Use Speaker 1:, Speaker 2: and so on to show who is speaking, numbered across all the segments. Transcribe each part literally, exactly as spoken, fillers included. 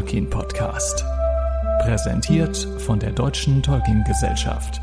Speaker 1: Tolkien-Podcast. Präsentiert von der Deutschen Tolkien-Gesellschaft.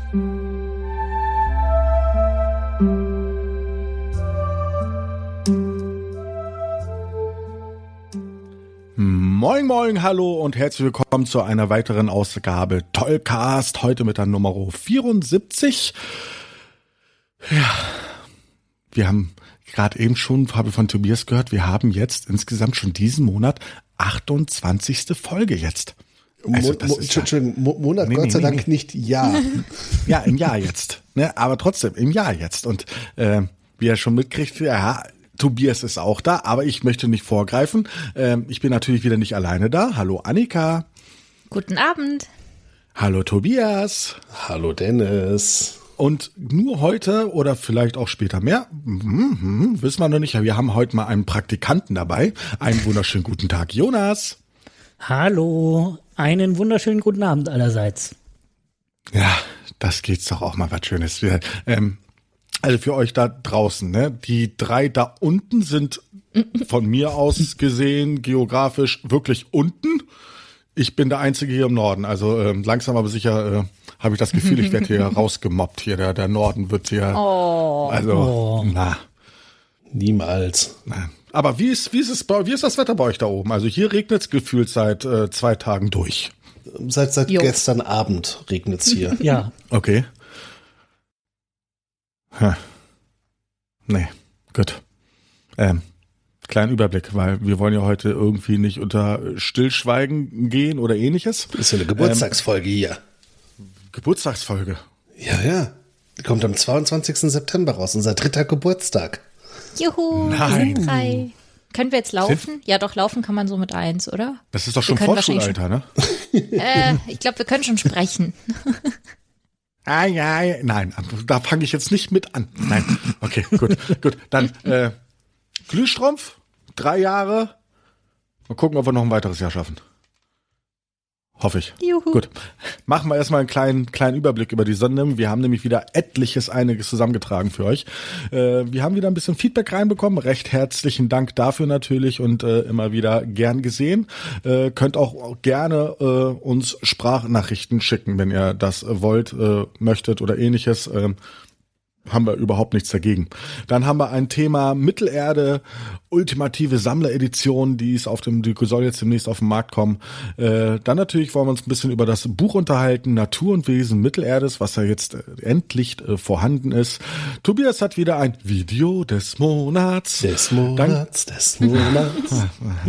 Speaker 2: Moin moin, hallo und herzlich willkommen zu einer weiteren Ausgabe Tollcast, heute mit der Nummer vierundsiebzig. Ja, wir haben gerade eben schon, habe ich von Tobias gehört, wir haben jetzt insgesamt schon diesen Monat achtundzwanzigste Folge jetzt.
Speaker 3: Also das Mo- ist ja, Mo- Monat, nee, Gott sei nee, Dank nee. Nicht Jahr.
Speaker 2: Ja, im Jahr jetzt, ne? Aber trotzdem im Jahr jetzt. Und äh, wie er schon mitkriegt, ja, Tobias ist auch da, aber ich möchte nicht vorgreifen. Ähm, ich bin natürlich wieder nicht alleine da. Hallo Annika.
Speaker 4: Guten Abend.
Speaker 2: Hallo Tobias.
Speaker 3: Hallo Dennis.
Speaker 2: Und nur heute oder vielleicht auch später mehr, hm, hm, wissen wir noch nicht, wir haben heute mal einen Praktikanten dabei. Einen wunderschönen guten Tag, Jonas.
Speaker 5: Hallo, einen wunderschönen guten Abend allerseits.
Speaker 2: Ja, das geht's doch auch mal was Schönes. Wir, ähm, also für euch da draußen, ne, die drei da unten sind von mir aus gesehen geografisch wirklich unten. Ich bin der Einzige hier im Norden, also ähm, langsam aber sicher äh, habe ich das Gefühl, ich werde hier rausgemobbt. Hier der der Norden wird hier,
Speaker 4: oh.
Speaker 2: also
Speaker 5: oh.
Speaker 2: na
Speaker 3: niemals.
Speaker 2: Na. Aber wie ist wie ist es bei, wie ist das Wetter bei euch da oben? Also hier regnet es gefühlt seit äh, zwei Tagen durch.
Speaker 3: Seit seit jo. gestern Abend regnet es hier.
Speaker 5: Ja.
Speaker 2: Okay. Hm. Nee, gut. Ähm, kleinen Überblick, weil wir wollen ja heute irgendwie nicht unter Stillschweigen gehen oder ähnliches.
Speaker 3: Das ist ja eine Geburtstagsfolge ähm, hier.
Speaker 2: Geburtstagsfolge?
Speaker 3: Ja, ja. Die kommt am zweiundzwanzigsten September raus, unser dritter Geburtstag.
Speaker 4: Juhu,
Speaker 2: Nein.
Speaker 4: wir sind drei. Können wir jetzt laufen? Sind? Ja, doch, laufen kann man so mit eins, oder?
Speaker 2: Das ist doch schon Vorschulalter, ne?
Speaker 4: äh, ich glaube, wir können schon sprechen.
Speaker 2: Ah, ja, ja, nein, da fange ich jetzt nicht mit an. Nein, okay, gut, gut. Dann äh, Glühstrumpf, drei Jahre. Mal gucken, ob wir noch ein weiteres Jahr schaffen. Hoffe ich.
Speaker 4: Juhu.
Speaker 2: Gut, machen wir erstmal einen kleinen kleinen Überblick über die Sendung. Wir haben nämlich wieder etliches, einiges zusammengetragen für euch. Äh, wir haben wieder ein bisschen Feedback reinbekommen. Recht herzlichen Dank dafür natürlich und äh, immer wieder gern gesehen. Äh, könnt auch gerne äh, uns Sprachnachrichten schicken, wenn ihr das wollt, äh, möchtet oder ähnliches. Äh, haben wir überhaupt nichts dagegen. Dann haben wir ein Thema Mittelerde, ultimative Sammleredition, die ist auf dem, die soll jetzt demnächst auf den Markt kommen. Äh, dann natürlich wollen wir uns ein bisschen über das Buch unterhalten, Natur und Wesen Mittelerdes, was ja jetzt äh, endlich äh, vorhanden ist. Tobias hat wieder ein Video des Monats.
Speaker 3: Des Monats, dann, des Monats.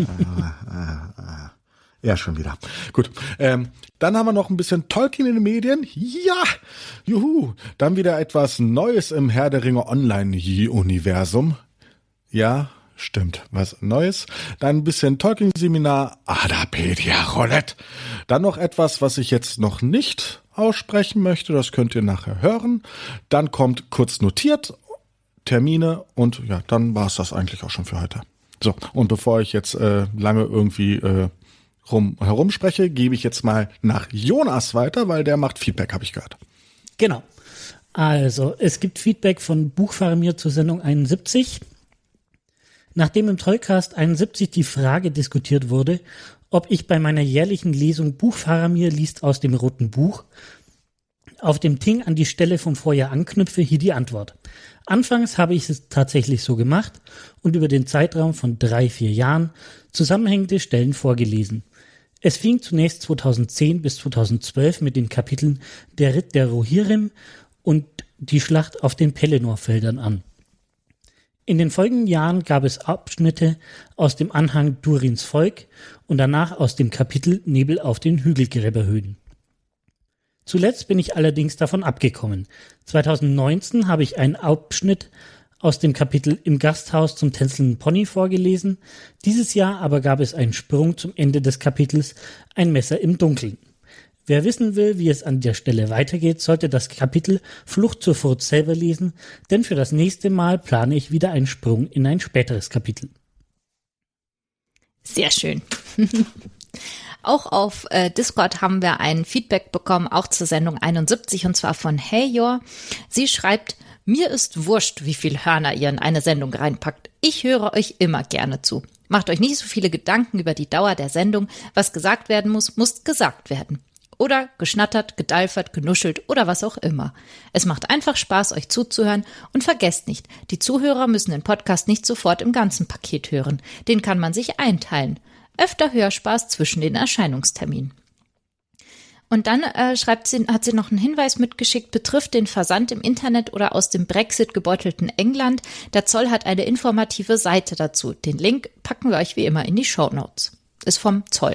Speaker 2: Ja, schon wieder. Gut. Ähm, dann haben wir noch ein bisschen Tolkien in den Medien. Ja! Juhu! Dann wieder etwas Neues im Herr der Ringe Online-Universum. Ja, stimmt. Was Neues. Dann ein bisschen Tolkien-Seminar. Adapedia Roulette. Dann noch etwas, was ich jetzt noch nicht aussprechen möchte. Das könnt ihr nachher hören. Dann kommt kurz notiert Termine und ja, dann war es das eigentlich auch schon für heute. So, und bevor ich jetzt äh, lange irgendwie äh, rum herumspreche, gebe ich jetzt mal nach Jonas weiter, weil der macht Feedback, habe ich gehört.
Speaker 5: Genau. Also, es gibt Feedback von Buchfaramir zur Sendung einundsiebzig. Nachdem im Tollcast einundsiebzig die Frage diskutiert wurde, ob ich bei meiner jährlichen Lesung Buchfaramir liest aus dem Roten Buch auf dem Ting an die Stelle vom Vorjahr anknüpfe, hier die Antwort. Anfangs habe ich es tatsächlich so gemacht und über den Zeitraum von drei, vier Jahren zusammenhängende Stellen vorgelesen. Es fing zunächst zweitausendzehn bis zweitausendzwölf mit den Kapiteln Der Ritt der Rohirrim und die Schlacht auf den Pelennor-Feldern an. In den folgenden Jahren gab es Abschnitte aus dem Anhang Durins Volk und danach aus dem Kapitel Nebel auf den Hügelgräberhöhen. Zuletzt bin ich allerdings davon abgekommen. zweitausendneunzehn habe ich einen Abschnitt aus dem Kapitel Im Gasthaus zum tänzelnden Pony vorgelesen. Dieses Jahr aber gab es einen Sprung zum Ende des Kapitels Ein Messer im Dunkeln. Wer wissen will, wie es an der Stelle weitergeht, sollte das Kapitel Flucht zur Furt selber lesen, denn für das nächste Mal plane ich wieder einen Sprung in ein späteres Kapitel.
Speaker 4: Sehr schön. Auch auf äh, Discord haben wir ein Feedback bekommen, auch zur Sendung einundsiebzig, und zwar von Heyyor. Sie schreibt: Mir ist wurscht, wie viel Hörner ihr in eine Sendung reinpackt. Ich höre euch immer gerne zu. Macht euch nicht so viele Gedanken über die Dauer der Sendung. Was gesagt werden muss, muss gesagt werden. Oder geschnattert, gedalfert, genuschelt oder was auch immer. Es macht einfach Spaß, euch zuzuhören und vergesst nicht, die Zuhörer müssen den Podcast nicht sofort im ganzen Paket hören. Den kann man sich einteilen. Öfter Hörspaß zwischen den Erscheinungsterminen. Und dann äh, schreibt sie, hat sie noch einen Hinweis mitgeschickt, betrifft den Versand im Internet oder aus dem Brexit gebeutelten England. Der Zoll hat eine informative Seite dazu. Den Link packen wir euch wie immer in die Shownotes. Ist vom Zoll.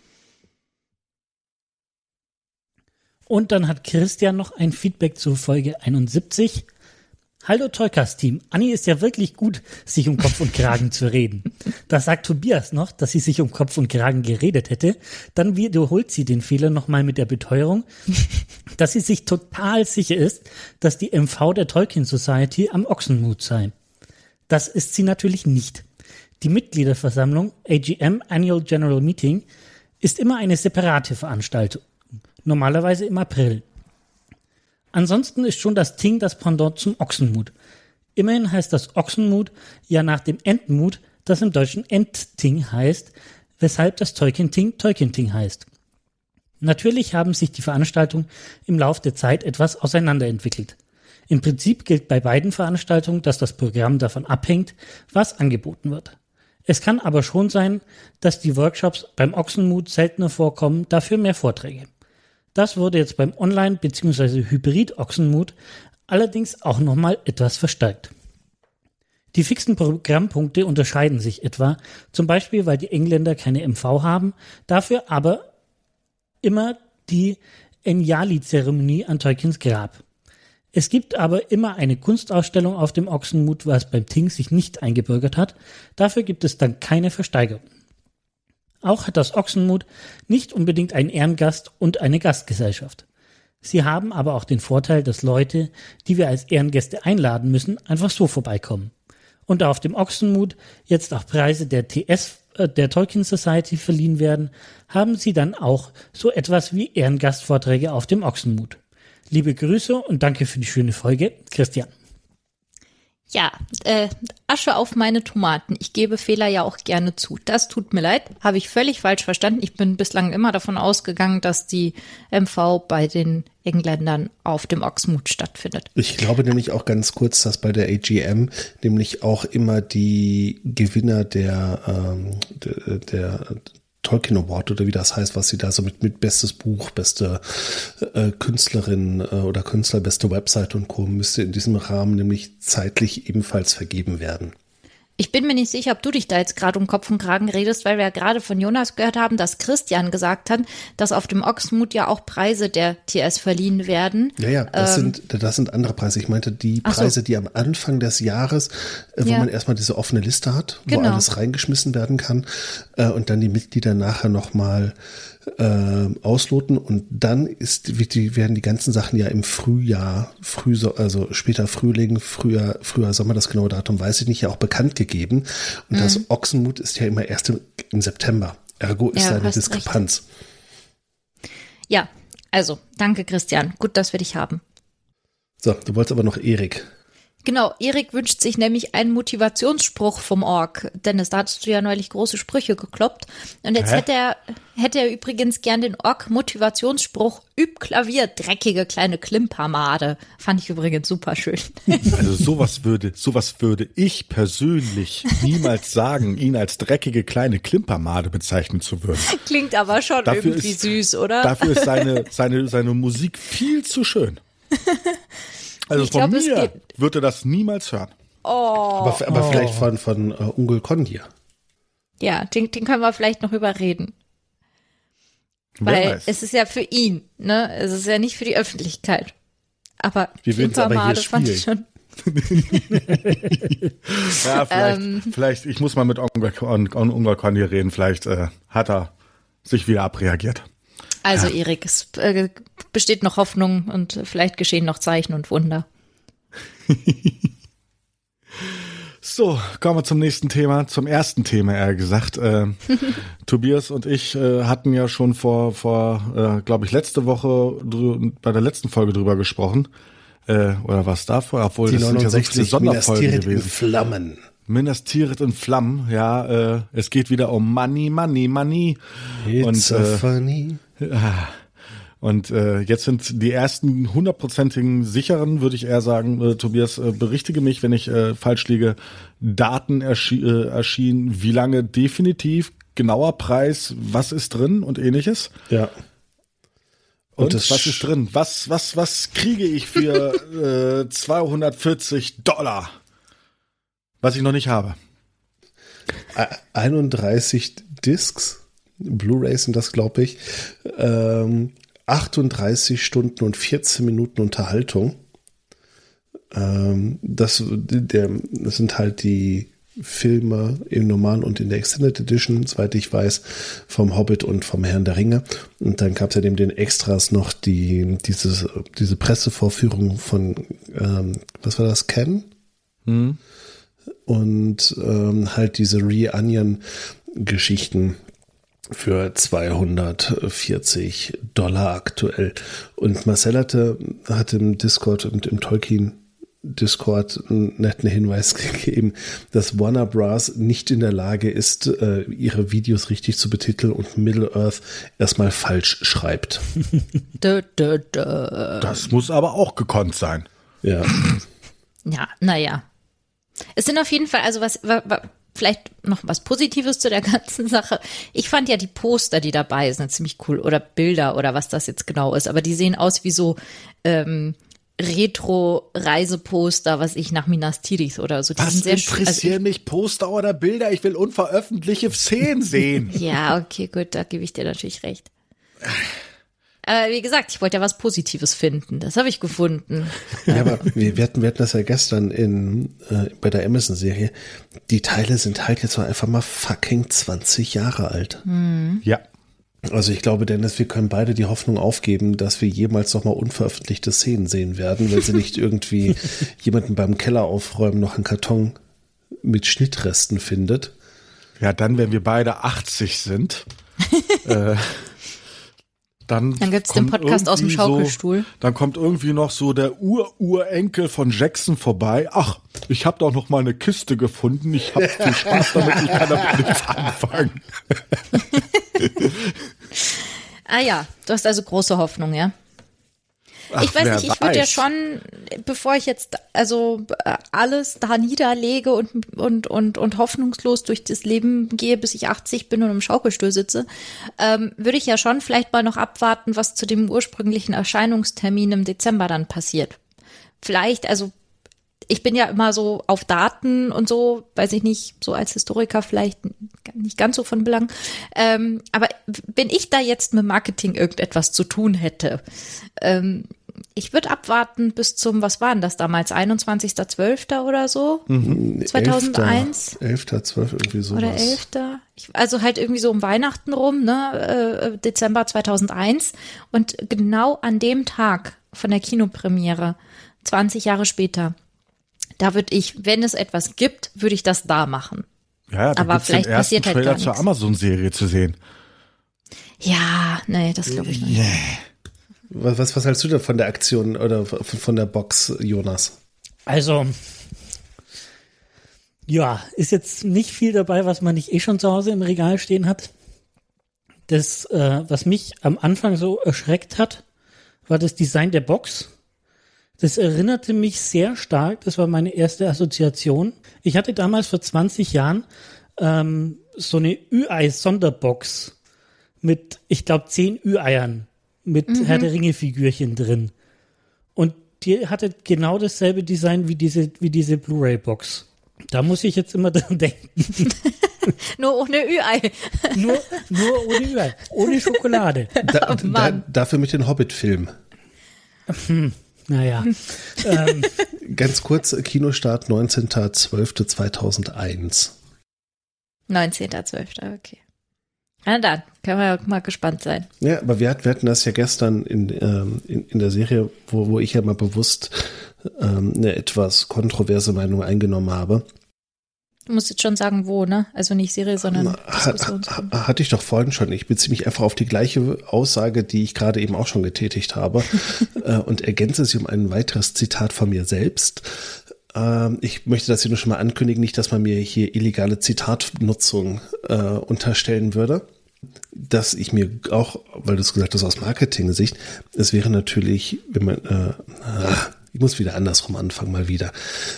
Speaker 5: Und dann hat Christian noch ein Feedback zu Folge einundsiebzig. Hallo Tollcast-Team, Anni ist ja wirklich gut, sich um Kopf und Kragen zu reden. Da sagt Tobias noch, dass sie sich um Kopf und Kragen geredet hätte. Dann wiederholt sie den Fehler nochmal mit der Beteuerung, dass sie sich total sicher ist, dass die M V der Tolkien Society am Oxenmoot sei. Das ist sie natürlich nicht. Die Mitgliederversammlung, A G M, Annual General Meeting, ist immer eine separate Veranstaltung. Normalerweise im April. Ansonsten ist schon das Ting das Pendant zum Ochsenmut. Immerhin heißt das Ochsenmut ja nach dem Entenmut, das im Deutschen Endting heißt, weshalb das Tolkien-Ting Tolkien-Ting heißt. Natürlich haben sich die Veranstaltungen im Lauf der Zeit etwas auseinanderentwickelt. Im Prinzip gilt bei beiden Veranstaltungen, dass das Programm davon abhängt, was angeboten wird. Es kann aber schon sein, dass die Workshops beim Ochsenmut seltener vorkommen, dafür mehr Vorträge. Das wurde jetzt beim Online- bzw. Hybrid-Ochsenmut allerdings auch nochmal etwas verstärkt. Die fixen Programmpunkte unterscheiden sich etwa, zum Beispiel weil die Engländer keine M V haben, dafür aber immer die Enyali-Zeremonie an Tolkiens Grab. Es gibt aber immer eine Kunstausstellung auf dem Ochsenmut, was beim Ting sich nicht eingebürgert hat, dafür gibt es dann keine Versteigerung. Auch hat das Ochsenmut nicht unbedingt einen Ehrengast und eine Gastgesellschaft. Sie haben aber auch den Vorteil, dass Leute, die wir als Ehrengäste einladen müssen, einfach so vorbeikommen. Und da auf dem Ochsenmut jetzt auch Preise der T S, äh, der Tolkien Society verliehen werden, haben sie dann auch so etwas wie Ehrengastvorträge auf dem Ochsenmut. Liebe Grüße und danke für die schöne Folge, Christian.
Speaker 4: Ja, äh, Asche auf meine Tomaten. Ich gebe Fehler ja auch gerne zu. Das tut mir leid, habe ich völlig falsch verstanden. Ich bin bislang immer davon ausgegangen, dass die M V bei den Engländern auf dem Oxenmut stattfindet.
Speaker 3: Ich glaube nämlich auch ganz kurz, dass bei der A G M nämlich auch immer die Gewinner der, ähm, der, der Tolkien Award oder wie das heißt, was sie da so mit, mit bestes Buch, beste äh, Künstlerin äh, oder Künstler, beste Website und Co. müsste in diesem Rahmen nämlich zeitlich ebenfalls vergeben werden.
Speaker 4: Ich bin mir nicht sicher, ob du dich da jetzt gerade um Kopf und Kragen redest, weil wir ja gerade von Jonas gehört haben, dass Christian gesagt hat, dass auf dem Oxenmut ja auch Preise der T S verliehen werden.
Speaker 3: Ja, ja, das, ähm, sind, das sind andere Preise. Ich meinte die Preise, so. die am Anfang des Jahres, äh, wo ja. man erstmal diese offene Liste hat, wo genau. alles reingeschmissen werden kann äh, und dann die Mitglieder nachher nochmal äh, ausloten und dann ist, wird die, werden die ganzen Sachen ja im Frühjahr, früh, also später Frühling, früher, früher Sommer, das genaue Datum weiß ich nicht, ja auch bekannt gegeben. Und mhm. das Ochsenmut ist ja immer erst im, im September. Ergo ist ja, da eine Diskrepanz.
Speaker 4: Recht. Ja, also, danke Christian. Gut, dass wir dich haben.
Speaker 3: So, du wolltest aber noch Erik.
Speaker 4: Genau, Erik wünscht sich nämlich einen Motivationsspruch vom Ork. Dennis, da hattest du ja neulich große Sprüche gekloppt. Und jetzt Hä? hätte er, hätte er übrigens gern den Ork-Motivationsspruch, üb Klavier, dreckige kleine Klimpermade. Fand ich übrigens super schön.
Speaker 2: Also sowas würde, sowas würde ich persönlich niemals sagen, ihn als dreckige kleine Klimpermade bezeichnen zu würden.
Speaker 4: Klingt aber schon
Speaker 2: dafür
Speaker 4: irgendwie
Speaker 2: ist,
Speaker 4: süß, oder?
Speaker 2: Dafür ist seine, seine, seine Musik viel zu schön. Also ich von glaub, mir würde das niemals hören.
Speaker 4: Oh.
Speaker 3: Aber, aber
Speaker 2: oh.
Speaker 3: vielleicht von, von uh, Ungol Con hier.
Speaker 4: Ja, den, den können wir vielleicht noch überreden. Wer Weil weiß. Es ist ja für ihn, ne? Es ist ja nicht für die Öffentlichkeit. Aber Klimpermade fand ich schon.
Speaker 2: Ja, vielleicht, ähm, vielleicht, ich muss mal mit Ungol Con hier reden, vielleicht äh, hat er sich wieder abreagiert.
Speaker 4: Also
Speaker 2: ja.
Speaker 4: Erik, es äh, besteht noch Hoffnung und vielleicht geschehen noch Zeichen und Wunder.
Speaker 2: So, kommen wir zum nächsten Thema, zum ersten Thema eher gesagt. Äh, Tobias und ich äh, hatten ja schon vor, vor, äh, glaube ich, letzte Woche drü- bei der letzten Folge drüber gesprochen. Äh, oder was davor? Obwohl
Speaker 3: die
Speaker 2: das sind ja so viele Sonderfolgen gewesen.
Speaker 3: Flammen.
Speaker 2: Minas Tirith in Flammen, ja, äh, es geht wieder um Money, Money, Money.
Speaker 3: It's
Speaker 2: und,
Speaker 3: so
Speaker 2: äh,
Speaker 3: funny.
Speaker 2: Und äh, jetzt sind die ersten hundertprozentigen sicheren, würde ich eher sagen, äh, Tobias, äh, berichtige mich, wenn ich äh, falsch liege, Daten erschi- äh, erschienen, wie lange definitiv, genauer Preis, was ist drin und ähnliches.
Speaker 3: Ja.
Speaker 2: Und, und was ist drin? Was, was, was kriege ich für äh, zweihundertvierzig Dollar? Was ich noch nicht habe.
Speaker 3: einunddreißig Discs, Blu-rays sind das, glaube ich. Ähm, achtunddreißig Stunden und vierzehn Minuten Unterhaltung. Ähm, das, der, das sind halt die Filme im Normalen und in der Extended Edition, soweit ich weiß, vom Hobbit und vom Herrn der Ringe. Und dann gab es ja neben den Extras noch die, dieses, diese Pressevorführung von, ähm, was war das, Ken?
Speaker 2: Hm.
Speaker 3: Und ähm, halt diese Reunion-Geschichten für zweihundertvierzig Dollar aktuell. Und Marcel hatte, hatte im Discord und im Tolkien-Discord einen netten Hinweis gegeben, dass Warner Bros. Nicht in der Lage ist, äh, ihre Videos richtig zu betiteln und Middle-earth erstmal falsch schreibt.
Speaker 4: Dö, dö, dö.
Speaker 2: Das muss aber auch gekonnt sein.
Speaker 3: Ja.
Speaker 4: Ja, naja. Es sind auf jeden Fall, also was, wa, wa, vielleicht noch was Positives zu der ganzen Sache. Ich fand ja die Poster, die dabei sind, ziemlich cool. Oder Bilder oder was das jetzt genau ist. Aber die sehen aus wie so ähm, Retro-Reiseposter, was ich nach Minas Tirith oder so. Die
Speaker 2: Was
Speaker 4: sind sehr
Speaker 2: interessieren
Speaker 4: also
Speaker 2: mich Poster oder Bilder? Ich will unveröffentlichte Szenen sehen.
Speaker 4: Ja, okay, gut, da gebe ich dir natürlich recht. Aber wie gesagt, ich wollte ja was Positives finden. Das habe ich gefunden.
Speaker 3: Ja, aber wir, wir, hatten, wir hatten das ja gestern in äh, bei der Amazon-Serie. Die Teile sind halt jetzt mal einfach mal fucking zwanzig Jahre alt.
Speaker 4: Hm.
Speaker 2: Ja.
Speaker 3: Also ich glaube, Dennis, wir können beide die Hoffnung aufgeben, dass wir jemals noch mal unveröffentlichte Szenen sehen werden, wenn sie nicht irgendwie jemanden beim Keller aufräumen noch einen Karton mit Schnittresten findet.
Speaker 2: Ja, dann, wenn wir beide achtzig sind, äh, dann,
Speaker 4: Dann gibt's den Podcast aus dem Schaukelstuhl.
Speaker 2: So, dann kommt irgendwie noch so der Ur-Urenkel von Jackson vorbei. Ach, ich habe doch noch mal eine Kiste gefunden. Ich habe viel Spaß damit, ich kann damit nichts anfangen.
Speaker 4: Ah ja, du hast also große Hoffnung, ja?
Speaker 2: Ach,
Speaker 4: ich weiß nicht, ich würde ja
Speaker 2: weiß.
Speaker 4: schon, bevor ich jetzt also äh, alles da niederlege und, und, und, und hoffnungslos durch das Leben gehe, bis ich achtzig bin und im Schaukelstuhl sitze, ähm, würde ich ja schon vielleicht mal noch abwarten, was zu dem ursprünglichen Erscheinungstermin im Dezember dann passiert. Vielleicht, also ich bin ja immer so auf Daten und so, weiß ich nicht, so als Historiker vielleicht nicht ganz so von Belang. Ähm, aber wenn ich da jetzt mit Marketing irgendetwas zu tun hätte, ähm, ich würde abwarten bis zum, was war denn das damals, einundzwanzigster zwölfter oder so?
Speaker 3: Mhm.
Speaker 4: zweitausendeins?
Speaker 3: elfter zwölfter irgendwie sowas.
Speaker 4: Oder elfter Ich, also halt irgendwie so um Weihnachten rum, ne, äh, Dezember zweitausendeins. Und genau an dem Tag von der Kinopremiere, zwanzig Jahre später, da würde ich, wenn es etwas gibt, würde ich das da machen.
Speaker 2: Ja, da
Speaker 4: aber
Speaker 2: gibt's
Speaker 4: vielleicht
Speaker 2: den ersten
Speaker 4: passiert halt
Speaker 2: Trailer
Speaker 4: gar
Speaker 2: zur
Speaker 4: nichts.
Speaker 2: Amazon-Serie zu sehen.
Speaker 4: Ja, nee, das glaube ich nicht.
Speaker 2: Yeah.
Speaker 3: Was, was, was hältst du denn von der Aktion oder von, von der Box, Jonas?
Speaker 5: Also, ja, ist jetzt nicht viel dabei, was man nicht eh schon zu Hause im Regal stehen hat. Das, äh, was mich am Anfang so erschreckt hat, war das Design der Box. Das erinnerte mich sehr stark, das war meine erste Assoziation. Ich hatte damals vor zwanzig Jahren ähm, so eine Ü-Ei-Sonderbox mit, ich glaube, zehn Ü-Eiern mit mhm. Herr der Ringe-Figürchen drin. Und die hatte genau dasselbe Design wie diese, wie diese Blu-ray-Box. Da muss ich jetzt immer dran denken.
Speaker 4: Nur ohne Ü-Ei.
Speaker 5: nur, nur ohne Ü-Ei, ohne Schokolade.
Speaker 3: Da,
Speaker 4: Oh
Speaker 3: da,
Speaker 4: Mann.
Speaker 3: dafür mit den Hobbit-Filmen.
Speaker 5: Hm, naja. ähm,
Speaker 3: Ganz kurz, Kinostart neunzehnter zwölfter zweitausendeins.
Speaker 4: neunzehnter zwölfter okay. Na dann, können wir ja mal gespannt sein.
Speaker 3: Ja, aber wir, wir hatten das ja gestern in, ähm, in, in der Serie, wo, wo ich ja mal bewusst ähm, eine etwas kontroverse Meinung eingenommen habe.
Speaker 4: Du musst jetzt schon sagen, wo, ne? Also nicht Serie, sondern Diskussionsgrund.
Speaker 3: Hatte ich doch vorhin schon. Ich beziehe mich einfach auf die gleiche Aussage, die ich gerade eben auch schon getätigt habe äh, und ergänze sie um ein weiteres Zitat von mir selbst. Ähm, ich möchte das hier nur schon mal ankündigen, nicht, dass man mir hier illegale Zitatnutzung äh, unterstellen würde. Dass ich mir auch, weil du es gesagt hast, aus Marketing-Sicht, es wäre natürlich, wenn man, äh, ach, ich muss wieder andersrum anfangen, mal wieder.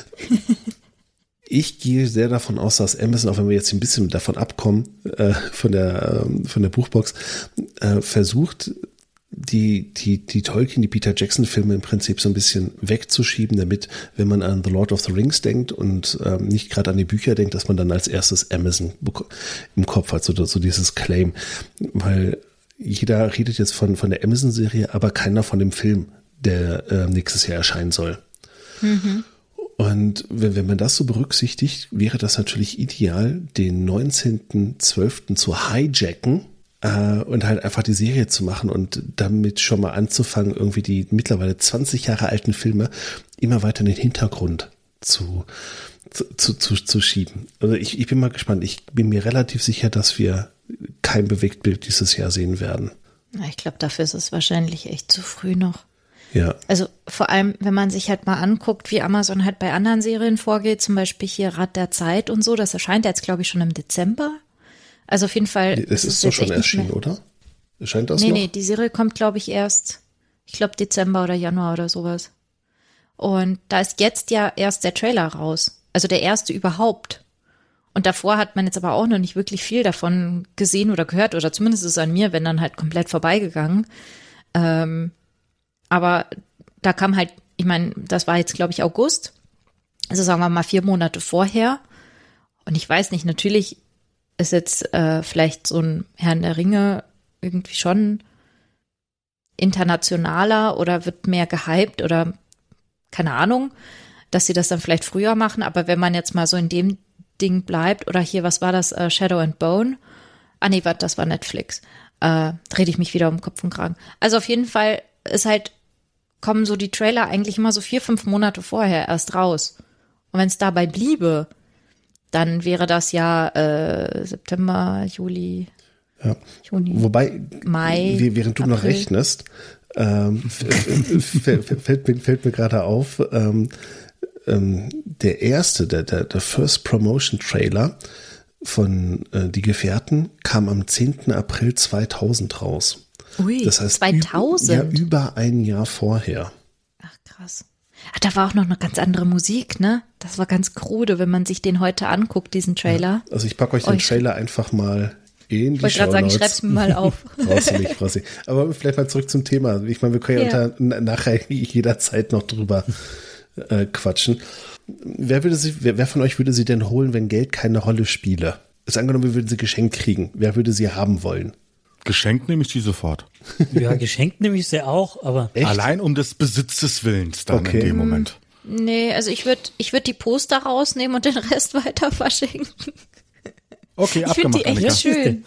Speaker 3: Ich gehe sehr davon aus, dass Amazon, auch wenn wir jetzt ein bisschen davon abkommen, äh, von der, äh, von der Buchbox, äh, versucht, die, die, die Tolkien, die Peter Jackson-Filme im Prinzip so ein bisschen wegzuschieben, damit, wenn man an The Lord of the Rings denkt und ähm, nicht gerade an die Bücher denkt, dass man dann als erstes Amazon im Kopf hat, so, so dieses Claim. Weil jeder redet jetzt von, von der Amazon-Serie, aber keiner von dem Film, der äh, nächstes Jahr erscheinen soll. Mhm. Und wenn, wenn man das so berücksichtigt, wäre das natürlich ideal, den neunzehnten zwölften zu hijacken, Uh, und halt einfach die Serie zu machen und damit schon mal anzufangen, irgendwie die mittlerweile zwanzig Jahre alten Filme immer weiter in den Hintergrund zu, zu, zu, zu schieben. Also ich, ich bin mal gespannt. Ich bin mir relativ sicher, dass wir kein Bewegtbild dieses Jahr sehen werden.
Speaker 4: Ich glaube, dafür ist es wahrscheinlich echt zu früh noch.
Speaker 3: Ja.
Speaker 4: Also vor allem, wenn man sich halt mal anguckt, wie Amazon halt bei anderen Serien vorgeht, zum Beispiel hier Rad der Zeit und so, das erscheint jetzt, glaube ich, schon im Dezember. Also auf jeden Fall.
Speaker 3: Das ist doch schon erschienen, oder? Erscheint das
Speaker 4: nee,
Speaker 3: noch?
Speaker 4: Nee, nee, die Serie kommt, glaube ich, erst, ich glaube, Dezember oder Januar oder sowas. Und da ist jetzt ja erst der Trailer raus. Also der erste überhaupt. Und davor hat man jetzt aber auch noch nicht wirklich viel davon gesehen oder gehört. Oder zumindest ist es an mir, wenn dann halt komplett vorbeigegangen. Ähm, aber da kam halt, ich meine, das war jetzt, glaube ich, August. Also sagen wir mal vier Monate vorher. Und ich weiß nicht, natürlich ist jetzt äh, vielleicht so ein Herrn der Ringe irgendwie schon internationaler oder wird mehr gehypt oder keine Ahnung, dass sie das dann vielleicht früher machen. Aber wenn man jetzt mal so in dem Ding bleibt oder hier, was war das, äh, Shadow and Bone? Ah nee, warte, das war Netflix. Äh, dreh ich mich wieder um Kopf und Kragen. Also auf jeden Fall ist halt, kommen so die Trailer eigentlich immer so vier, fünf Monate vorher erst raus. Und wenn es dabei bliebe, dann wäre das ja äh, September, Juli,
Speaker 3: ja.
Speaker 4: Juni,
Speaker 3: Wobei,
Speaker 4: Mai,
Speaker 3: während du
Speaker 4: April.
Speaker 3: noch rechnest, ähm, fällt, fällt mir, fällt mir gerade auf, ähm, ähm, der erste, der, der, der First Promotion Trailer von äh, Die Gefährten kam am zehnten April zweitausend raus.
Speaker 4: Ui,
Speaker 3: das heißt,
Speaker 4: zweitausend?
Speaker 3: Üb, ja, über ein Jahr vorher.
Speaker 4: Ach, krass. Ach, da war auch noch eine ganz andere Musik, ne? Das war ganz krude, wenn man sich den heute anguckt, diesen Trailer.
Speaker 3: Ja, also ich packe euch den oh, Trailer einfach mal in die
Speaker 4: Ich wollte gerade sagen, ich schreib's mir mal auf.
Speaker 3: Brauchst du nicht, brauchst du nicht. Aber vielleicht mal zurück zum Thema. Ich meine, wir können ja, ja. Unter, nachher jederzeit noch drüber äh, quatschen. Wer würde sie, wer, wer von euch würde sie denn holen, wenn Geld keine Rolle spiele? Ist angenommen, wir würden sie geschenkt kriegen. Wer würde sie haben wollen?
Speaker 2: Geschenkt nehme ich die sofort.
Speaker 5: Ja, geschenkt nehme ich sie auch, aber.
Speaker 2: Echt? Allein um des Besitzes Willens dann okay. in dem Moment.
Speaker 4: Nee, also ich würde ich würd die Poster rausnehmen und den Rest weiter verschenken.
Speaker 2: Okay,
Speaker 4: ich
Speaker 2: abgemacht.
Speaker 4: Ich finde die echt schön.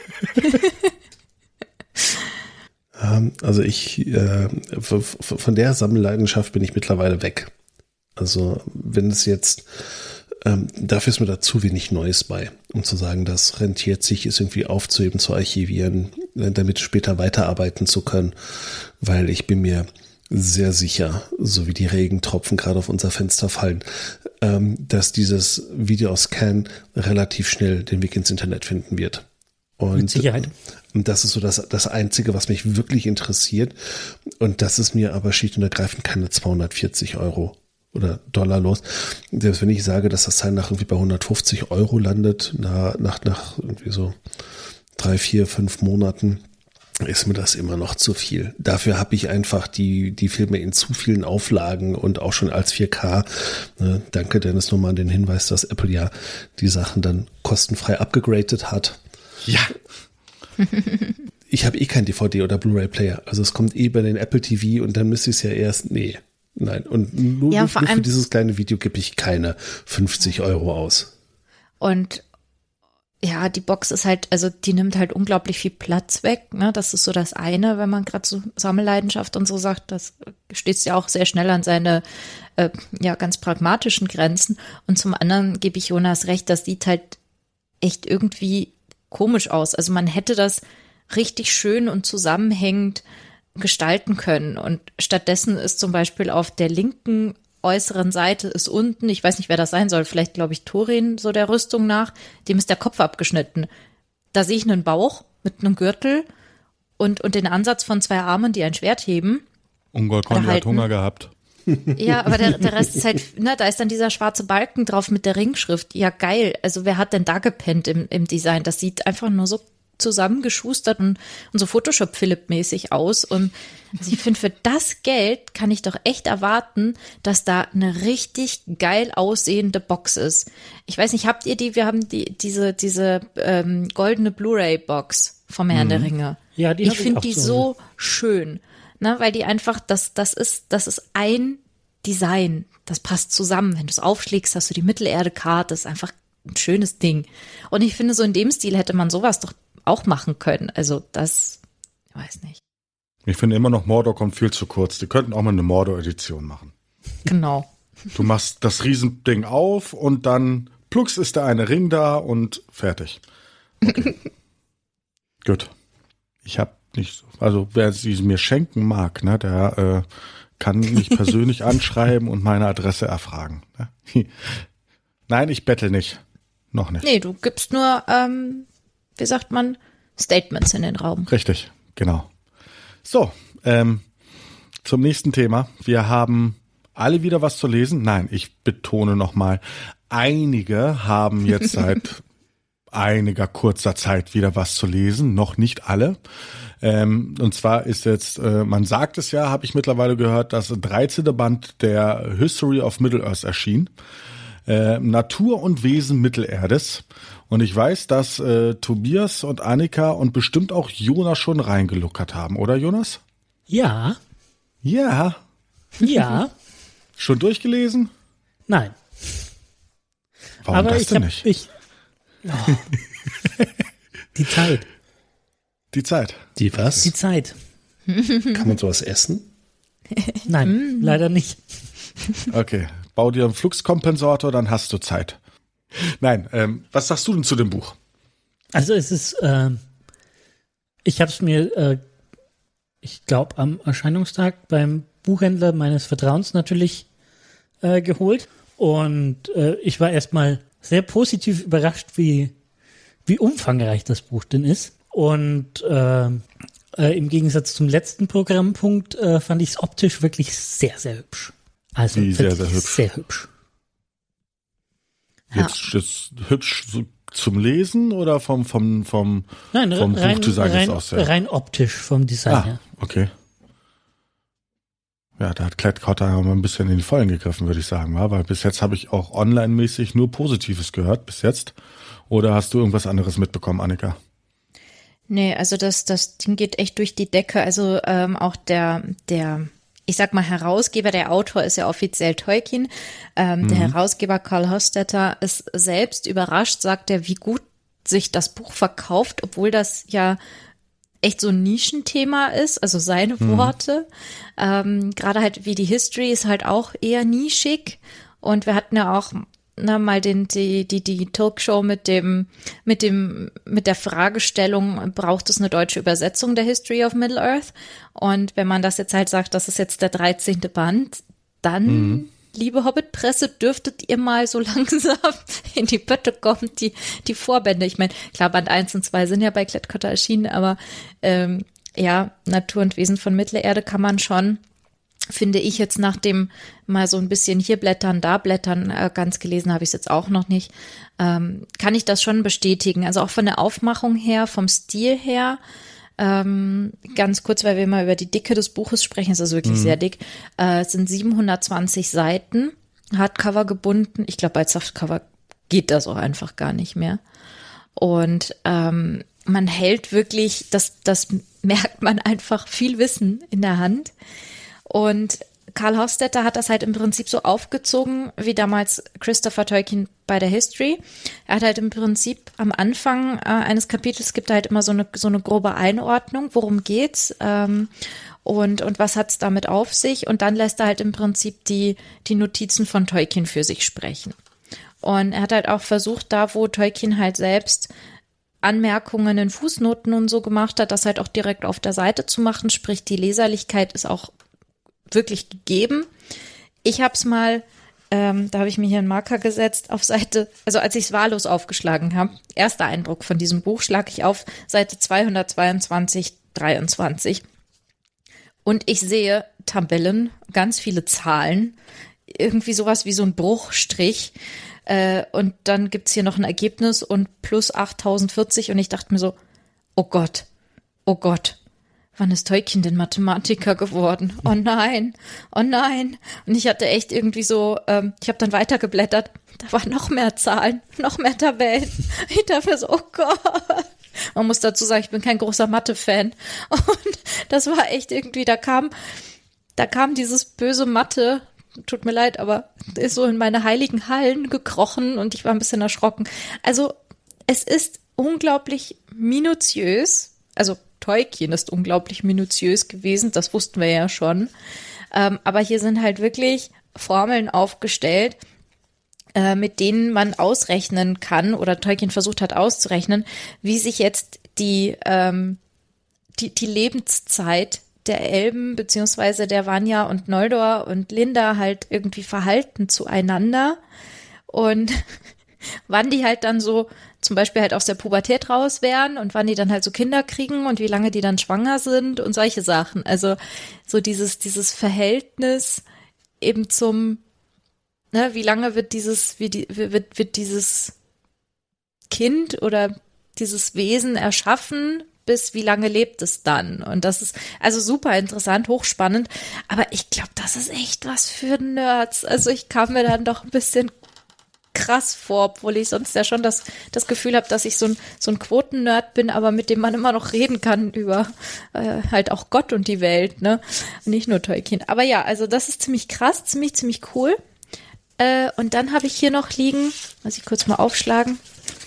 Speaker 3: um, also ich, äh, von der Sammelleidenschaft bin ich mittlerweile weg. Also wenn es jetzt, ähm, dafür ist mir da zu wenig Neues bei, um zu sagen, das rentiert sich, es irgendwie aufzuheben, zu archivieren, damit später weiterarbeiten zu können, weil ich bin mir sehr sicher, so wie die Regentropfen gerade auf unser Fenster fallen, ähm, dass dieses Videoscan relativ schnell den Weg ins Internet finden wird. Und,
Speaker 5: Mit Sicherheit.
Speaker 3: Und das ist so das, das Einzige, was mich wirklich interessiert. Und das ist mir aber schlicht und ergreifend keine zweihundertvierzig Euro oder Dollar los. Selbst wenn ich sage, dass das Teil nach irgendwie bei hundertfünfzig Euro landet, nach, nach, nach irgendwie so drei, vier, fünf Monaten, ist mir das immer noch zu viel. Dafür habe ich einfach die die Filme in zu vielen Auflagen und auch schon als vier K. Ne, danke Dennis nochmal an den Hinweis, dass Apple ja die Sachen dann kostenfrei abgegradet hat.
Speaker 2: Ja.
Speaker 3: Ich habe eh kein D V D oder Blu-ray-Player. Also es kommt eh bei den Apple T V und dann müsste ich es ja erst, nee, nein. Und nur,
Speaker 4: ja,
Speaker 3: nur für dieses kleine Video gebe ich keine fünfzig Euro aus.
Speaker 4: Und ja, die Box ist halt, also die nimmt halt unglaublich viel Platz weg, ne? Das ist so das eine, wenn man gerade so Sammelleidenschaft und so sagt, das stößt ja auch sehr schnell an seine äh, ja ganz pragmatischen Grenzen. Und zum anderen gebe ich Jonas recht, das sieht halt echt irgendwie komisch aus. Also man hätte das richtig schön und zusammenhängend gestalten können. Und stattdessen ist zum Beispiel auf der linken äußeren Seite ist unten, ich weiß nicht, wer das sein soll, vielleicht glaube ich Thorin, so der Rüstung nach, dem ist der Kopf abgeschnitten. Da sehe ich einen Bauch mit einem Gürtel und, und den Ansatz von zwei Armen, die ein Schwert heben.
Speaker 2: Ungol Conny hat Hunger gehabt.
Speaker 4: Ja, aber der, der Rest ist halt, ne, da ist dann dieser schwarze Balken drauf mit der Ringschrift. Ja, geil. Also wer hat denn da gepennt im, im Design? Das sieht einfach nur so zusammengeschustert und, und so Photoshop-Philipp-mäßig aus. Und also ich finde, für das Geld kann ich doch echt erwarten, dass da eine richtig geil aussehende Box ist. Ich weiß nicht, habt ihr die? Wir haben die diese diese ähm, goldene Blu-ray-Box vom Herrn mhm. der Ringe.
Speaker 5: Ja, die
Speaker 4: ich finde
Speaker 5: ich
Speaker 4: die
Speaker 5: so,
Speaker 4: so schön. Ne, weil die einfach, das, das ist, das ist ein Design, das passt zusammen. Wenn du es aufschlägst, hast du die Mittelerde-Karte, das ist einfach ein schönes Ding. Und ich finde, so in dem Stil hätte man sowas doch auch machen können. Also das, ich weiß nicht.
Speaker 2: Ich finde immer noch, Mordor kommt viel zu kurz. Die könnten auch mal eine Mordor-Edition machen.
Speaker 4: Genau.
Speaker 2: Du machst das Riesending auf und dann plucks ist der eine Ring da und fertig. Okay. Gut. Ich habe nicht, also wer sie mir schenken mag, ne, der äh, kann mich persönlich anschreiben und meine Adresse erfragen. Ne? Nein, ich bettel nicht. Noch nicht.
Speaker 4: Nee, du gibst nur, ähm, wie sagt man, Statements in den Raum.
Speaker 2: Richtig, genau. So, ähm, zum nächsten Thema. Wir haben alle wieder was zu lesen. Nein, ich betone nochmal, einige haben jetzt seit einiger kurzer Zeit wieder was zu lesen, noch nicht alle. Ähm, und zwar ist jetzt, äh, man sagt es ja, habe ich mittlerweile gehört, dass der dreizehnte Band der History of Middle-earth erschien. Äh, Natur und Wesen Mittelerdes. Und ich weiß, dass äh, Tobias und Annika und bestimmt auch Jonas schon reingeluckert haben, oder Jonas?
Speaker 5: Ja.
Speaker 2: Ja.
Speaker 5: Ja.
Speaker 2: Schon durchgelesen?
Speaker 5: Nein.
Speaker 2: Warum
Speaker 5: Aber
Speaker 2: das
Speaker 5: ich
Speaker 2: denn
Speaker 5: hab,
Speaker 2: nicht?
Speaker 5: Ich, oh. Die Zeit.
Speaker 2: Die Zeit.
Speaker 3: Die was?
Speaker 5: Die Zeit.
Speaker 3: Kann man sowas essen?
Speaker 5: Nein, leider nicht.
Speaker 2: Okay, bau dir einen Fluxkompensator, dann hast du Zeit. Nein, ähm, was sagst du denn zu dem Buch?
Speaker 5: Also es ist, äh, ich habe es mir, äh, ich glaube, am Erscheinungstag beim Buchhändler meines Vertrauens natürlich äh, geholt. Und äh, ich war erstmal sehr positiv überrascht, wie, wie umfangreich das Buch denn ist. Und äh, äh, im Gegensatz zum letzten Programmpunkt äh, fand ich es optisch wirklich sehr, sehr hübsch. Also
Speaker 2: Wie sehr, sehr hübsch.
Speaker 5: Sehr hübsch.
Speaker 2: Jetzt
Speaker 4: Ja.
Speaker 2: ist hübsch so zum Lesen oder vom, vom, vom,
Speaker 5: Nein,
Speaker 2: vom
Speaker 5: rein,
Speaker 2: Buchdesign
Speaker 5: rein,
Speaker 2: aus? Ja.
Speaker 5: rein optisch vom Design
Speaker 2: Ah,
Speaker 5: her.
Speaker 2: okay. Ja, da hat Klett Cotta mal ein bisschen in die Vollen gegriffen, würde ich sagen, wa? Weil bis jetzt habe ich auch online-mäßig nur Positives gehört, bis jetzt. Oder hast du irgendwas anderes mitbekommen, Annika?
Speaker 4: Nee, also das, das Ding geht echt durch die Decke. Also ähm, auch der, der, ich sag mal, Herausgeber, der Autor ist ja offiziell Tolkien. Ähm, mhm. Der Herausgeber Karl Hostetter ist selbst überrascht, sagt er, wie gut sich das Buch verkauft, obwohl das ja echt so ein Nischenthema ist, also seine mhm. Worte. Ähm, gerade halt wie die History ist halt auch eher nischig. Und wir hatten ja auch na, mal den, die, die, die Talkshow mit dem, mit dem, mit der Fragestellung, braucht es eine deutsche Übersetzung der History of Middle-earth? Und wenn man das jetzt halt sagt, das ist jetzt der dreizehnte Band, dann, mhm. liebe Hobbit-Presse, dürftet ihr mal so langsam in die Pötte kommen, die, die Vorbände. Ich meine, klar, Band eins und zwei sind ja bei Klett Cotta erschienen, aber, ähm, ja, Natur und Wesen von Mittelerde kann man schon, finde ich jetzt nach dem mal so ein bisschen hier blättern, da blättern, äh, ganz gelesen habe ich es jetzt auch noch nicht, ähm, kann ich das schon bestätigen. Also auch von der Aufmachung her, vom Stil her, ähm, ganz kurz, weil wir mal über die Dicke des Buches sprechen, es ist wirklich mhm. sehr dick, äh, es sind siebenhundertzwanzig Seiten, Hardcover gebunden. Ich glaube, als Softcover geht das auch einfach gar nicht mehr. Und ähm, man hält wirklich, das, das merkt man einfach, viel Wissen in der Hand. Und Karl Hostetter hat das halt im Prinzip so aufgezogen, wie damals Christopher Tolkien bei der History. Er hat halt im Prinzip am Anfang äh, eines Kapitels gibt halt immer so eine so eine grobe Einordnung, worum geht's ähm, und und was hat's damit auf sich. Und dann lässt er halt im Prinzip die die Notizen von Tolkien für sich sprechen. Und er hat halt auch versucht, da wo Tolkien halt selbst Anmerkungen in Fußnoten und so gemacht hat, das halt auch direkt auf der Seite zu machen. Sprich, die Leserlichkeit ist auch wirklich gegeben. ich habe es mal, ähm, da habe ich mir hier einen Marker gesetzt, auf Seite, also als ich es wahllos aufgeschlagen habe, erster Eindruck von diesem Buch, schlage ich auf Seite zweihundertzweiundzwanzig, dreiundzwanzig. Und ich sehe Tabellen, ganz viele Zahlen, irgendwie sowas wie so ein Bruchstrich. Äh, und dann gibt's hier noch ein Ergebnis und plus achttausendvierzig. Und ich dachte mir so, oh Gott, oh Gott, wann ist Tolkien denn Mathematiker geworden? Oh nein, oh nein. Und ich hatte echt irgendwie so, ähm, ich habe dann weitergeblättert, da waren noch mehr Zahlen, noch mehr Tabellen. Ich dachte mir so, oh Gott. Man muss dazu sagen, ich bin kein großer Mathe-Fan. Und das war echt irgendwie, da kam, da kam dieses böse Mathe, tut mir leid, aber ist so in meine heiligen Hallen gekrochen und ich war ein bisschen erschrocken. Also es ist unglaublich minutiös, also Tolkien ist unglaublich minutiös gewesen, das wussten wir ja schon. Ähm, aber hier sind halt wirklich Formeln aufgestellt, mit denen man ausrechnen kann oder Tolkien versucht hat auszurechnen, wie sich jetzt die, ähm, die, die Lebenszeit der Elben beziehungsweise der Vanya und Noldor und Linda halt irgendwie verhalten zueinander und wann die halt dann so zum Beispiel halt aus der Pubertät raus wären und wann die dann halt so Kinder kriegen und wie lange die dann schwanger sind und solche Sachen. Also so dieses, dieses Verhältnis eben zum Ne, wie lange wird dieses, wie die, wird, wird dieses Kind oder dieses Wesen erschaffen, bis wie lange lebt es dann? Und das ist also super interessant, hochspannend. Aber ich glaube, das ist echt was für Nerds. Also ich kam mir dann doch ein bisschen krass vor, obwohl ich sonst ja schon das, das Gefühl habe, dass ich so ein, so ein Quoten-Nerd bin, aber mit dem man immer noch reden kann über äh, halt auch Gott und die Welt, ne? Nicht nur Tolkien. Aber ja, also das ist ziemlich krass, ziemlich, ziemlich cool. Äh, und dann habe ich hier noch liegen, muss ich kurz mal aufschlagen,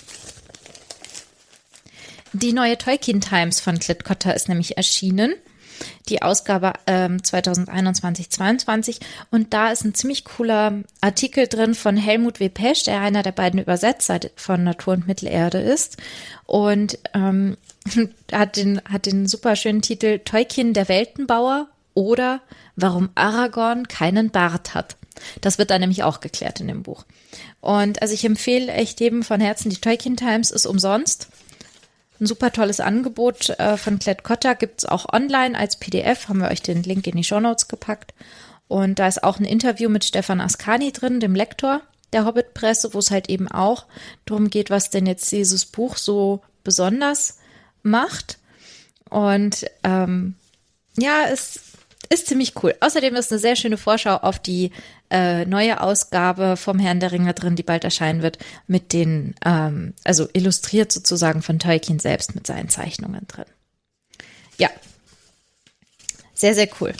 Speaker 4: die neue Tolkien Times von Klett-Cotta ist nämlich erschienen, die Ausgabe ähm, zweitausendeinundzwanzig zweiundzwanzig und da ist ein ziemlich cooler Artikel drin von Helmut W. Pesch, der einer der beiden Übersetzer von Natur und Mittelerde ist und ähm, hat den, hat den super schönen Titel Tolkien der Weltenbauer oder Warum Aragorn keinen Bart hat. Das wird da nämlich auch geklärt in dem Buch. Und also ich empfehle echt jedem von Herzen, die Tolkien Times ist umsonst. Ein super tolles Angebot äh, von Klett-Cotta gibt's auch online als P D F, haben wir euch den Link in die Shownotes gepackt. Und da ist auch ein Interview mit Stefan Askani drin, dem Lektor der Hobbit-Presse, wo es halt eben auch darum geht, was denn jetzt dieses Buch so besonders macht. Und ähm, ja, es ist ziemlich cool. Außerdem ist eine sehr schöne Vorschau auf die äh, neue Ausgabe vom Herrn der Ringe drin, die bald erscheinen wird, mit den, ähm, also illustriert sozusagen von Tolkien selbst mit seinen Zeichnungen drin. Ja, sehr, sehr cool.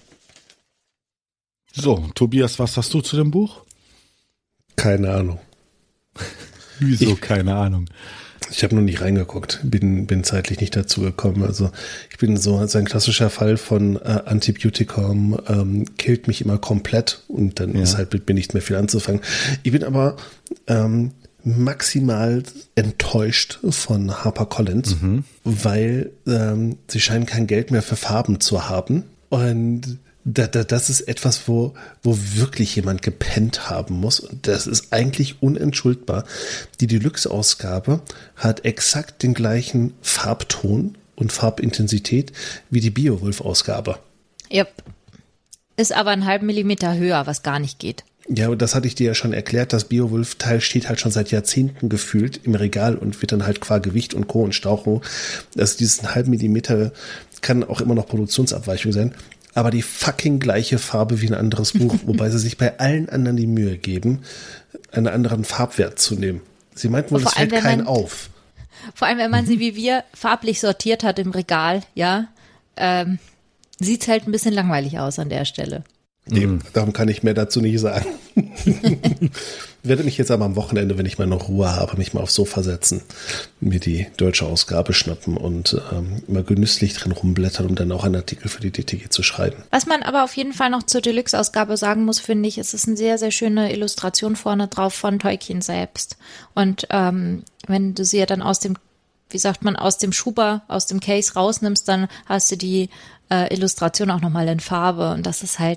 Speaker 2: So, Tobias, was hast du zu dem Buch?
Speaker 3: Keine Ahnung.
Speaker 2: Wieso?
Speaker 3: Ich,
Speaker 2: keine Ahnung.
Speaker 3: Ich habe noch nicht reingeguckt, bin, bin zeitlich nicht dazu gekommen. Also ich bin so, so ein klassischer Fall von äh, Antibiotikum, ähm, killt mich immer komplett und dann
Speaker 2: Ja.
Speaker 3: ist halt mit mir nicht mehr viel anzufangen. Ich bin aber ähm, maximal enttäuscht von HarperCollins,
Speaker 2: Mhm.
Speaker 3: weil ähm, sie scheinen kein Geld mehr für Farben zu haben. Und da, da, das ist etwas, wo, wo wirklich jemand gepennt haben muss. Und das ist eigentlich unentschuldbar. Die Deluxe-Ausgabe hat exakt den gleichen Farbton und Farbintensität wie die Beowulf-Ausgabe.
Speaker 4: Yep. Ist aber einen halben Millimeter höher, was gar nicht geht.
Speaker 3: Ja, und das hatte ich dir ja schon erklärt. Das Beowulf-Teil steht halt schon seit Jahrzehnten gefühlt im Regal und wird dann halt qua Gewicht und Co. und Stauchung. Also dieses halben Millimeter kann auch immer noch Produktionsabweichung sein. Aber die fucking gleiche Farbe wie ein anderes Buch, wobei sie sich bei allen anderen die Mühe geben, einen anderen Farbwert zu nehmen. Sie meinten wohl, es fällt keinen auf.
Speaker 4: Vor allem, wenn man sie wie wir farblich sortiert hat im Regal, ja, ähm, sieht's halt ein bisschen langweilig aus an der Stelle.
Speaker 3: Eben, darum kann ich mehr dazu nicht sagen. Werde mich jetzt aber am Wochenende, wenn ich mal noch Ruhe habe, mich mal aufs Sofa setzen, mir die deutsche Ausgabe schnappen und ähm, immer genüsslich drin rumblättern, um dann auch einen Artikel für die D T G zu schreiben.
Speaker 4: Was man aber auf jeden Fall noch zur Deluxe-Ausgabe sagen muss, finde ich, ist es eine sehr, sehr schöne Illustration vorne drauf von Tolkien selbst. Und ähm, wenn du sie ja dann aus dem, wie sagt man, aus dem Schuber, aus dem Case rausnimmst, dann hast du die äh, Illustration auch nochmal in Farbe und das ist halt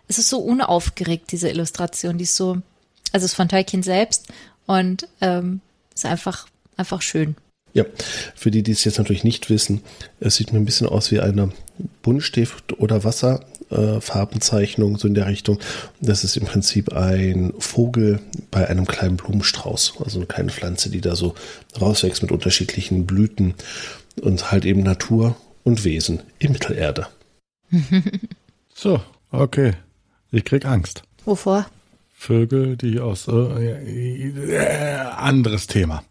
Speaker 4: es ist so unaufgeregt, diese Illustration, die ist so, also es ist von Tolkien selbst und ähm, ist einfach, einfach schön.
Speaker 3: Ja, für die, die es jetzt natürlich nicht wissen, es sieht mir ein bisschen aus wie eine Buntstift- oder Wasserfarbenzeichnung, äh, so in der Richtung. Das ist im Prinzip ein Vogel bei einem kleinen Blumenstrauß, also eine kleine Pflanze, die da so rauswächst mit unterschiedlichen Blüten und halt eben Natur und Wesen in Mittelerde.
Speaker 2: So, okay. Ich krieg Angst.
Speaker 4: Wovor?
Speaker 2: Vögel, die aus äh, äh, anderes Thema.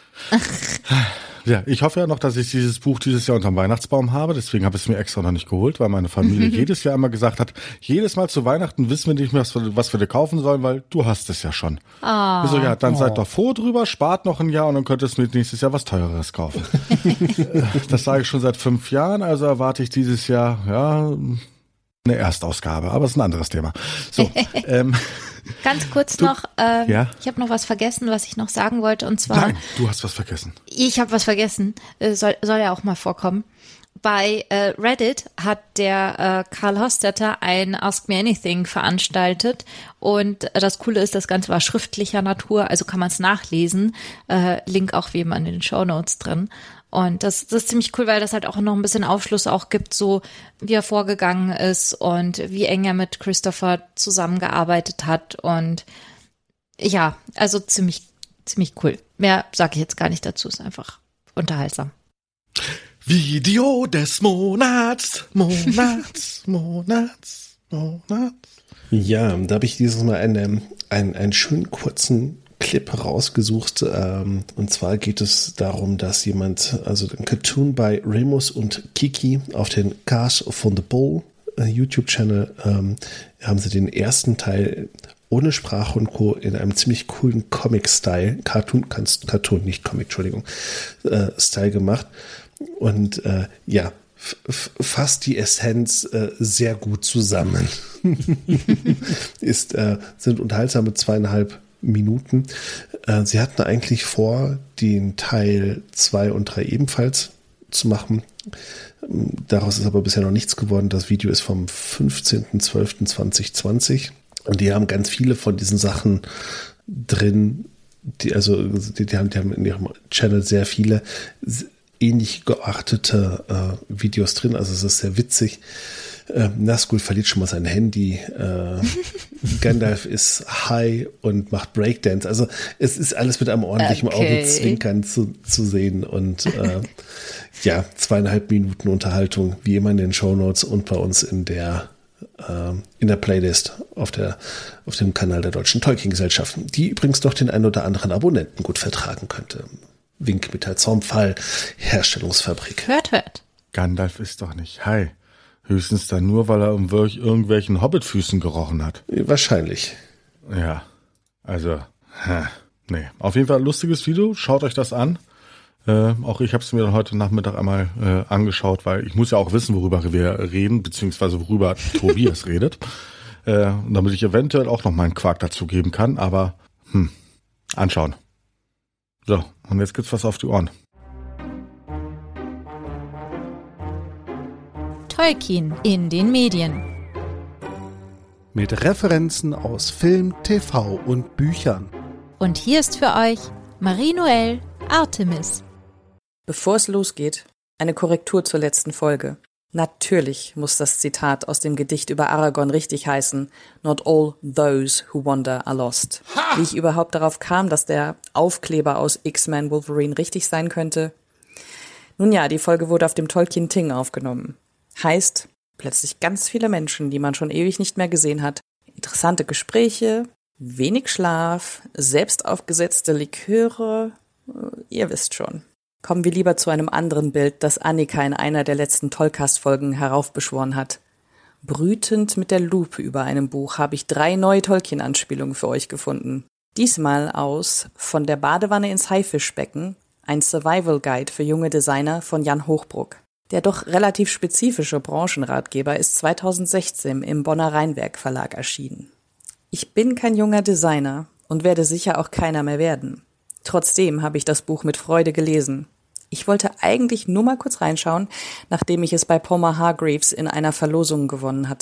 Speaker 2: Ja, ich hoffe ja noch, dass ich dieses Buch dieses Jahr unterm Weihnachtsbaum habe. Deswegen habe ich es mir extra noch nicht geholt, weil meine Familie jedes Jahr immer gesagt hat, jedes Mal zu Weihnachten wissen wir nicht mehr, was wir, was wir dir kaufen sollen, weil du hast es ja schon.
Speaker 4: Oh.
Speaker 2: Ich so, ja, dann oh. seid doch froh drüber, spart noch ein Jahr und dann könnt ihr es mir nächstes Jahr was Teureres kaufen. Das sage ich schon seit fünf Jahren, also erwarte ich dieses Jahr, ja, eine Erstausgabe, aber es ist ein anderes Thema. So, ähm,
Speaker 4: Ganz kurz
Speaker 2: du,
Speaker 4: noch, äh,
Speaker 2: ja?
Speaker 4: ich habe noch was vergessen, was ich noch sagen wollte, und zwar...
Speaker 2: Nein, du hast was vergessen.
Speaker 4: Ich habe was vergessen, äh, soll, soll ja auch mal vorkommen. Bei äh, Reddit hat der äh, Karl Hostetter ein Ask Me Anything veranstaltet und äh, das Coole ist, das Ganze war schriftlicher Natur, also kann man es nachlesen. Äh, Link auch wie immer in den Shownotes drin. Und das, das ist ziemlich cool, weil das halt auch noch ein bisschen Aufschluss auch gibt, so wie er vorgegangen ist und wie eng er mit Christopher zusammengearbeitet hat. Und ja, also ziemlich, ziemlich cool. Mehr sage ich jetzt gar nicht dazu, ist einfach unterhaltsam.
Speaker 2: Video des Monats, Monats, Monats, Monats.
Speaker 3: Ja, da habe ich dieses Mal eine, einen, einen schönen kurzen Clip rausgesucht. Ähm, und zwar geht es darum, dass jemand, also ein Cartoon bei Remus und Kiki auf den Cars von the Bull äh, YouTube-Channel, ähm, haben sie den ersten Teil ohne Sprache und Co. in einem ziemlich coolen Comic-Style, Cartoon, Cartoon, nicht Comic, Entschuldigung, äh, Style gemacht. Und äh, ja, f- fasst die Essenz äh, sehr gut zusammen. Ist, äh, sind unterhaltsame zweieinhalb Minuten. Äh, sie hatten eigentlich vor, den Teil zwei und drei ebenfalls zu machen. Daraus ist aber bisher noch nichts geworden. Das Video ist vom fünfzehnten zwölften zweitausendzwanzig und die haben ganz viele von diesen Sachen drin. Die, also, die, die, haben, die haben in ihrem Channel sehr viele ähnlich geartete äh, Videos drin. Also es ist sehr witzig. Äh, Nazgul verliert schon mal sein Handy. Äh, Gandalf ist high und macht Breakdance. Also es ist alles mit einem ordentlichen
Speaker 4: okay.
Speaker 3: Augenzwinkern zu, zu sehen. Und äh, ja, zweieinhalb Minuten Unterhaltung, wie immer in den Shownotes und bei uns in der äh, in der Playlist auf der auf dem Kanal der Deutschen Tolkien-Gesellschaft, die übrigens doch den einen oder anderen Abonnenten gut vertragen könnte. Wink mit der Zaunpfahl Herstellungsfabrik.
Speaker 4: Hört, hört.
Speaker 2: Gandalf ist doch nicht high. Höchstens dann nur, weil er um irgendwelchen Hobbitfüßen gerochen hat.
Speaker 3: Wahrscheinlich.
Speaker 2: Ja, also, hä, nee. Auf jeden Fall ein lustiges Video. Schaut euch das an. Äh, auch ich habe es mir dann heute Nachmittag einmal äh, angeschaut, weil ich muss ja auch wissen, worüber wir reden, beziehungsweise worüber Tobias redet. Äh, damit ich eventuell auch noch meinen Quark dazu geben kann. Aber, hm, anschauen. So, und jetzt gibt's was auf die Ohren.
Speaker 4: Tolkien in den Medien.
Speaker 6: Mit Referenzen aus Film, T V und Büchern.
Speaker 4: Und hier ist für euch Marie-Noël Artemis.
Speaker 7: Bevor es losgeht, eine Korrektur zur letzten Folge. Natürlich muss das Zitat aus dem Gedicht über Aragorn richtig heißen: Not all those who wander are lost. Ha! Wie ich überhaupt darauf kam, dass der Aufkleber aus X-Men Wolverine richtig sein könnte? Nun ja, die Folge wurde auf dem Tolkien Ting aufgenommen. Heißt, plötzlich ganz viele Menschen, die man schon ewig nicht mehr gesehen hat. Interessante Gespräche, wenig Schlaf, selbst aufgesetzte Liköre. Ihr wisst schon. Kommen wir lieber zu einem anderen Bild, das Annika in einer der letzten Tollcast-Folgen heraufbeschworen hat. Brütend mit der Lupe über einem Buch habe ich drei neue Tolkien-Anspielungen für euch gefunden. Diesmal aus Von der Badewanne ins Haifischbecken, ein Survival-Guide für junge Designer von Jan Hochbruck. Der doch relativ spezifische Branchenratgeber ist zweitausendsechzehn im Bonner Rheinwerk Verlag erschienen. Ich bin kein junger Designer und werde sicher auch keiner mehr werden. Trotzdem habe ich das Buch mit Freude gelesen. Ich wollte eigentlich nur mal kurz reinschauen, nachdem ich es bei Palmer Hargreaves in einer Verlosung gewonnen hatte.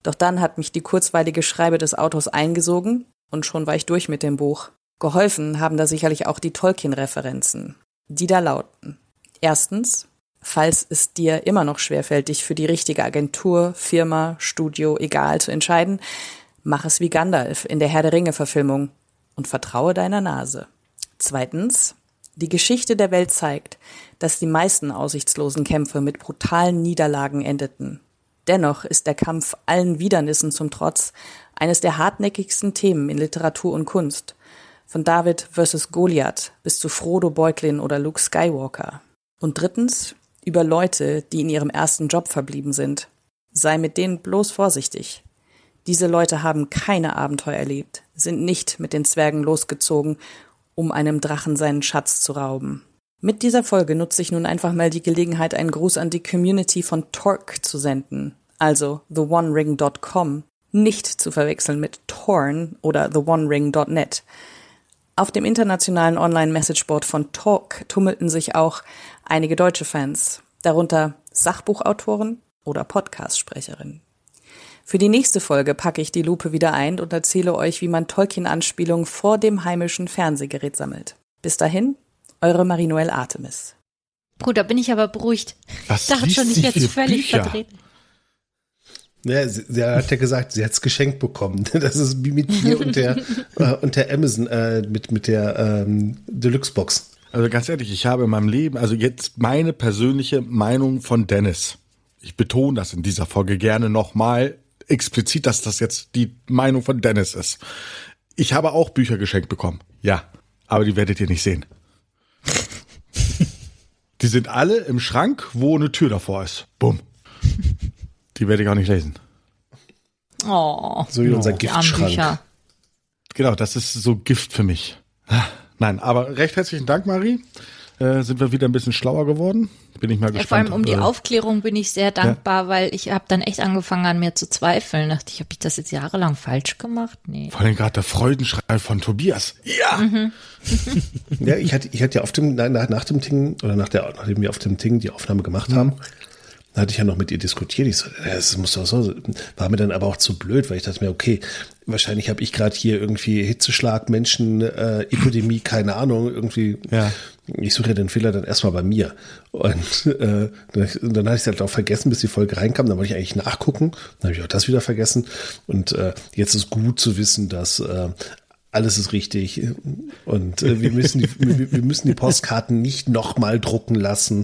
Speaker 7: Doch dann hat mich die kurzweilige Schreibe des Autors eingesogen und schon war ich durch mit dem Buch. Geholfen haben da sicherlich auch die Tolkien-Referenzen, die da lauten. Erstens, falls es dir immer noch schwerfällt, dich für die richtige Agentur, Firma, Studio, egal zu entscheiden, mach es wie Gandalf in der Herr der Ringe-Verfilmung und vertraue deiner Nase. Zweitens, die Geschichte der Welt zeigt, dass die meisten aussichtslosen Kämpfe mit brutalen Niederlagen endeten. Dennoch ist der Kampf allen Widernissen zum Trotz eines der hartnäckigsten Themen in Literatur und Kunst. Von David versus Goliath bis zu Frodo Beutlin oder Luke Skywalker. Und drittens, über Leute, die in ihrem ersten Job verblieben sind. Sei mit denen bloß vorsichtig. Diese Leute haben keine Abenteuer erlebt, sind nicht mit den Zwergen losgezogen, um einem Drachen seinen Schatz zu rauben. Mit dieser Folge nutze ich nun einfach mal die Gelegenheit, einen Gruß an die Community von Torque zu senden, also the one ring dot com, nicht zu verwechseln mit Torn oder the one ring dot net. Auf dem internationalen Online-Messageboard von Talk tummelten sich auch einige deutsche Fans, darunter Sachbuchautoren oder Podcast-Sprecherinnen. Für die nächste Folge packe ich die Lupe wieder ein und erzähle euch, wie man Tolkien-Anspielungen vor dem heimischen Fernsehgerät sammelt. Bis dahin, eure Marie-Noelle Artemis.
Speaker 4: Gut, da bin ich aber beruhigt.
Speaker 2: Was
Speaker 4: ich dachte schon, ich jetzt völlig
Speaker 2: Bücher?
Speaker 4: vertreten.
Speaker 3: Ja, sie, sie hat ja gesagt, sie hat es geschenkt bekommen. Das ist wie mit dir und der äh, und der Amazon äh, mit mit der ähm, Deluxe-Box.
Speaker 2: Also ganz ehrlich, ich habe in meinem Leben, also jetzt meine persönliche Meinung von Dennis. Ich betone das in dieser Folge gerne nochmal explizit, dass das jetzt die Meinung von Dennis ist. Ich habe auch Bücher geschenkt bekommen. Ja, aber die werdet ihr nicht sehen. Die sind alle im Schrank, wo eine Tür davor ist. Bumm. Die werde ich auch nicht lesen.
Speaker 4: Oh,
Speaker 3: So wie unser
Speaker 4: die armen
Speaker 3: Giftschrank.
Speaker 4: Bücher.
Speaker 2: Genau, das ist so Gift für mich. Nein, aber recht herzlichen Dank, Marie. Äh, sind wir wieder ein bisschen schlauer geworden. Bin ich mal
Speaker 4: Ja,
Speaker 2: gespannt.
Speaker 4: vor allem um die
Speaker 2: äh,
Speaker 4: Aufklärung bin ich sehr dankbar, weil ich habe dann echt angefangen an mir zu zweifeln. Dachte ich, habe ich das jetzt jahrelang falsch gemacht? Nee.
Speaker 2: Vor allem gerade der Freudenschrei von Tobias. Ja!
Speaker 4: Mhm.
Speaker 3: Ja, ich hatte, ich hatte ja auf dem, nach, nach dem Ting, oder nach der, nachdem wir auf dem Ting die Aufnahme gemacht haben, da hatte ich ja noch mit ihr diskutiert. Ich so, ja, das muss doch so. War mir dann aber auch zu blöd, weil ich dachte mir, okay, wahrscheinlich habe ich gerade hier irgendwie Hitzeschlag, Menschen, äh, Epidemie, keine Ahnung, irgendwie.
Speaker 2: Ja.
Speaker 3: Ich suche ja den Fehler dann erstmal bei mir. Und äh, dann, dann hatte ich es halt auch vergessen, bis die Folge reinkam. Dann wollte ich eigentlich nachgucken. Dann habe ich auch das wieder vergessen. Und äh, jetzt ist gut zu wissen, dass äh, alles ist richtig. Und äh, wir müssen die, wir, wir müssen die Postkarten nicht nochmal drucken lassen.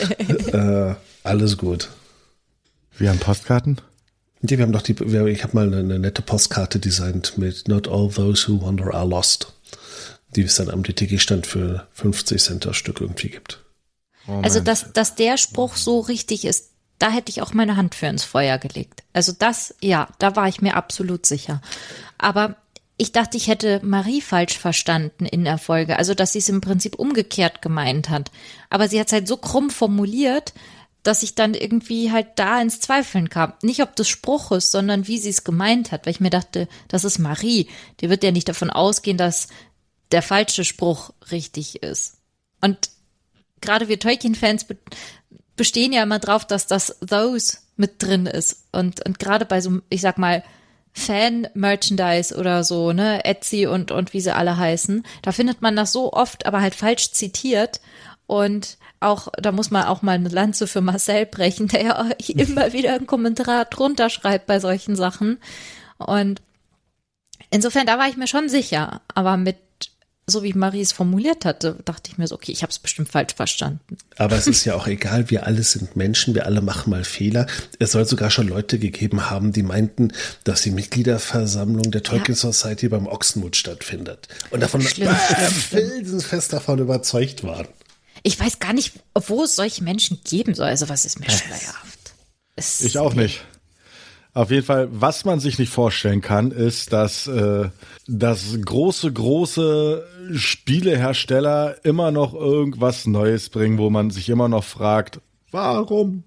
Speaker 3: äh, alles gut.
Speaker 2: Wir haben Postkarten?
Speaker 3: Ja, wir haben doch die, wir, ich habe mal eine, eine nette Postkarte designt mit Not all those who wander are lost. Die es dann am D T G-Stand für fünfzig Cent das Stück irgendwie gibt.
Speaker 2: Oh
Speaker 4: Also, dass, dass der Spruch so richtig ist, da hätte ich auch meine Hand für ins Feuer gelegt. Also das, ja, da war ich mir absolut sicher. Aber ich dachte, ich hätte Marie falsch verstanden in der Folge. Also, dass sie es im Prinzip umgekehrt gemeint hat. Aber sie hat es halt so krumm formuliert, dass ich dann irgendwie halt da ins Zweifeln kam. Nicht ob des Spruches, sondern wie sie es gemeint hat. Weil ich mir dachte, das ist Marie. Die wird ja nicht davon ausgehen, dass der falsche Spruch richtig ist. Und gerade wir Tolkien-Fans be- bestehen ja immer drauf, dass das those mit drin ist. Und, und gerade bei so, ich sag mal, Fan-Merchandise oder so, ne, Etsy und, und wie sie alle heißen, da findet man das so oft, aber halt falsch zitiert. Und auch, da muss man auch mal eine Lanze für Marcel brechen, der ja immer wieder einen Kommentar drunter schreibt bei solchen Sachen. Und insofern, da war ich mir schon sicher. Aber mit, so wie Marie es formuliert hatte, dachte ich mir so, okay, ich habe es bestimmt falsch verstanden.
Speaker 3: Aber es ist ja auch egal, wir alle sind Menschen, wir alle machen mal Fehler. Es soll sogar schon Leute gegeben haben, die meinten, dass die Mitgliederversammlung der Tolkien ja. Society beim Ochsenmut stattfindet. Und davon felsenfest davon überzeugt waren.
Speaker 4: Ich weiß gar nicht, wo es solche Menschen geben soll. Also was ist mir schleierhaft. Es
Speaker 2: Ich auch nicht. Auf jeden Fall, was man sich nicht vorstellen kann, ist, dass, äh, dass große, große Spielehersteller immer noch irgendwas Neues bringen, wo man sich immer noch fragt, warum?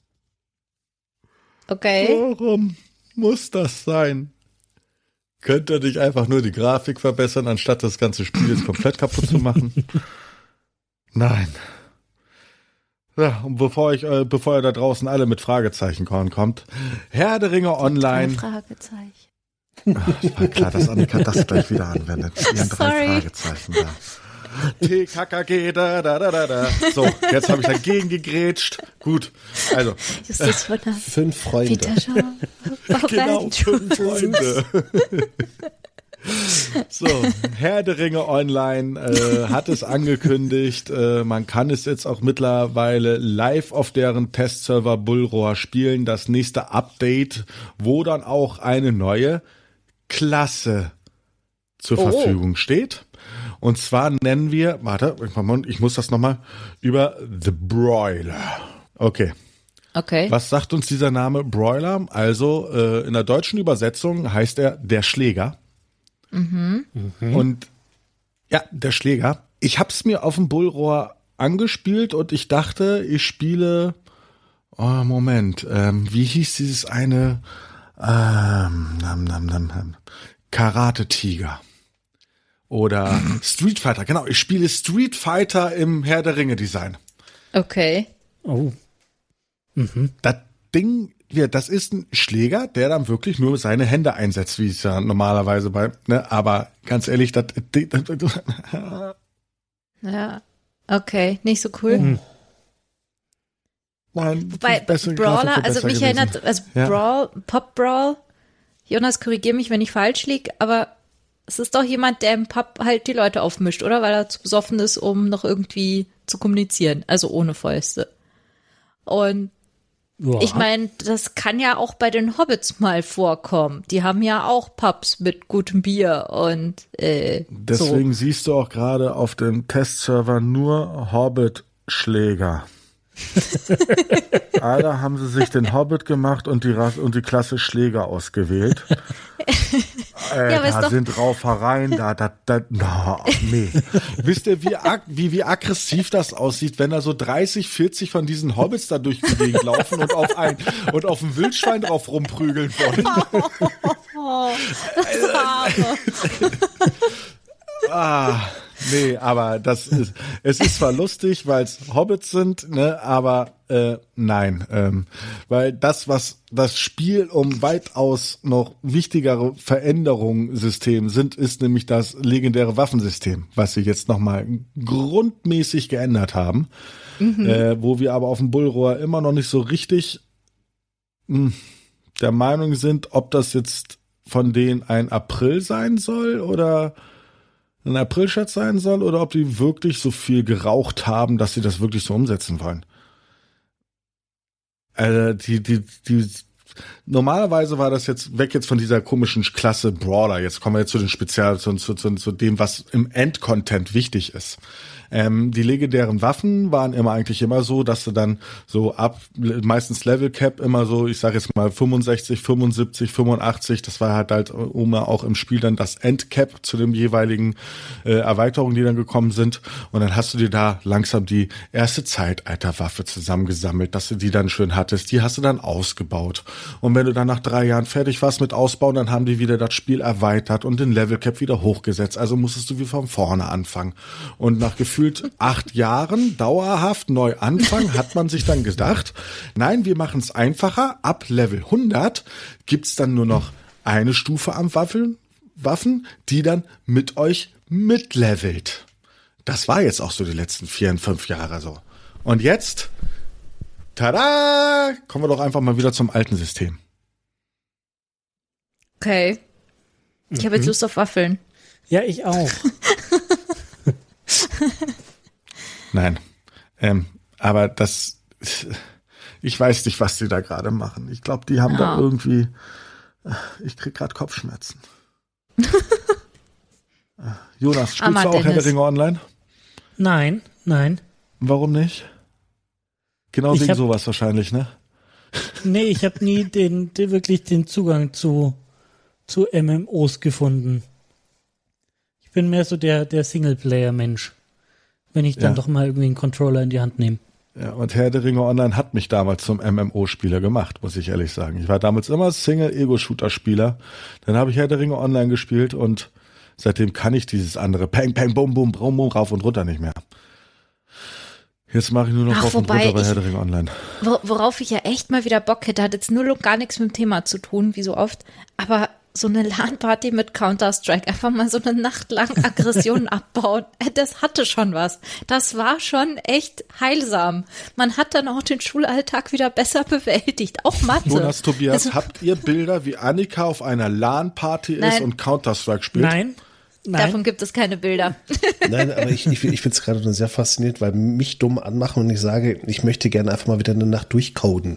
Speaker 4: Okay.
Speaker 2: Warum muss das sein? Könnte nicht einfach nur die Grafik verbessern, anstatt das ganze Spiel jetzt komplett kaputt zu machen? Nein. Ja, und bevor ich, äh, bevor ihr da draußen alle mit Fragezeichen kommt, Herr der Ringe Online.
Speaker 4: Fragezeichen.
Speaker 2: Ach, war klar, dass Annika das gleich wieder anwendet. Ihren drei Fragezeichen da. T K K G, da, da, da, da, da. So, jetzt habe ich dagegen gegrätscht. Gut, also.
Speaker 4: Justus von der
Speaker 3: Fünf Freunde.
Speaker 4: Peter Shaw.
Speaker 2: Genau, fünf Freunde. So, Herr der Ringe Online äh, hat es angekündigt, äh, man kann es jetzt auch mittlerweile live auf deren Testserver Bullroar spielen. Das nächste Update, wo dann auch eine neue Klasse zur
Speaker 4: oh.
Speaker 2: Verfügung steht. Und zwar nennen wir, warte, ich muss das nochmal, über The Broiler. Okay.
Speaker 4: Okay.
Speaker 2: Was sagt uns dieser Name Broiler? Also äh, in der deutschen Übersetzung heißt er der Schläger.
Speaker 4: Mhm.
Speaker 2: Und ja, der Schläger. Ich hab's mir auf dem Bullroar angespielt und ich dachte, ich spiele, oh Moment, ähm, wie hieß dieses eine ähm, nam, nam, nam, nam, Karate-Tiger. Oder Street Fighter, genau. Ich spiele Street Fighter im Herr der Ringe Design.
Speaker 4: Okay.
Speaker 5: Oh. Mhm.
Speaker 2: Das Ding, ja, das ist ein Schläger, der dann wirklich nur seine Hände einsetzt, wie es ja normalerweise bei, ne, aber ganz ehrlich, das, das, das
Speaker 4: ja, okay, nicht so cool.
Speaker 5: Mhm.
Speaker 2: Nein,
Speaker 4: Bei
Speaker 2: bessere
Speaker 4: Brawler,
Speaker 2: Grafik
Speaker 4: also
Speaker 2: besser
Speaker 4: mich
Speaker 2: gewesen.
Speaker 4: erinnert, also
Speaker 2: Ja.
Speaker 4: Brawl, Pop Brawl, Jonas, korrigier mich, wenn ich falsch liege, aber es ist doch jemand, der im Pub halt die Leute aufmischt, oder? Weil er zu besoffen ist, um noch irgendwie zu kommunizieren, also ohne Fäuste. Und
Speaker 5: Ja.
Speaker 4: ich meine, das kann ja auch bei den Hobbits mal vorkommen. Die haben ja auch Pubs mit gutem Bier und äh,
Speaker 2: Deswegen
Speaker 4: so.
Speaker 2: siehst du auch gerade auf dem Testserver nur Hobbit-Schläger. Alle haben sie sich den Hobbit gemacht und die, Ras- und die Klasse Schläger ausgewählt. Äh,
Speaker 4: Ja, aber ist
Speaker 2: da
Speaker 4: doch-
Speaker 2: sind Raufereien, da, da, da, no, nee. Wisst ihr, wie, ag- wie, wie aggressiv das aussieht, wenn da so dreißig, vierzig von diesen Hobbits da durch die Gegend laufen und auf ein, und auf ein Wildschwein drauf rumprügeln wollen.
Speaker 4: Oh, das Arme.
Speaker 2: Ah, nee, aber das ist, es ist zwar lustig, weil es Hobbits sind, ne, aber äh, nein, ähm, weil das, was das Spiel um weitaus noch wichtigere Veränderungssystem sind, ist nämlich das legendäre Waffensystem, was sie jetzt nochmal grundmäßig geändert haben, mhm. äh, wo wir aber auf dem Bullroar immer noch nicht so richtig mh, der Meinung sind, ob das jetzt von denen ein April sein soll oder ein Aprilscherz sein soll oder ob die wirklich so viel geraucht haben, dass sie das wirklich so umsetzen wollen. Also die, die, die, normalerweise war das jetzt weg jetzt von dieser komischen Klasse Brawler. Jetzt kommen wir jetzt zu den Spezial, zu, zu, zu, zu dem, was im Endcontent wichtig ist. Ähm, die legendären Waffen waren immer eigentlich immer so, dass du dann so ab, meistens Level Cap immer so, ich sage jetzt mal fünfundsechzig, fünfundsiebzig, fünfundachtzig, das war halt halt immer auch im Spiel dann das Endcap zu den jeweiligen äh, Erweiterungen, die dann gekommen sind. Und dann hast du dir da langsam die erste Zeitalterwaffe zusammengesammelt, dass du die dann schön hattest. Die hast du dann ausgebaut. Und wenn du dann nach drei Jahren fertig warst mit Ausbauen, dann haben die wieder das Spiel erweitert und den Level Cap wieder hochgesetzt. Also musstest du wie von vorne anfangen. Und nach Gefühl acht Jahren dauerhaft neu anfangen, hat man sich dann gedacht, nein, wir machen es einfacher. Ab Level hundert gibt's dann nur noch eine Stufe am Waffen, Waffen, die dann mit euch mitlevelt. Das war jetzt auch so die letzten vier, fünf Jahre so. Und jetzt, tada, kommen wir doch einfach mal wieder zum alten System.
Speaker 4: Okay. Ich habe jetzt Lust auf Waffeln.
Speaker 5: Ja, ich auch.
Speaker 2: Nein, ähm, aber das, ich weiß nicht, was die da gerade machen. Ich glaube, die haben
Speaker 4: Ja.
Speaker 2: da irgendwie, ich krieg gerade Kopfschmerzen. Jonas, spielst
Speaker 4: Armer
Speaker 2: du auch Herr der
Speaker 4: Dennis.
Speaker 2: Ringe online?
Speaker 5: Nein, nein.
Speaker 2: Warum nicht? Genau
Speaker 5: Ich
Speaker 2: wegen
Speaker 5: hab-
Speaker 2: sowas wahrscheinlich, ne?
Speaker 5: Nee, ich habe nie den, den wirklich den Zugang zu, zu M M Os gefunden. Ich bin mehr so der, der Singleplayer-Mensch. Wenn ich dann
Speaker 2: Ja.
Speaker 5: doch mal irgendwie einen Controller in die Hand nehme.
Speaker 2: Ja, und Herr der Ringe Online hat mich damals zum M M O-Spieler gemacht, muss ich ehrlich sagen. Ich war damals immer Single-Ego-Shooter-Spieler. Dann habe ich Herr der Ringe Online gespielt und seitdem kann ich dieses andere Peng, Peng, Bum, Bum, Bum, Bum, rauf und runter nicht mehr. Jetzt mache ich nur noch
Speaker 4: Ach,
Speaker 2: auf und
Speaker 4: wobei
Speaker 2: runter bei
Speaker 4: ich-
Speaker 2: Herr der Ringe Online.
Speaker 4: Worauf ich ja echt mal wieder Bock hätte, hat jetzt nur gar nichts mit dem Thema zu tun, wie so oft, aber so eine LAN-Party mit Counter-Strike, einfach mal so eine Nacht lang Aggression abbauen, das hatte schon was. Das war schon echt heilsam. Man hat dann auch den Schulalltag wieder besser bewältigt, auch Mathe.
Speaker 2: Jonas, Tobias,
Speaker 4: Also-
Speaker 2: habt ihr Bilder, wie Annika auf einer LAN-Party ist
Speaker 4: Nein.
Speaker 2: und Counter-Strike spielt?
Speaker 5: Nein, nein.
Speaker 4: Davon gibt es keine Bilder.
Speaker 3: Nein, aber ich, ich, ich finde es gerade nur sehr faszinierend, weil mich dumm anmachen und ich sage, ich möchte gerne einfach mal wieder eine Nacht durchcoden.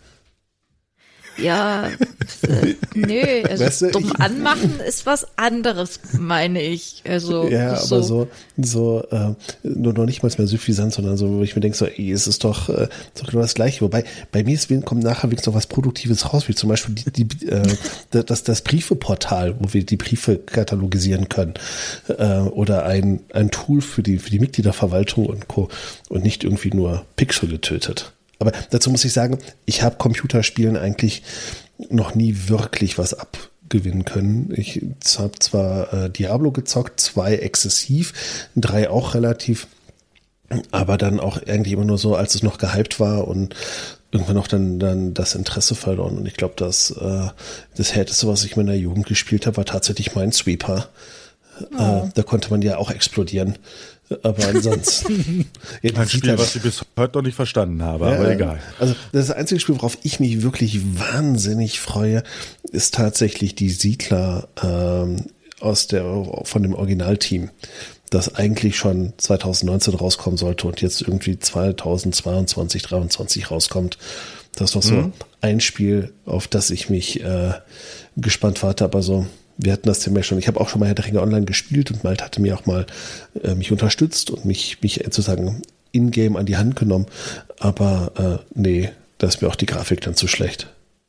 Speaker 4: Ja, äh, nö, also
Speaker 3: Weißt du,
Speaker 4: dumm
Speaker 3: ich-
Speaker 4: anmachen ist was anderes, meine ich. Also
Speaker 3: Ja,
Speaker 4: das ist
Speaker 3: aber so, so äh, nur noch nicht mal mehr suffisant, sondern so, wo ich mir denke, so, ey, es ist doch, äh, ist doch genau das Gleiche. Wobei, bei mir ist, kommt nachher wenigstens noch was Produktives raus, wie zum Beispiel die, die, äh, das, das Briefeportal, wo wir die Briefe katalogisieren können. Äh, oder ein, ein Tool für die, für die Mitgliederverwaltung und Co. Und nicht irgendwie nur Pixel getötet. Aber dazu muss ich sagen, ich habe Computerspielen eigentlich noch nie wirklich was abgewinnen können. Ich habe zwar äh, Diablo gezockt, zwei exzessiv, drei auch relativ, aber dann auch eigentlich immer nur so, als es noch gehypt war und irgendwann auch dann, dann das Interesse verloren. Und ich glaube, dass äh, das Härteste, was ich in meiner Jugend gespielt habe, war tatsächlich Minesweeper. Oh. Äh, da konnte man ja auch explodieren. Aber ansonsten. ja,
Speaker 2: Ein Spiel, was ich bis heute noch nicht verstanden habe, ja, aber egal.
Speaker 3: Also das einzige Spiel, worauf ich mich wirklich wahnsinnig freue, ist tatsächlich die Siedler ähm, aus der von dem Originalteam, das eigentlich schon zwanzig neunzehn rauskommen sollte und jetzt irgendwie zwanzig zweiundzwanzig, dreiundzwanzig rauskommt. Das ist doch so mhm. ein Spiel, auf das ich mich äh, gespannt warte, aber so. Wir hatten das Thema schon. Ich habe auch schon mal Herr der Ringe online gespielt und Malte hatte mir auch mal äh, mich unterstützt und mich, mich sozusagen in-game an die Hand genommen. Aber äh, nee, da ist mir auch die Grafik dann zu schlecht.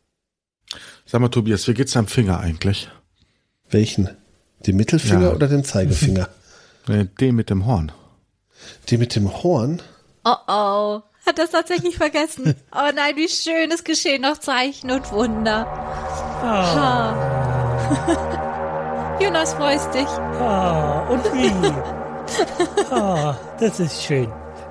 Speaker 2: Sag mal, Tobias, wie geht's deinem Finger eigentlich?
Speaker 3: Welchen? Den Mittelfinger
Speaker 2: Ja.
Speaker 3: oder den Zeigefinger?
Speaker 2: Nee, den mit dem Horn.
Speaker 3: Den mit dem Horn?
Speaker 4: Oh oh, hat das tatsächlich vergessen. Oh nein, wie schön, es geschehen noch Zeichen und Wunder. Ha. Jonas, freust dich.
Speaker 5: Ah, und wie? Ah, das ist schön.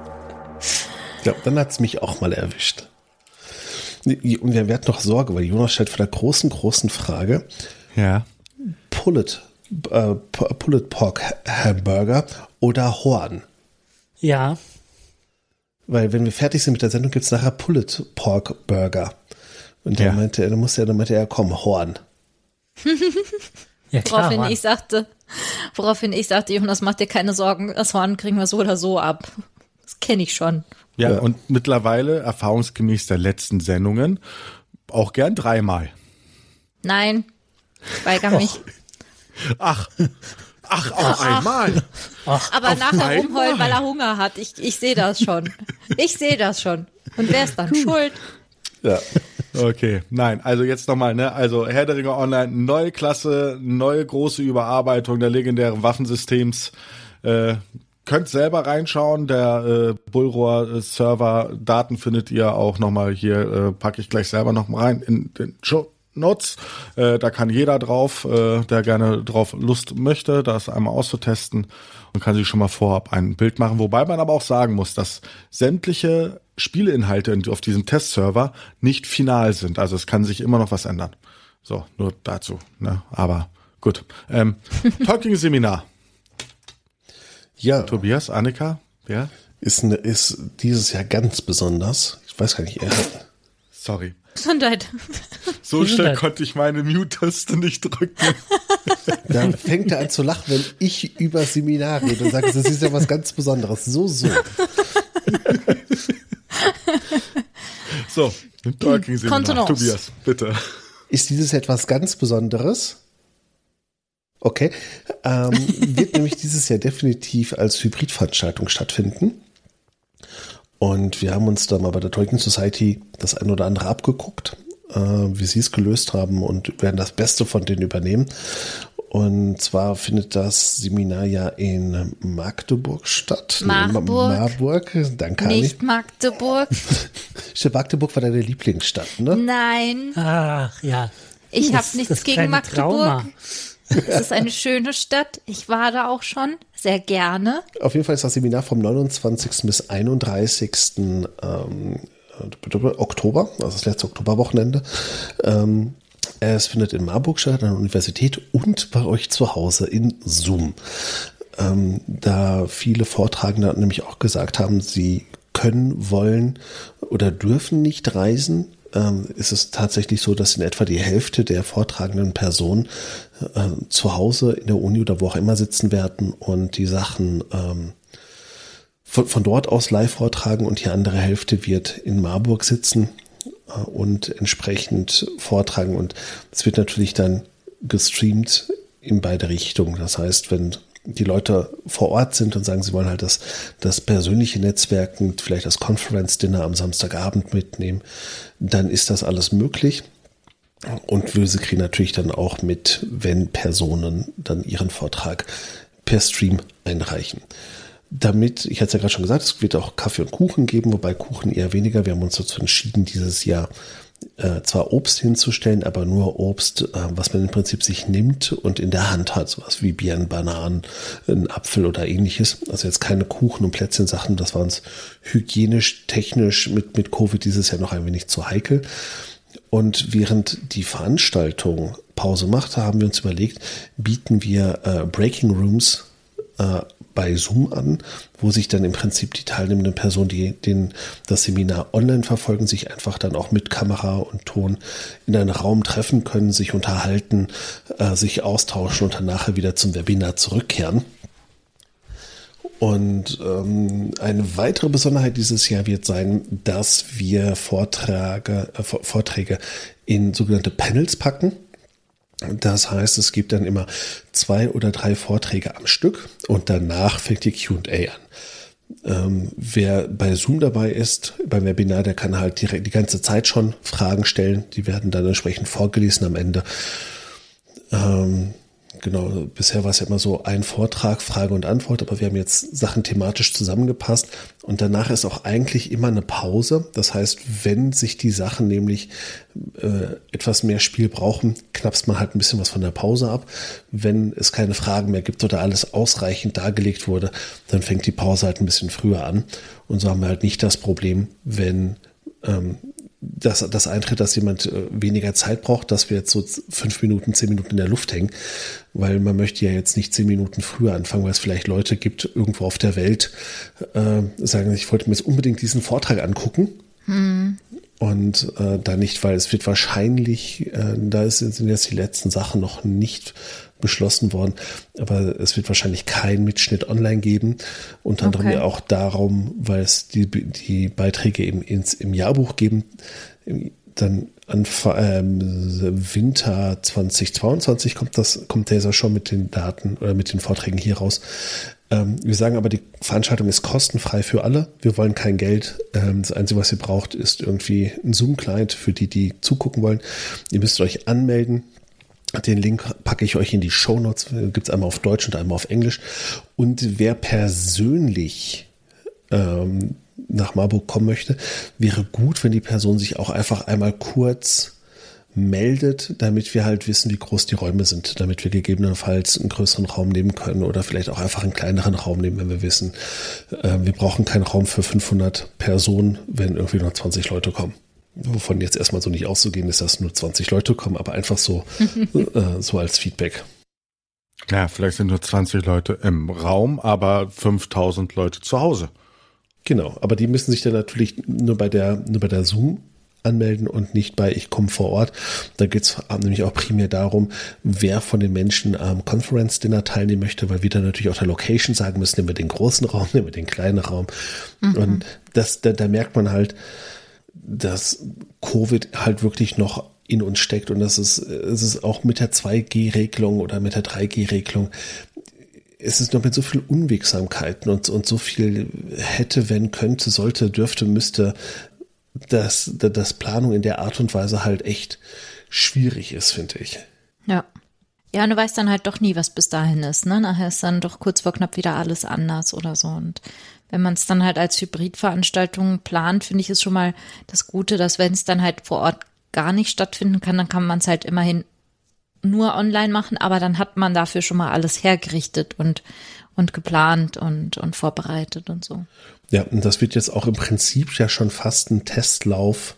Speaker 3: Ja, dann hat's mich auch mal erwischt. Und wir hatten noch Sorge, weil Jonas stellt vor der großen, großen Frage.
Speaker 2: Ja.
Speaker 3: Pullet, äh, Pullet Pork Hamburger oder Horn?
Speaker 5: Ja.
Speaker 3: Weil wenn wir fertig sind mit der Sendung, gibt's nachher Pullet Pork Burger. Und dann
Speaker 2: Ja.
Speaker 3: meinte er, dann musste er, dann meinte er, komm, Horn.
Speaker 5: Ja, klar,
Speaker 4: Woraufhin
Speaker 5: Mann.
Speaker 4: ich sagte, woraufhin ich sagte, Jonas, mach dir keine Sorgen, das Horn kriegen wir so oder so ab. Das kenne ich schon.
Speaker 2: Ja,
Speaker 3: Ja.
Speaker 2: und mittlerweile, erfahrungsgemäß der letzten Sendungen, auch gern dreimal.
Speaker 4: Nein, ich weigere mich.
Speaker 2: Ach, ach, auf einmal.
Speaker 4: Aber
Speaker 2: auf
Speaker 4: nachher
Speaker 2: einmal.
Speaker 4: rumheulen, weil er Hunger hat. Ich, ich sehe das schon. Ich sehe das schon. Und wer ist dann schuld?
Speaker 3: Ja.
Speaker 2: Okay, nein, also jetzt nochmal, ne, also Herr der Ringe Online, neue Klasse, neue große Überarbeitung der legendären Waffensystems, äh, könnt selber reinschauen, der äh, Bullrohr-Server-Daten findet ihr auch nochmal hier, äh, packe ich gleich selber noch mal rein in den Show Notes, äh, da kann jeder drauf, äh, der gerne drauf Lust möchte, das einmal auszutesten und kann sich schon mal vorab ein Bild machen, wobei man aber auch sagen muss, dass sämtliche Spieleinhalte auf diesem Testserver nicht final sind. Also es kann sich immer noch was ändern. So, nur dazu. Ne? Aber gut. Ähm, Talking-Seminar.
Speaker 3: Ja,
Speaker 2: Tobias, Annika, ja?
Speaker 3: ist, ne, ist dieses Jahr ganz besonders. Ich weiß gar nicht, er
Speaker 2: Sorry.
Speaker 4: Gesundheit.
Speaker 2: So schnell
Speaker 5: Gesundheit.
Speaker 2: konnte ich meine Mute-Taste nicht drücken.
Speaker 3: da fängt er an zu lachen, wenn ich über Seminar rede und sage, das ist ja was ganz Besonderes. So, so.
Speaker 2: So, Talking-Seminar.
Speaker 4: Kontenance.
Speaker 2: Tobias, bitte.
Speaker 3: Ist dieses etwas ganz Besonderes? Okay. Ähm, wird nämlich dieses Jahr definitiv als Hybridveranstaltung stattfinden. Und wir haben uns da mal bei der Tolkien Society das ein oder andere abgeguckt, äh, wie sie es gelöst haben und werden das Beste von denen übernehmen. Und zwar findet das Seminar ja in Magdeburg statt.
Speaker 4: Marburg.
Speaker 3: Nee, Marburg, danke.
Speaker 4: Nicht Magdeburg.
Speaker 3: Stimmt, Magdeburg war deine Lieblingsstadt, ne?
Speaker 4: Nein.
Speaker 5: Ach, ja.
Speaker 4: Ich
Speaker 5: Das-
Speaker 4: habe nichts
Speaker 5: das
Speaker 4: gegen
Speaker 5: kleine
Speaker 4: Magdeburg.
Speaker 5: Trauma.
Speaker 4: Es ist eine schöne Stadt. Ich war da auch schon sehr gerne.
Speaker 3: Auf jeden Fall ist das Seminar vom neunundzwanzigsten bis einunddreißigsten Ähm, Oktober, also das letzte Oktoberwochenende. Ähm, es findet in Marburg statt, an der Universität und bei euch zu Hause in Zoom. Ähm, da viele Vortragende nämlich auch gesagt haben, sie können, wollen oder dürfen nicht reisen, ähm, ist es tatsächlich so, dass in etwa die Hälfte der vortragenden Personen äh, zu Hause in der Uni oder wo auch immer sitzen werden und die Sachen ähm, von, von dort aus live vortragen, und die andere Hälfte wird in Marburg sitzen äh, und entsprechend vortragen, und es wird natürlich dann gestreamt in beide Richtungen. Das heißt, wenn die Leute vor Ort sind und sagen, sie wollen halt das, das persönliche Netzwerken, vielleicht das Conference-Dinner am Samstagabend mitnehmen, dann ist das alles möglich. Und wir kriegen natürlich dann auch mit, wenn Personen dann ihren Vortrag per Stream einreichen. Damit, ich hatte es ja gerade schon gesagt, es wird auch Kaffee und Kuchen geben, wobei Kuchen eher weniger. Wir haben uns dazu entschieden, dieses Jahr Äh, zwar Obst hinzustellen, aber nur Obst, äh, was man im Prinzip sich nimmt und in der Hand hat, sowas wie Birnen, Bananen, ein Apfel oder ähnliches. Also jetzt keine Kuchen- und Plätzchensachen, das war uns hygienisch, technisch mit, mit Covid dieses Jahr noch ein wenig zu heikel. Und während die Veranstaltung Pause machte, haben wir uns überlegt, bieten wir äh, Breaking Rooms äh, bei Zoom an, wo sich dann im Prinzip die teilnehmenden Personen, die den, das Seminar online verfolgen, sich einfach dann auch mit Kamera und Ton in einen Raum treffen können, sich unterhalten, äh, sich austauschen und dann nachher wieder zum Webinar zurückkehren. Und ähm, eine weitere Besonderheit dieses Jahr wird sein, dass wir Vorträge, äh, Vorträge in sogenannte Panels packen. Das heißt, es gibt dann immer zwei oder drei Vorträge am Stück und danach fängt die Q und A an. Ähm, wer bei Zoom dabei ist, beim Webinar, der kann halt direkt die ganze Zeit schon Fragen stellen. Die werden dann entsprechend vorgelesen am Ende. Ähm, genau, bisher war es ja immer so ein Vortrag, Frage und Antwort, aber wir haben jetzt Sachen thematisch zusammengepasst und danach ist auch eigentlich immer eine Pause. Das heißt, wenn sich die Sachen nämlich äh, etwas mehr Spiel brauchen, knappst man halt ein bisschen was von der Pause ab. Wenn es keine Fragen mehr gibt oder alles ausreichend dargelegt wurde, dann fängt die Pause halt ein bisschen früher an. Und so haben wir halt nicht das Problem, wenn ähm, das, das eintritt, dass jemand äh, weniger Zeit braucht, dass wir jetzt so fünf Minuten, zehn Minuten in der Luft hängen, weil man möchte ja jetzt nicht zehn Minuten früher anfangen, weil es vielleicht Leute gibt irgendwo auf der Welt, äh, sagen, ich wollte mir jetzt unbedingt diesen Vortrag angucken. Hm. Und äh, da nicht, weil es wird wahrscheinlich, äh, da ist, sind jetzt die letzten Sachen noch nicht beschlossen worden, aber es wird wahrscheinlich keinen Mitschnitt online geben. Unter anderem okay. ja auch darum, weil es die, die Beiträge eben ins, im Jahrbuch geben, dann an ähm, Winter zweitausendzweiundzwanzig kommt das, kommt der schon mit den Daten oder mit den Vorträgen hier raus. Ähm, wir sagen aber, die Veranstaltung ist kostenfrei für alle. Wir wollen kein Geld. Ähm, das Einzige, was ihr braucht, ist irgendwie ein Zoom-Client für die, die zugucken wollen. Ihr müsst euch anmelden. Den Link packe ich euch in die Shownotes. Gibt es einmal auf Deutsch und einmal auf Englisch. Und wer persönlich ähm, nach Marburg kommen möchte, wäre gut, wenn die Person sich auch einfach einmal kurz meldet, damit wir halt wissen, wie groß die Räume sind, damit wir gegebenenfalls einen größeren Raum nehmen können oder vielleicht auch einfach einen kleineren Raum nehmen, wenn wir wissen, äh, wir brauchen keinen Raum für fünfhundert Personen, wenn irgendwie nur zwanzig Leute kommen. Wovon jetzt erstmal so nicht auszugehen ist, dass nur zwanzig Leute kommen, aber einfach so, äh, so als Feedback.
Speaker 2: Ja, vielleicht sind nur zwanzig Leute im Raum, aber fünftausend Leute zu Hause.
Speaker 3: Genau, aber die müssen sich dann natürlich nur bei der, nur bei der Zoom anmelden und nicht bei Ich komme vor Ort. Da geht es nämlich auch primär darum, wer von den Menschen am Conference-Dinner teilnehmen möchte, weil wir dann natürlich auch der Location sagen müssen, nehmen wir den großen Raum, nehmen wir den kleinen Raum. Mhm. Und das, da, da merkt man halt, dass Covid halt wirklich noch in uns steckt und das ist, es ist auch mit der zwei G Regelung oder mit der drei G Regelung, es ist noch mit so viel Unwegsamkeiten und, und so viel hätte, wenn, könnte, sollte, dürfte, müsste, dass, dass Planung in der Art und Weise halt echt schwierig ist, finde ich.
Speaker 4: Ja. Ja, und du weißt dann halt doch nie, was bis dahin ist, ne? Nachher ist dann doch kurz vor knapp wieder alles anders oder so. Und wenn man es dann halt als Hybridveranstaltung plant, finde ich es schon mal das Gute, dass wenn es dann halt vor Ort gar nicht stattfinden kann, dann kann man es halt immerhin nur online machen, aber dann hat man dafür schon mal alles hergerichtet und, und geplant und, und vorbereitet und so.
Speaker 3: Ja, und das wird jetzt auch im Prinzip ja schon fast ein Testlauf,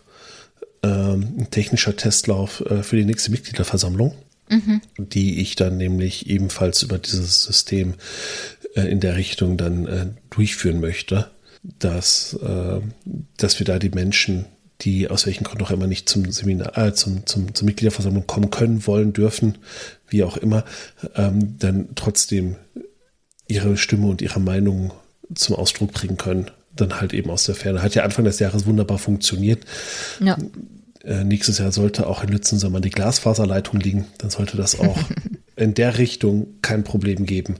Speaker 3: ähm, ein technischer Testlauf äh, für die nächste Mitgliederversammlung, mhm. die ich dann nämlich ebenfalls über dieses System äh, in der Richtung dann äh, durchführen möchte, dass, äh, dass wir da die Menschen, die aus welchen Gründen auch immer nicht zum Seminar, äh, zum, zum, zur Mitgliederversammlung kommen können, wollen, dürfen, wie auch immer, ähm, dann trotzdem ihre Stimme und ihre Meinung zum Ausdruck bringen können. Dann halt eben aus der Ferne. Hat ja Anfang des Jahres wunderbar funktioniert. Ja. Äh, nächstes Jahr sollte auch in Lützensammer die Glasfaserleitung liegen. Dann sollte das auch in der Richtung kein Problem geben.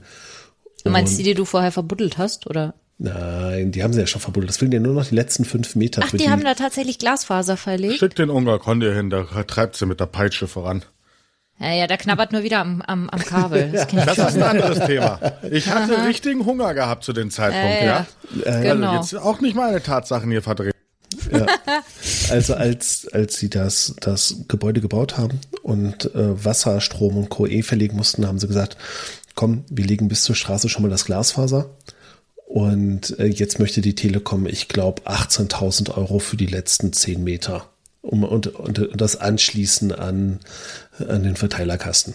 Speaker 4: Du meinst die, die du vorher verbuddelt hast, oder?
Speaker 3: Nein, die haben sie ja schon verbuddelt. Das fehlen ja nur noch die letzten fünf Meter.
Speaker 4: Ach, die, die haben da tatsächlich Glasfaser verlegt?
Speaker 2: Schick den Ungar Kondir hin, der treibt sie mit der Peitsche voran.
Speaker 4: Ja, ja, der knabbert nur wieder am, am, am Kabel. Das,
Speaker 2: das ist ein anderes Thema. Ich hatte Aha. richtigen Hunger gehabt zu dem Zeitpunkt, äh, ja. ja. Äh, genau. Also jetzt auch nicht meine Tatsachen hier verdrehen.
Speaker 3: Ja. Also als, als sie das, das Gebäude gebaut haben und äh, Wasser, Strom und Co. eh verlegen mussten, haben sie gesagt, komm, wir legen bis zur Straße schon mal das Glasfaser. Und äh, jetzt möchte die Telekom, ich glaube, achtzehntausend Euro für die letzten zehn Meter. Um, und, und, und das anschließen an, an den Verteilerkasten.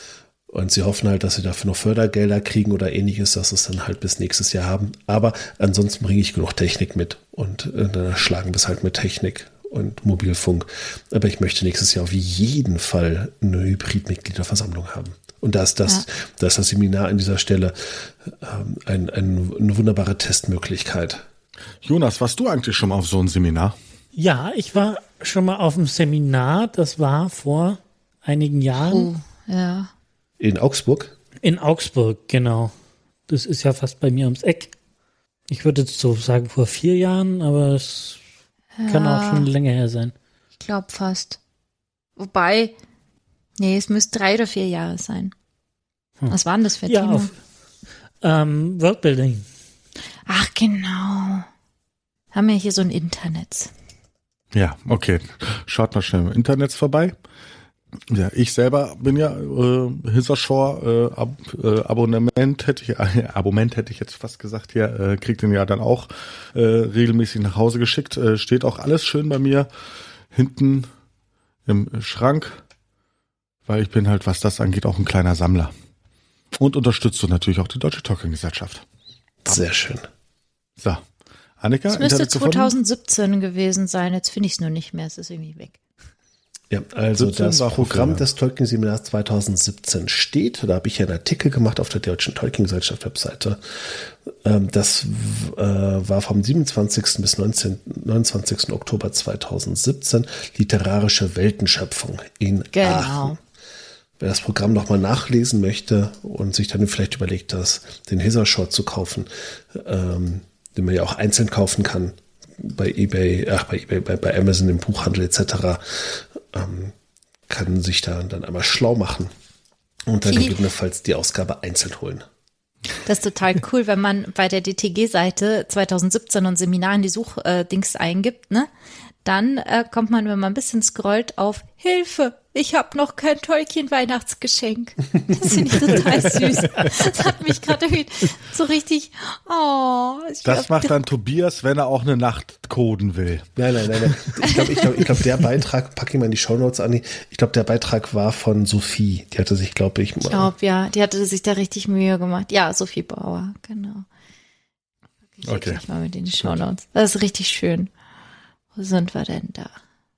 Speaker 3: Und sie hoffen halt, dass sie dafür noch Fördergelder kriegen oder ähnliches, dass sie es dann halt bis nächstes Jahr haben. Aber ansonsten bringe ich genug Technik mit. Und äh, dann schlagen wir es halt mit Technik und Mobilfunk. Aber ich möchte nächstes Jahr auf jeden Fall eine Hybrid-Mitgliederversammlung haben. Und da ist das, ja. da ist das Seminar an dieser Stelle ähm, ein, ein, eine wunderbare Testmöglichkeit.
Speaker 2: Jonas, warst du eigentlich schon mal auf so ein Seminar?
Speaker 5: Ja, ich war schon mal auf einem Seminar, das war vor einigen Jahren.
Speaker 4: Oh, ja.
Speaker 3: In Augsburg?
Speaker 5: In Augsburg, genau. Das ist ja fast bei mir ums Eck. Ich würde jetzt so sagen vor vier Jahren, aber es ja, kann auch schon länger her sein.
Speaker 4: Ich glaube fast. Wobei, nee, es müsste drei oder vier Jahre sein. Hm. Was waren das für
Speaker 5: ja,
Speaker 4: Themen?
Speaker 5: Auf, ähm, Worldbuilding.
Speaker 4: Ach, genau. Haben wir hier so ein Internet.
Speaker 2: Ja, okay. Schaut mal schnell im Internet vorbei. Ja, ich selber bin ja äh, Hisarshore äh, Ab, äh, Abonnement hätte ich äh, Abonnement hätte ich jetzt fast gesagt hier, äh, kriegt den ja dann auch äh, regelmäßig nach Hause geschickt. Äh, steht auch alles schön bei mir hinten im Schrank, weil ich bin halt, was das angeht, auch ein kleiner Sammler. Und unterstützt du natürlich auch die Deutsche Tolkien-Gesellschaft.
Speaker 3: Sehr schön.
Speaker 2: So. Annika,
Speaker 4: es müsste zwanzig siebzehn gewesen sein, jetzt finde ich es nur nicht mehr, es ist irgendwie weg.
Speaker 3: Ja, also das Programm des Tolkien-Seminars zwanzig siebzehn steht, da habe ich ja einen Artikel gemacht auf der Deutschen Tolkien-Gesellschaft-Webseite. Das war vom siebenundzwanzigsten bis neunundzwanzigsten Oktober zweitausendsiebzehn, literarische Weltenschöpfung in
Speaker 4: genau.
Speaker 3: Aachen. Wer das Programm nochmal nachlesen möchte und sich dann vielleicht überlegt, das, den Hisarshore zu kaufen, ähm, den man ja auch einzeln kaufen kann, bei eBay, ach, bei eBay, bei, bei Amazon im Buchhandel et cetera, ähm, kann sich da dann einmal schlau machen und dann gegebenenfalls die Ausgabe einzeln holen.
Speaker 4: Das ist total cool, wenn man bei der D T G-Seite zwanzig siebzehn und Seminar in die Suchdings äh, eingibt, ne? Dann äh, kommt man, wenn man ein bisschen scrollt, auf Hilfe, ich habe noch kein Tolkien-Weihnachtsgeschenk. Das finde ich total süß. Das hat mich gerade so richtig, oh.
Speaker 2: Ich das glaub, macht dann Tobias, wenn er auch eine Nacht coden will.
Speaker 3: Nein, nein, nein. nein. Ich glaube, ich glaub, ich glaub, der Beitrag, packe ich mal in die Shownotes an, ich glaube, der Beitrag war von Sophie. Die hatte sich, glaube ich.
Speaker 4: Ich glaube, ja, die hatte sich da richtig Mühe gemacht. Ja, Sophie Bauer, genau. Ich
Speaker 2: okay.
Speaker 4: Ich mal mit in die Shownotes. Das ist richtig schön. Wo sind wir denn da?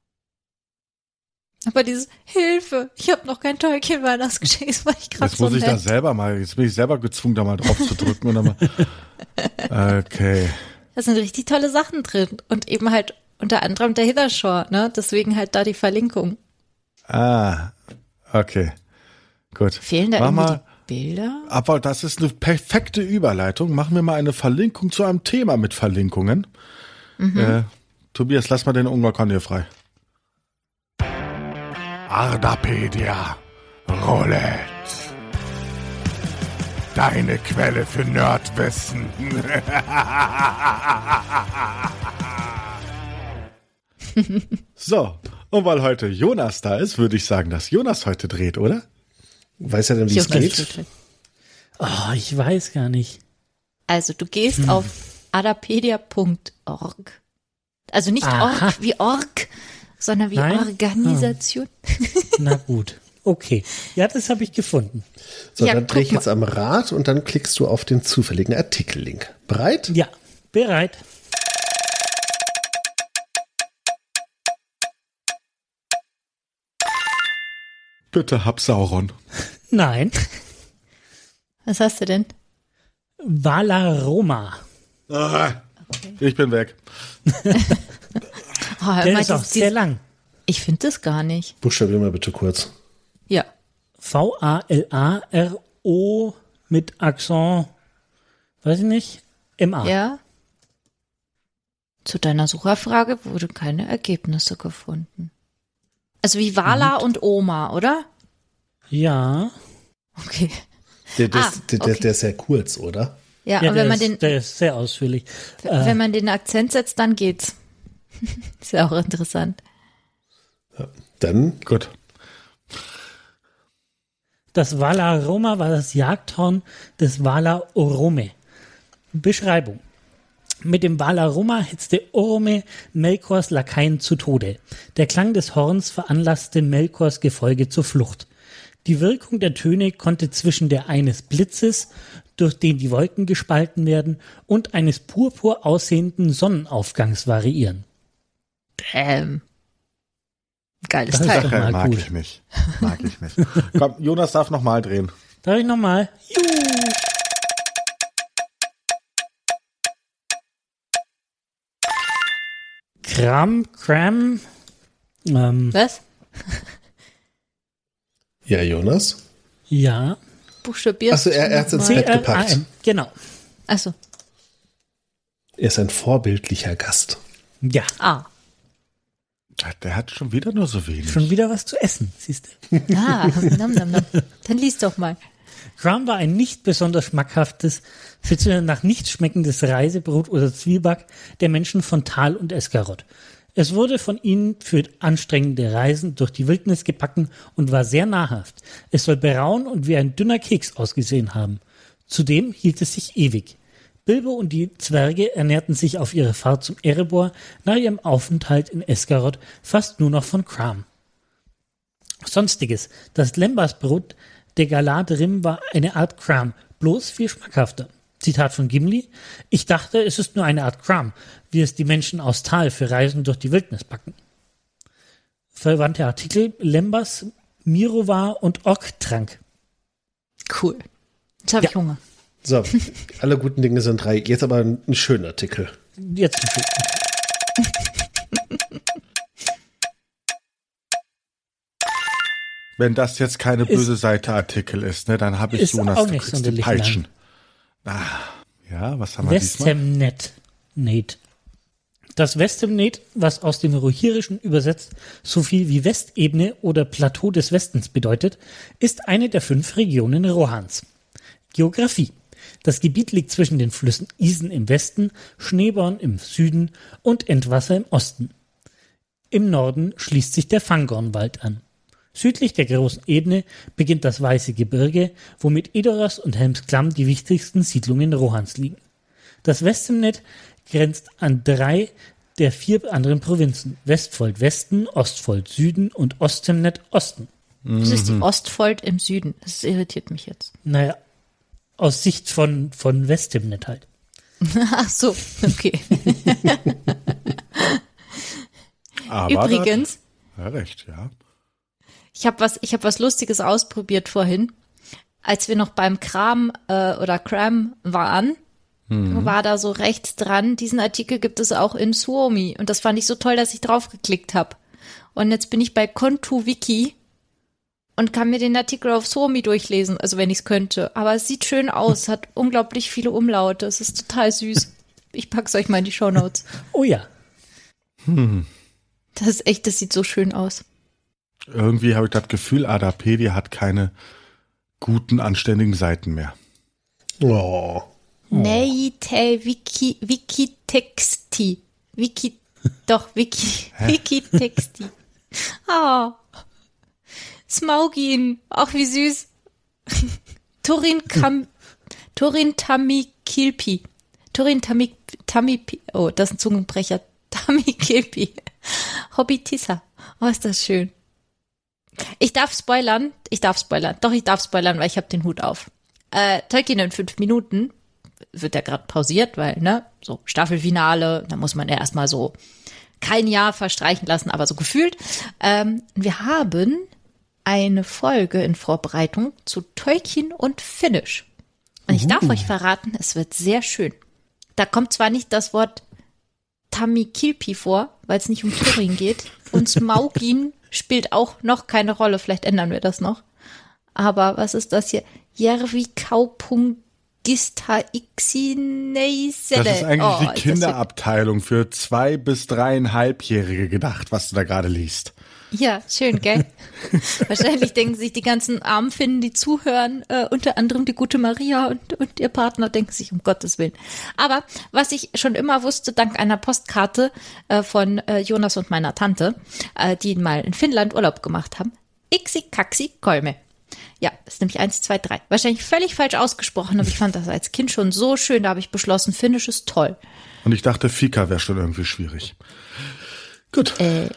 Speaker 4: Aber dieses Hilfe, ich habe noch kein Tolkien-Weihnachtsgeschenk, das war ich gerade so
Speaker 2: Jetzt muss ich
Speaker 4: nett.
Speaker 2: da selber mal, jetzt bin ich selber gezwungen, da mal drauf zu drücken. Und dann mal, okay.
Speaker 4: Da sind richtig tolle Sachen drin und eben halt unter anderem der Hisarshore, ne? Deswegen halt da die Verlinkung.
Speaker 2: Ah, okay, gut.
Speaker 4: Fehlen da
Speaker 2: Mach
Speaker 4: irgendwie
Speaker 2: mal,
Speaker 4: die Bilder?
Speaker 2: Aber das ist eine perfekte Überleitung. Machen wir mal eine Verlinkung zu einem Thema mit Verlinkungen. Mhm. Äh, Tobias, lass mal den Ungarn hier frei. Ardapedia Roulette. Deine Quelle für Nerdwissen. So, und weil heute Jonas da ist, würde ich sagen, dass Jonas heute dreht, oder?
Speaker 3: Weiß ja dann, wie es geht.
Speaker 5: Oh, ich weiß gar nicht.
Speaker 4: Also du gehst hm. auf adapedia punkt org. Also nicht
Speaker 5: Aha.
Speaker 4: Org wie Org, sondern wie
Speaker 5: Nein?
Speaker 4: Organisation.
Speaker 5: Oh. Na gut. Okay. Ja, das habe ich gefunden.
Speaker 3: So,
Speaker 4: ja,
Speaker 3: dann drehe ich
Speaker 4: mal.
Speaker 3: jetzt am Rad und dann klickst du auf den zufälligen Artikellink. Bereit?
Speaker 5: Ja, bereit.
Speaker 2: Bitte hab Sauron.
Speaker 5: Nein.
Speaker 4: Was hast du denn?
Speaker 5: Valaroma.
Speaker 2: Ah, okay. Ich bin weg.
Speaker 4: Oh, hör
Speaker 5: Der
Speaker 4: mal,
Speaker 5: ist auch
Speaker 4: die,
Speaker 5: sehr
Speaker 4: die,
Speaker 5: lang.
Speaker 4: Ich finde das gar nicht.
Speaker 3: Buchstabier mal bitte kurz.
Speaker 4: Ja.
Speaker 5: V A L A R O mit Akzent, weiß ich nicht, M A.
Speaker 4: Ja. Zu deiner Sucherfrage wurde keine Ergebnisse gefunden. Also wie Vala
Speaker 5: Mhm.
Speaker 4: und Oma, oder?
Speaker 5: Ja.
Speaker 4: Okay.
Speaker 3: Der, der,
Speaker 4: Ah,
Speaker 3: ist, der,
Speaker 4: okay.
Speaker 3: der ist sehr kurz, oder?
Speaker 4: Ja,
Speaker 5: Ja,
Speaker 4: und
Speaker 5: der,
Speaker 4: wenn man
Speaker 5: ist,
Speaker 4: den,
Speaker 5: der ist sehr ausführlich.
Speaker 4: wenn
Speaker 5: Äh,
Speaker 4: man den Akzent setzt, dann geht's. Ist ja auch interessant.
Speaker 3: Ja. Dann
Speaker 2: Gut.
Speaker 5: Das Valaroma war das Jagdhorn des Valar Orome. Beschreibung. Mit dem Valaroma hetzte Orome Melkors Lakaien zu Tode. Der Klang des Horns veranlasste Melkors Gefolge zur Flucht. Die Wirkung der Töne konnte zwischen der eines Blitzes, durch den die Wolken gespalten werden, und eines purpur aussehenden Sonnenaufgangs variieren.
Speaker 4: Ähm. Geiles
Speaker 5: Das ist
Speaker 4: Teil.
Speaker 5: doch mal
Speaker 2: mag
Speaker 5: gut.
Speaker 2: ich nicht. Mag ich nicht. Komm, Jonas darf nochmal drehen.
Speaker 5: Darf ich nochmal? Kram, Cram. Ähm,
Speaker 4: Was?
Speaker 3: Ja, Jonas.
Speaker 5: ja.
Speaker 4: Buchstabierst
Speaker 3: Achso, er, er hat es ins
Speaker 4: du
Speaker 3: Bett
Speaker 4: nochmal?
Speaker 3: gepackt.
Speaker 5: C R A M, genau.
Speaker 4: Achso.
Speaker 3: Er ist ein vorbildlicher Gast.
Speaker 5: Ja,
Speaker 4: Ah.
Speaker 2: Der hat schon wieder nur so wenig.
Speaker 5: schon wieder was zu essen, siehst du.
Speaker 4: Ah, nam, nam, nam. Dann lies doch mal.
Speaker 5: Cram war ein nicht besonders schmackhaftes, beziehungsweise nach nichts schmeckendes Reisebrot oder Zwieback der Menschen von Tal und Esgaroth. Es wurde von ihnen für anstrengende Reisen durch die Wildnis gebacken und war sehr nahrhaft. Es soll braun und wie ein dünner Keks ausgesehen haben. Zudem hielt es sich ewig. Bilbo und die Zwerge ernährten sich auf ihrer Fahrt zum Erebor nach ihrem Aufenthalt in Esgaroth fast nur noch von Cram. Sonstiges. Das Lembasbrot der Galadrim war eine Art Cram, bloß viel schmackhafter. Zitat von Gimli: Ich dachte, es ist nur eine Art Cram, wie es die Menschen aus Tal für Reisen durch die Wildnis backen. Verwandte Artikel: Lembas, Mirovar und Orktrank.
Speaker 4: Cool. Jetzt habe ich
Speaker 5: Ja.
Speaker 4: Hunger.
Speaker 3: So, alle guten Dinge sind drei. Jetzt aber ein, ein schöner Artikel.
Speaker 5: Jetzt ein Stück.
Speaker 2: Wenn das jetzt keine
Speaker 5: Ist-
Speaker 2: böse Seite-Artikel ist, ne, dann habe ich
Speaker 5: ist
Speaker 2: Jonas,
Speaker 5: auch
Speaker 2: du
Speaker 5: nicht
Speaker 2: kriegst die
Speaker 5: sonderlich
Speaker 2: Peitschen. Ah, ja, was haben wir diesmal?
Speaker 5: Westemnet. Net. Das Westemnet, was aus dem Rohirrischen übersetzt so viel wie Westebene oder Plateau des Westens bedeutet, ist eine der fünf Regionen Rohans. Geografie. Das Gebiet liegt zwischen den Flüssen Isen im Westen, Schneeborn im Süden und Entwasser im Osten. Im Norden schließt sich der Fangornwald an. Südlich der großen Ebene beginnt das Weiße Gebirge, womit Edoras und Helmsklamm die wichtigsten Siedlungen Rohans liegen. Das Westemnet grenzt an drei der vier anderen Provinzen: Westfold Westen, Ostfold Süden und Ostemnet Osten.
Speaker 4: Das ist die Ostfold im Süden. Das irritiert mich jetzt.
Speaker 5: Naja, aus Sicht von, von Westemnet halt.
Speaker 4: Ach so, okay.
Speaker 2: Aber
Speaker 4: Übrigens,
Speaker 2: da hat er recht, ja.
Speaker 4: ich habe was, ich habe was Lustiges ausprobiert vorhin. Als wir noch beim Kram äh, oder Cram waren, war da so rechts dran. Diesen Artikel gibt es auch in Suomi. Und das fand ich so toll, dass ich drauf geklickt habe. Und jetzt bin ich bei KontuWiki und kann mir den Artikel auf Suomi durchlesen, also wenn ich es könnte. Aber es sieht schön aus, hat unglaublich viele Umlaute. Es ist total süß. Ich pack's euch mal in die Shownotes.
Speaker 5: Oh ja.
Speaker 4: Das ist echt, das sieht so schön aus.
Speaker 2: Irgendwie habe ich das Gefühl, Adapedia hat keine guten, anständigen Seiten mehr.
Speaker 3: Oh.
Speaker 4: Neite Wiki, Wikitexti. Wiki, doch, Wiki, Wikitexti. Oh. Smaugin. Ach, wie süß. Turin Kam, Turin Tamikilpi. Turin Tamik, Tamipi, oh, das ist ein Zungenbrecher. Tamikilpi. Hobbitissa. Oh, ist das schön. Ich darf spoilern. Ich darf spoilern. Doch, ich darf spoilern, weil ich habe den Hut auf. Äh, Tolkien in fünf Minuten wird ja gerade pausiert, weil, ne, so Staffelfinale, da muss man ja erstmal so kein Jahr verstreichen lassen, aber so gefühlt. Ähm, wir haben eine Folge in Vorbereitung zu Tolkien und Finnisch. Und ich uh. darf euch verraten, es wird sehr schön. Da kommt zwar nicht das Wort Tamikilpi vor, weil es nicht um Turin geht. Und Smaugin spielt auch noch keine Rolle. Vielleicht ändern wir das noch. Aber was ist das hier? Järvi Kaupungista Ixineiselle.
Speaker 2: Das ist eigentlich
Speaker 4: oh,
Speaker 2: die Kinderabteilung für zwei- bis dreieinhalbjährige gedacht, was du da gerade liest.
Speaker 4: Ja, schön, gell? Wahrscheinlich denken sich die ganzen armen Finnen, die zuhören, äh, unter anderem die gute Maria und, und ihr Partner, denken sich, um Gottes Willen. Aber was ich schon immer wusste, dank einer Postkarte äh, von äh, Jonas und meiner Tante, äh, die mal in Finnland Urlaub gemacht haben, Iksi Kaksi Kolme. Ja, das ist nämlich eins, zwei, drei. Wahrscheinlich völlig falsch ausgesprochen, aber ich fand das als Kind schon so schön, da habe ich beschlossen, Finnisch ist toll.
Speaker 2: Und ich dachte, Fika wäre schon irgendwie schwierig. Gut.
Speaker 4: Äh,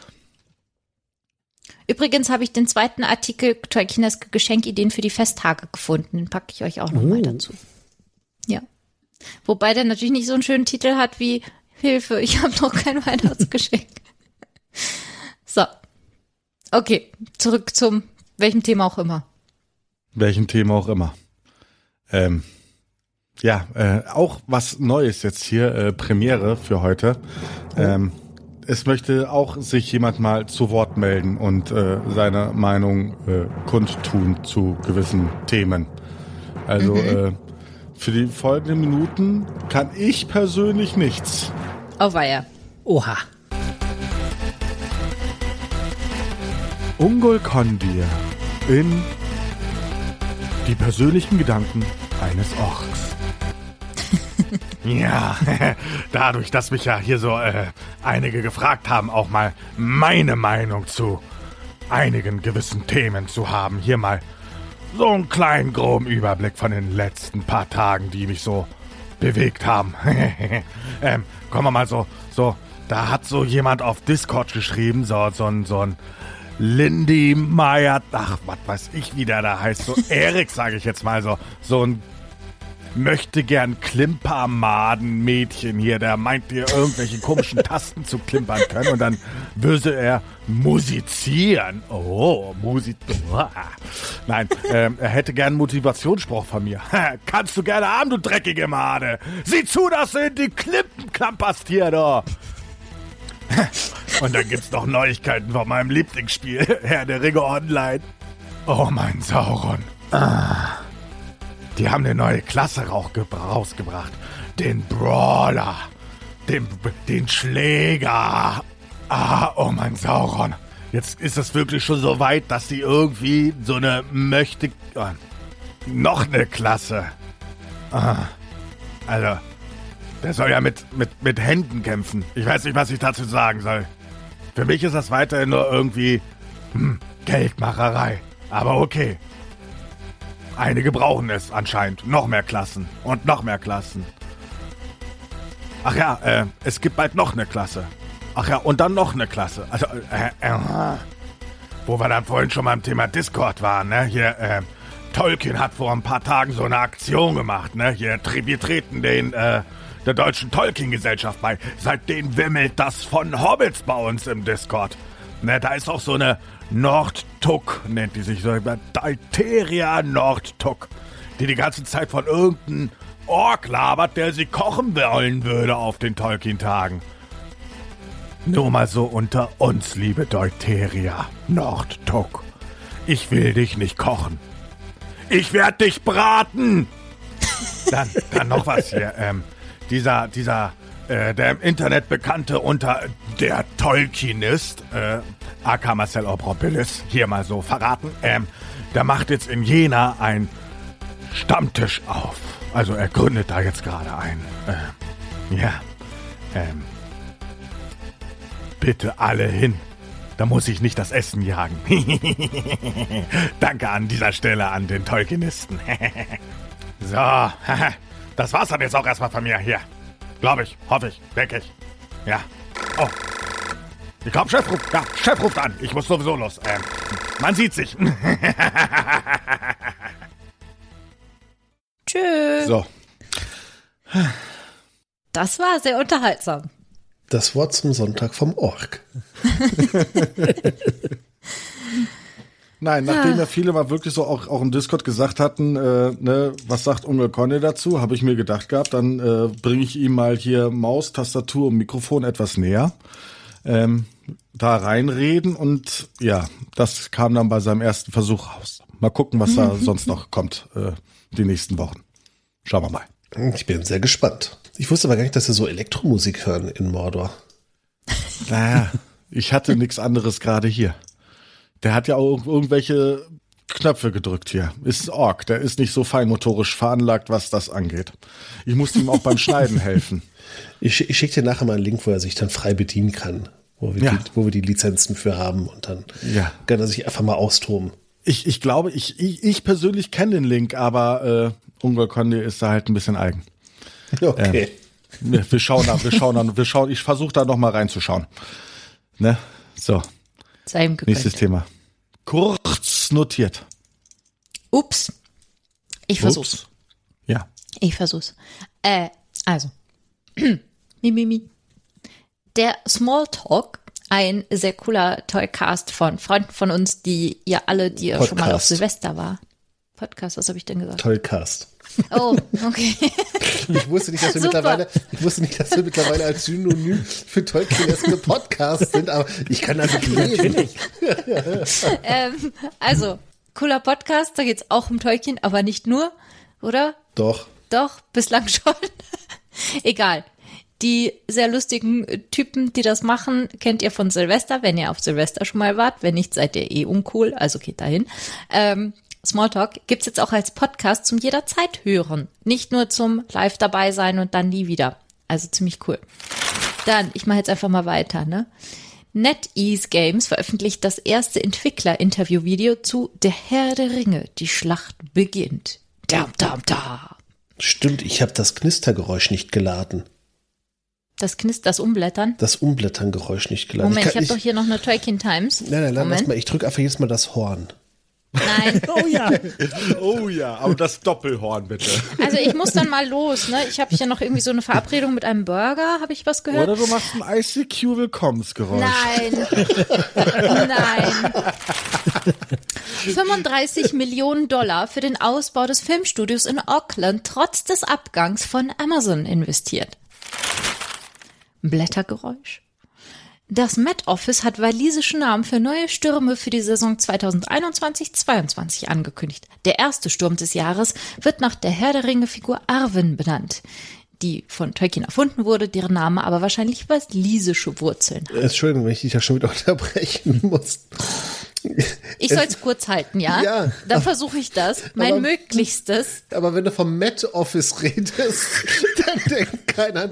Speaker 4: Übrigens habe ich den zweiten Artikel Tolkieneske Geschenkideen für die Festtage gefunden. Den packe ich euch auch nochmal
Speaker 3: Oh.
Speaker 4: dazu. Ja. Wobei der natürlich nicht so einen schönen Titel hat wie Hilfe, ich habe noch kein Weihnachtsgeschenk. So. Okay, zurück zum welchem Thema auch immer.
Speaker 2: Welchem Thema auch immer. Ähm, ja, äh, auch was Neues jetzt hier, äh, Premiere für heute. Ähm, Es möchte auch sich jemand mal zu Wort melden und äh, seine Meinung äh, kundtun zu gewissen Themen. Also mhm. äh, für die folgenden Minuten kann ich persönlich nichts.
Speaker 4: Oh weia.
Speaker 5: Oha.
Speaker 2: Ungol Kondir in die persönlichen Gedanken eines Orks. Ja, dadurch, dass mich ja hier so äh, einige gefragt haben, auch mal meine Meinung zu einigen gewissen Themen zu haben. Hier mal so einen kleinen, groben Überblick von den letzten paar Tagen, die mich so bewegt haben. ähm, kommen wir mal so, so, da hat so jemand auf Discord geschrieben, so, so ein, so ein Lindy Meyer, ach, was weiß ich, wie der da heißt, so Erik, sage ich jetzt mal, so, so ein möchte gern Klimpermaden-Mädchen hier, der meint dir irgendwelche komischen Tasten zu klimpern können und dann würde er musizieren. Oh, Musik. Nein, ähm, er hätte gern einen Motivationsspruch von mir. Kannst du gerne haben, du dreckige Made. Sieh zu, dass du in die Klippen klamperst hier, da. Und dann gibt's noch Neuigkeiten von meinem Lieblingsspiel, Herr der Ringe Online. Oh, mein Sauron. Ah. Die haben eine neue Klasse rausgebracht. Den Brawler. Den, den Schläger. Ah, oh mein Sauron. Jetzt ist es wirklich schon so weit, dass sie irgendwie so eine möchte... Oh, noch eine Klasse. Ah, also, der soll ja mit, mit, mit Händen kämpfen. Ich weiß nicht, was ich dazu sagen soll. Für mich ist das weiterhin nur irgendwie hm, Geldmacherei. Aber okay. Einige brauchen es anscheinend. Noch mehr Klassen. Und noch mehr Klassen. Ach ja, äh, es gibt bald noch eine Klasse. Ach ja, und dann noch eine Klasse. Also, äh, äh, wo wir dann vorhin schon mal im Thema Discord waren, ne? Hier, äh, Tolkien hat vor ein paar Tagen so eine Aktion gemacht, ne? Hier, wir treten den, äh, der deutschen Tolkien-Gesellschaft bei. Seitdem wimmelt das von Hobbits bei uns im Discord. Ne, da ist auch so eine Nordtuck, nennt die sich so, Dalteria Nordtuck, die die ganze Zeit von irgendeinem Ork labert, der sie kochen wollen würde auf den Tolkien-Tagen. Nur mal so unter uns, liebe Deuteria Nordtuck. Ich will dich nicht kochen. Ich werde dich braten! Dann, dann noch was hier. Ähm, dieser, dieser, äh, der im Internet bekannte unter der Tolkienist, äh, aka Marcel Obrobillis, hier mal so verraten, ähm, der macht jetzt in Jena einen Stammtisch auf. Also er gründet da jetzt gerade einen. Äh, ja, ähm, bitte alle hin. Da muss ich nicht das Essen jagen. Danke an dieser Stelle an den Tolkienisten. So, das war's dann jetzt auch erstmal von mir hier. Glaube ich, hoffe ich, denke ich. Ja. Oh. Ich glaube, Chef ruft, ja, Chef ruft an. Ich muss sowieso los. Ähm, man sieht sich.
Speaker 4: Tschüss.
Speaker 2: So.
Speaker 4: Das war sehr unterhaltsam.
Speaker 3: Das Wort zum Sonntag vom Ork.
Speaker 2: Nein, nachdem ja viele mal wirklich so auch, auch im Discord gesagt hatten, äh, ne, was sagt Onkel Conny dazu, habe ich mir gedacht gehabt, dann äh, bringe ich ihm mal hier Maus, Tastatur und Mikrofon etwas näher. Ähm, da reinreden und ja, das kam dann bei seinem ersten Versuch raus. Mal gucken, was da sonst noch kommt äh, die nächsten Wochen. Schauen wir mal.
Speaker 3: Ich bin sehr gespannt. Ich wusste aber gar nicht, dass sie so Elektromusik hören in Mordor.
Speaker 2: Naja, ich hatte nichts anderes gerade hier. Der hat ja auch irgendwelche Knöpfe gedrückt hier. Ist ein Ork, der ist nicht so feinmotorisch veranlagt, was das angeht. Ich musste ihm auch beim Schneiden helfen.
Speaker 3: Ich, ich schicke dir nachher mal einen Link, wo er sich dann frei bedienen kann, wo wir,
Speaker 2: Ja.
Speaker 3: die, wo wir die Lizenzen für haben und dann
Speaker 2: Ja.
Speaker 3: kann er sich einfach mal austoben.
Speaker 2: Ich, ich glaube, ich, ich, ich persönlich kenne den Link, aber äh, Onkel Conny ist da halt ein bisschen eigen.
Speaker 3: Okay.
Speaker 2: Wir, wir schauen da, wir schauen da, wir schauen, ich versuche da noch mal reinzuschauen. Ne? So,
Speaker 4: Sei ihm gegönnt.
Speaker 2: nächstes Thema. Kurz notiert.
Speaker 4: Ups. Ich versuch's.
Speaker 2: Ups. Ja.
Speaker 4: Ich versuch's. Äh, also. mi, mi, mi. Der Smalltalk, ein sehr cooler Toycast von Freunden von uns, die ihr alle, die ihr schon mal auf
Speaker 3: Podcast.
Speaker 4: Silvester war. Podcast, was habe ich denn gesagt?
Speaker 3: Tollcast.
Speaker 4: Oh, okay.
Speaker 3: Ich wusste nicht, dass wir
Speaker 4: Super.
Speaker 3: mittlerweile, ich wusste nicht, dass wir mittlerweile als Synonym für Tolkien Podcast sind, aber ich kann damit leben.
Speaker 4: ähm, also, cooler Podcast, da geht's auch um Tolkien, aber nicht nur, oder?
Speaker 3: Doch.
Speaker 4: Doch, bislang schon. Egal. Die sehr lustigen Typen, die das machen, kennt ihr von Silvester, wenn ihr auf Silvester schon mal wart. Wenn nicht, seid ihr eh uncool, also geht dahin. Ähm, Smalltalk gibt's jetzt auch als Podcast zum jederzeit hören. Nicht nur zum live dabei sein und dann nie wieder. Also ziemlich cool. Dann, ich mache jetzt einfach mal weiter, ne? NetEase Games veröffentlicht das erste Entwickler-Interview-Video zu Der Herr der Ringe, die Schlacht beginnt. Da, da, da.
Speaker 3: Stimmt, ich habe das Knistergeräusch nicht geladen.
Speaker 4: Das Knist, das Umblättern.
Speaker 3: Das Umblätterngeräusch nicht geladen.
Speaker 4: Moment, ich,
Speaker 3: kann-
Speaker 4: ich habe doch hier noch eine Tolkien Times.
Speaker 3: Nein, nein, nein, lass
Speaker 4: Moment.
Speaker 3: mal, ich drücke einfach jetzt mal das Horn.
Speaker 4: Nein.
Speaker 5: Oh ja.
Speaker 2: Oh ja, aber das Doppelhorn bitte.
Speaker 4: Also ich muss dann mal los, ne? Ich habe hier noch irgendwie so eine Verabredung mit einem Burger, habe ich was gehört?
Speaker 2: Oder du machst ein I C Q-Willkommensgeräusch.
Speaker 4: Nein. Nein. fünfunddreißig Millionen Dollar für den Ausbau des Filmstudios in Auckland trotz des Abgangs von Amazon investiert. Blättergeräusch. Das Met Office hat walisische Namen für neue Stürme für die Saison zweitausendeinundzwanzig zweiundzwanzig angekündigt. Der erste Sturm des Jahres wird nach der Herr der Ringe-Figur Arwen benannt, die von Tolkien erfunden wurde, deren Name aber wahrscheinlich walisische Wurzeln hat.
Speaker 3: Entschuldigung, wenn ich dich da schon wieder unterbrechen muss.
Speaker 4: Ich soll es kurz halten, ja?
Speaker 3: Ja.
Speaker 4: Dann versuche ich das, mein
Speaker 3: Aber-
Speaker 4: Möglichstes.
Speaker 3: Aber wenn du vom Met Office redest, dann denkt keiner.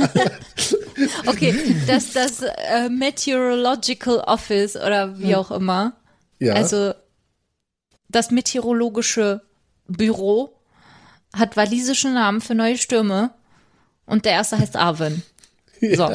Speaker 4: Okay, das das äh, Meteorological Office oder wie auch immer.
Speaker 3: Ja.
Speaker 4: Also das meteorologische Büro hat walisische Namen für neue Stürme und der erste heißt Arwen. So.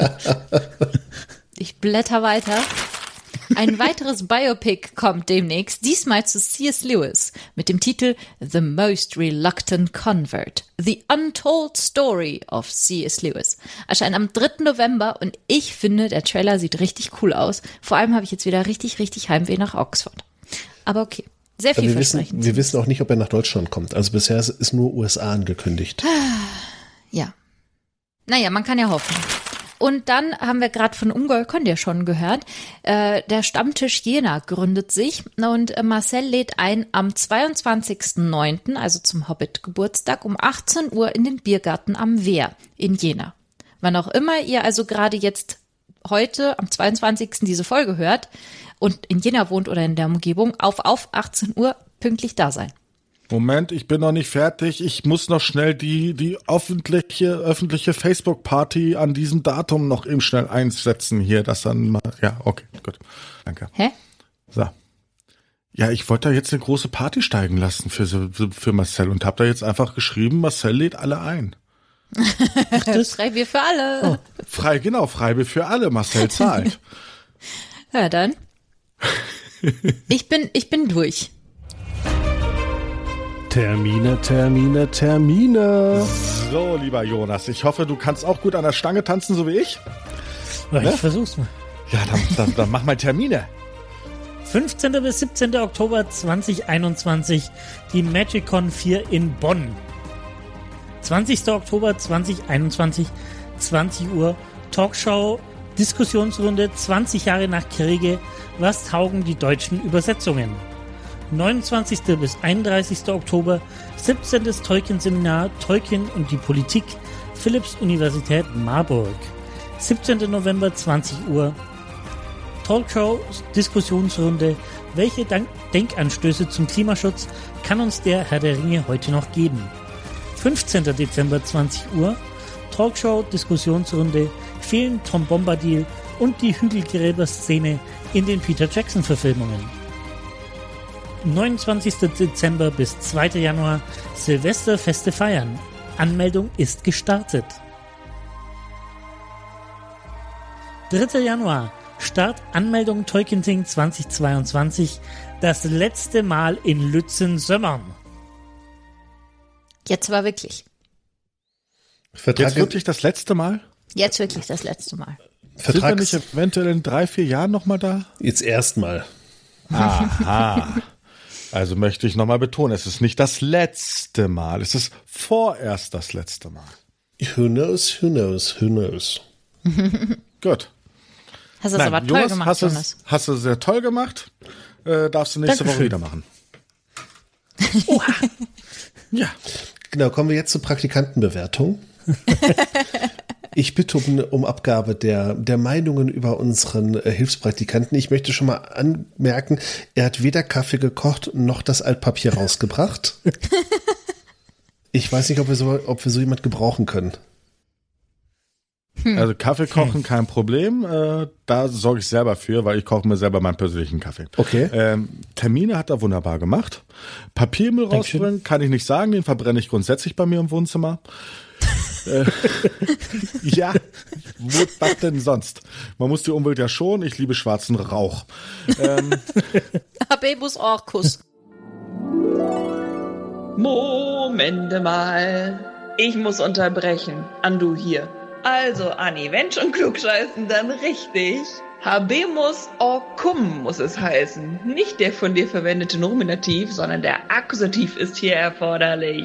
Speaker 4: Ich blätter weiter. Ein weiteres Biopic kommt demnächst, diesmal zu C S. Lewis, mit dem Titel The Most Reluctant Convert, The Untold Story of C S. Lewis. Erscheint am dritten November und ich finde, der Trailer sieht richtig cool aus. Vor allem habe ich jetzt wieder richtig, richtig Heimweh nach Oxford. Aber okay, sehr
Speaker 3: wir, wissen,
Speaker 4: vielversprechend.
Speaker 3: wir wissen auch nicht, ob er nach Deutschland kommt. Also bisher ist, ist nur U S A angekündigt.
Speaker 4: Ja. Naja, man kann ja hoffen. Und dann haben wir gerade von Ungol Conny schon gehört, äh, der Stammtisch Jena gründet sich und äh, Marcel lädt ein am zweiundzwanzigsten neunten, also zum Hobbit-Geburtstag, um achtzehn Uhr in den Biergarten am Wehr in Jena. Wann auch immer ihr also gerade jetzt heute am zweiundzwanzigsten diese Folge hört und in Jena wohnt oder in der Umgebung, auf auf achtzehn Uhr pünktlich da sein.
Speaker 2: Moment, ich bin noch nicht fertig. Ich muss noch schnell die, die öffentliche, öffentliche Facebook-Party an diesem Datum noch eben schnell einsetzen hier, dass dann mal, ja, okay, gut. Danke.
Speaker 4: Hä?
Speaker 2: So. Ja, ich wollte da jetzt eine große Party steigen lassen für, für Marcel und habe da jetzt einfach geschrieben, Marcel lädt alle ein.
Speaker 4: Freibier für alle.
Speaker 2: Oh, frei, genau, Freibier für alle. Marcel zahlt.
Speaker 4: Ja, dann. Ich bin, ich bin durch.
Speaker 6: Termine, Termine, Termine.
Speaker 2: So, lieber Jonas, ich hoffe, du kannst auch gut an der Stange tanzen, so wie ich.
Speaker 5: Ich
Speaker 2: ne?
Speaker 5: versuch's mal.
Speaker 2: Ja, dann, dann, dann mach mal Termine.
Speaker 5: fünfzehnten bis siebzehnten Oktober zweitausendeinundzwanzig die MagicCon vier in Bonn. zwanzigsten Oktober zweitausendeinundzwanzig, zwanzig Uhr, Talkshow, Diskussionsrunde zwanzig Jahre nach Kriege. Was taugen die deutschen Übersetzungen? neunundzwanzigsten bis einunddreißigsten Oktober, siebzehntes Tolkien-Seminar Tolkien und die Politik, Philipps-Universität Marburg. siebzehnten November, zwanzig Uhr, Talkshow, Diskussionsrunde. Welche Dank- Denkanstöße zum Klimaschutz kann uns der Herr der Ringe heute noch geben? fünfzehnten Dezember, zwanzig Uhr, Talkshow, Diskussionsrunde, fehlen Tom Bombadil und die Hügelgräber-Szene in den Peter Jackson-Verfilmungen. neunundzwanzigsten Dezember bis zweiten Januar, Silvesterfeste feiern. Anmeldung ist gestartet. dritter Januar, Start Anmeldung Tolkien-Ting zweitausendzweiundzwanzig, das letzte Mal in Lützen-Sömmern.
Speaker 4: Jetzt war wirklich.
Speaker 3: Vertrag
Speaker 2: Jetzt wirklich das letzte Mal?
Speaker 4: Jetzt wirklich das letzte Mal.
Speaker 2: Sind wir nicht eventuell in drei, vier Jahren nochmal da?
Speaker 3: Jetzt erstmal.
Speaker 2: Aha. Also möchte ich nochmal betonen, es ist nicht das letzte Mal, es ist vorerst das letzte Mal.
Speaker 3: Who knows, who knows, who knows.
Speaker 2: Gut.
Speaker 4: Hast du es
Speaker 2: Nein,
Speaker 4: aber toll
Speaker 2: Jonas,
Speaker 4: gemacht,
Speaker 2: hast
Speaker 4: Jonas.
Speaker 2: Es, hast du sehr toll gemacht. Äh, darfst du nächste
Speaker 5: Dankeschön.
Speaker 2: Woche wieder machen.
Speaker 4: Oha.
Speaker 2: Ja.
Speaker 3: Genau, kommen wir jetzt zur Praktikantenbewertung. Ich bitte um, um Abgabe der, der Meinungen über unseren äh, Hilfspraktikanten. Ich möchte schon mal anmerken, er hat weder Kaffee gekocht noch das Altpapier rausgebracht. Ich weiß nicht, ob wir so, ob wir so jemand gebrauchen können.
Speaker 2: Also Kaffee kochen, kein Problem. Äh, da sorge ich selber für, weil ich koche mir selber meinen persönlichen Kaffee.
Speaker 3: Okay.
Speaker 2: Ähm, Termine hat er wunderbar gemacht. Papiermüll
Speaker 5: Dankeschön.
Speaker 2: rausbringen, kann ich nicht sagen. Den verbrenne ich grundsätzlich bei mir im Wohnzimmer. äh, ja, wo, was denn sonst? Man muss die Umwelt ja schonen. Ich liebe schwarzen Rauch. Ähm,
Speaker 4: Habemus Orkus.
Speaker 8: Momente mal. Ich muss unterbrechen. Andu hier. Also, Anni, wenn schon klugscheißen, dann richtig. Habemus Orcum muss es heißen. Nicht der von dir verwendete Nominativ, sondern der Akkusativ ist hier erforderlich.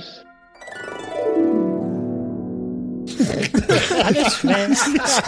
Speaker 5: Alles schnell.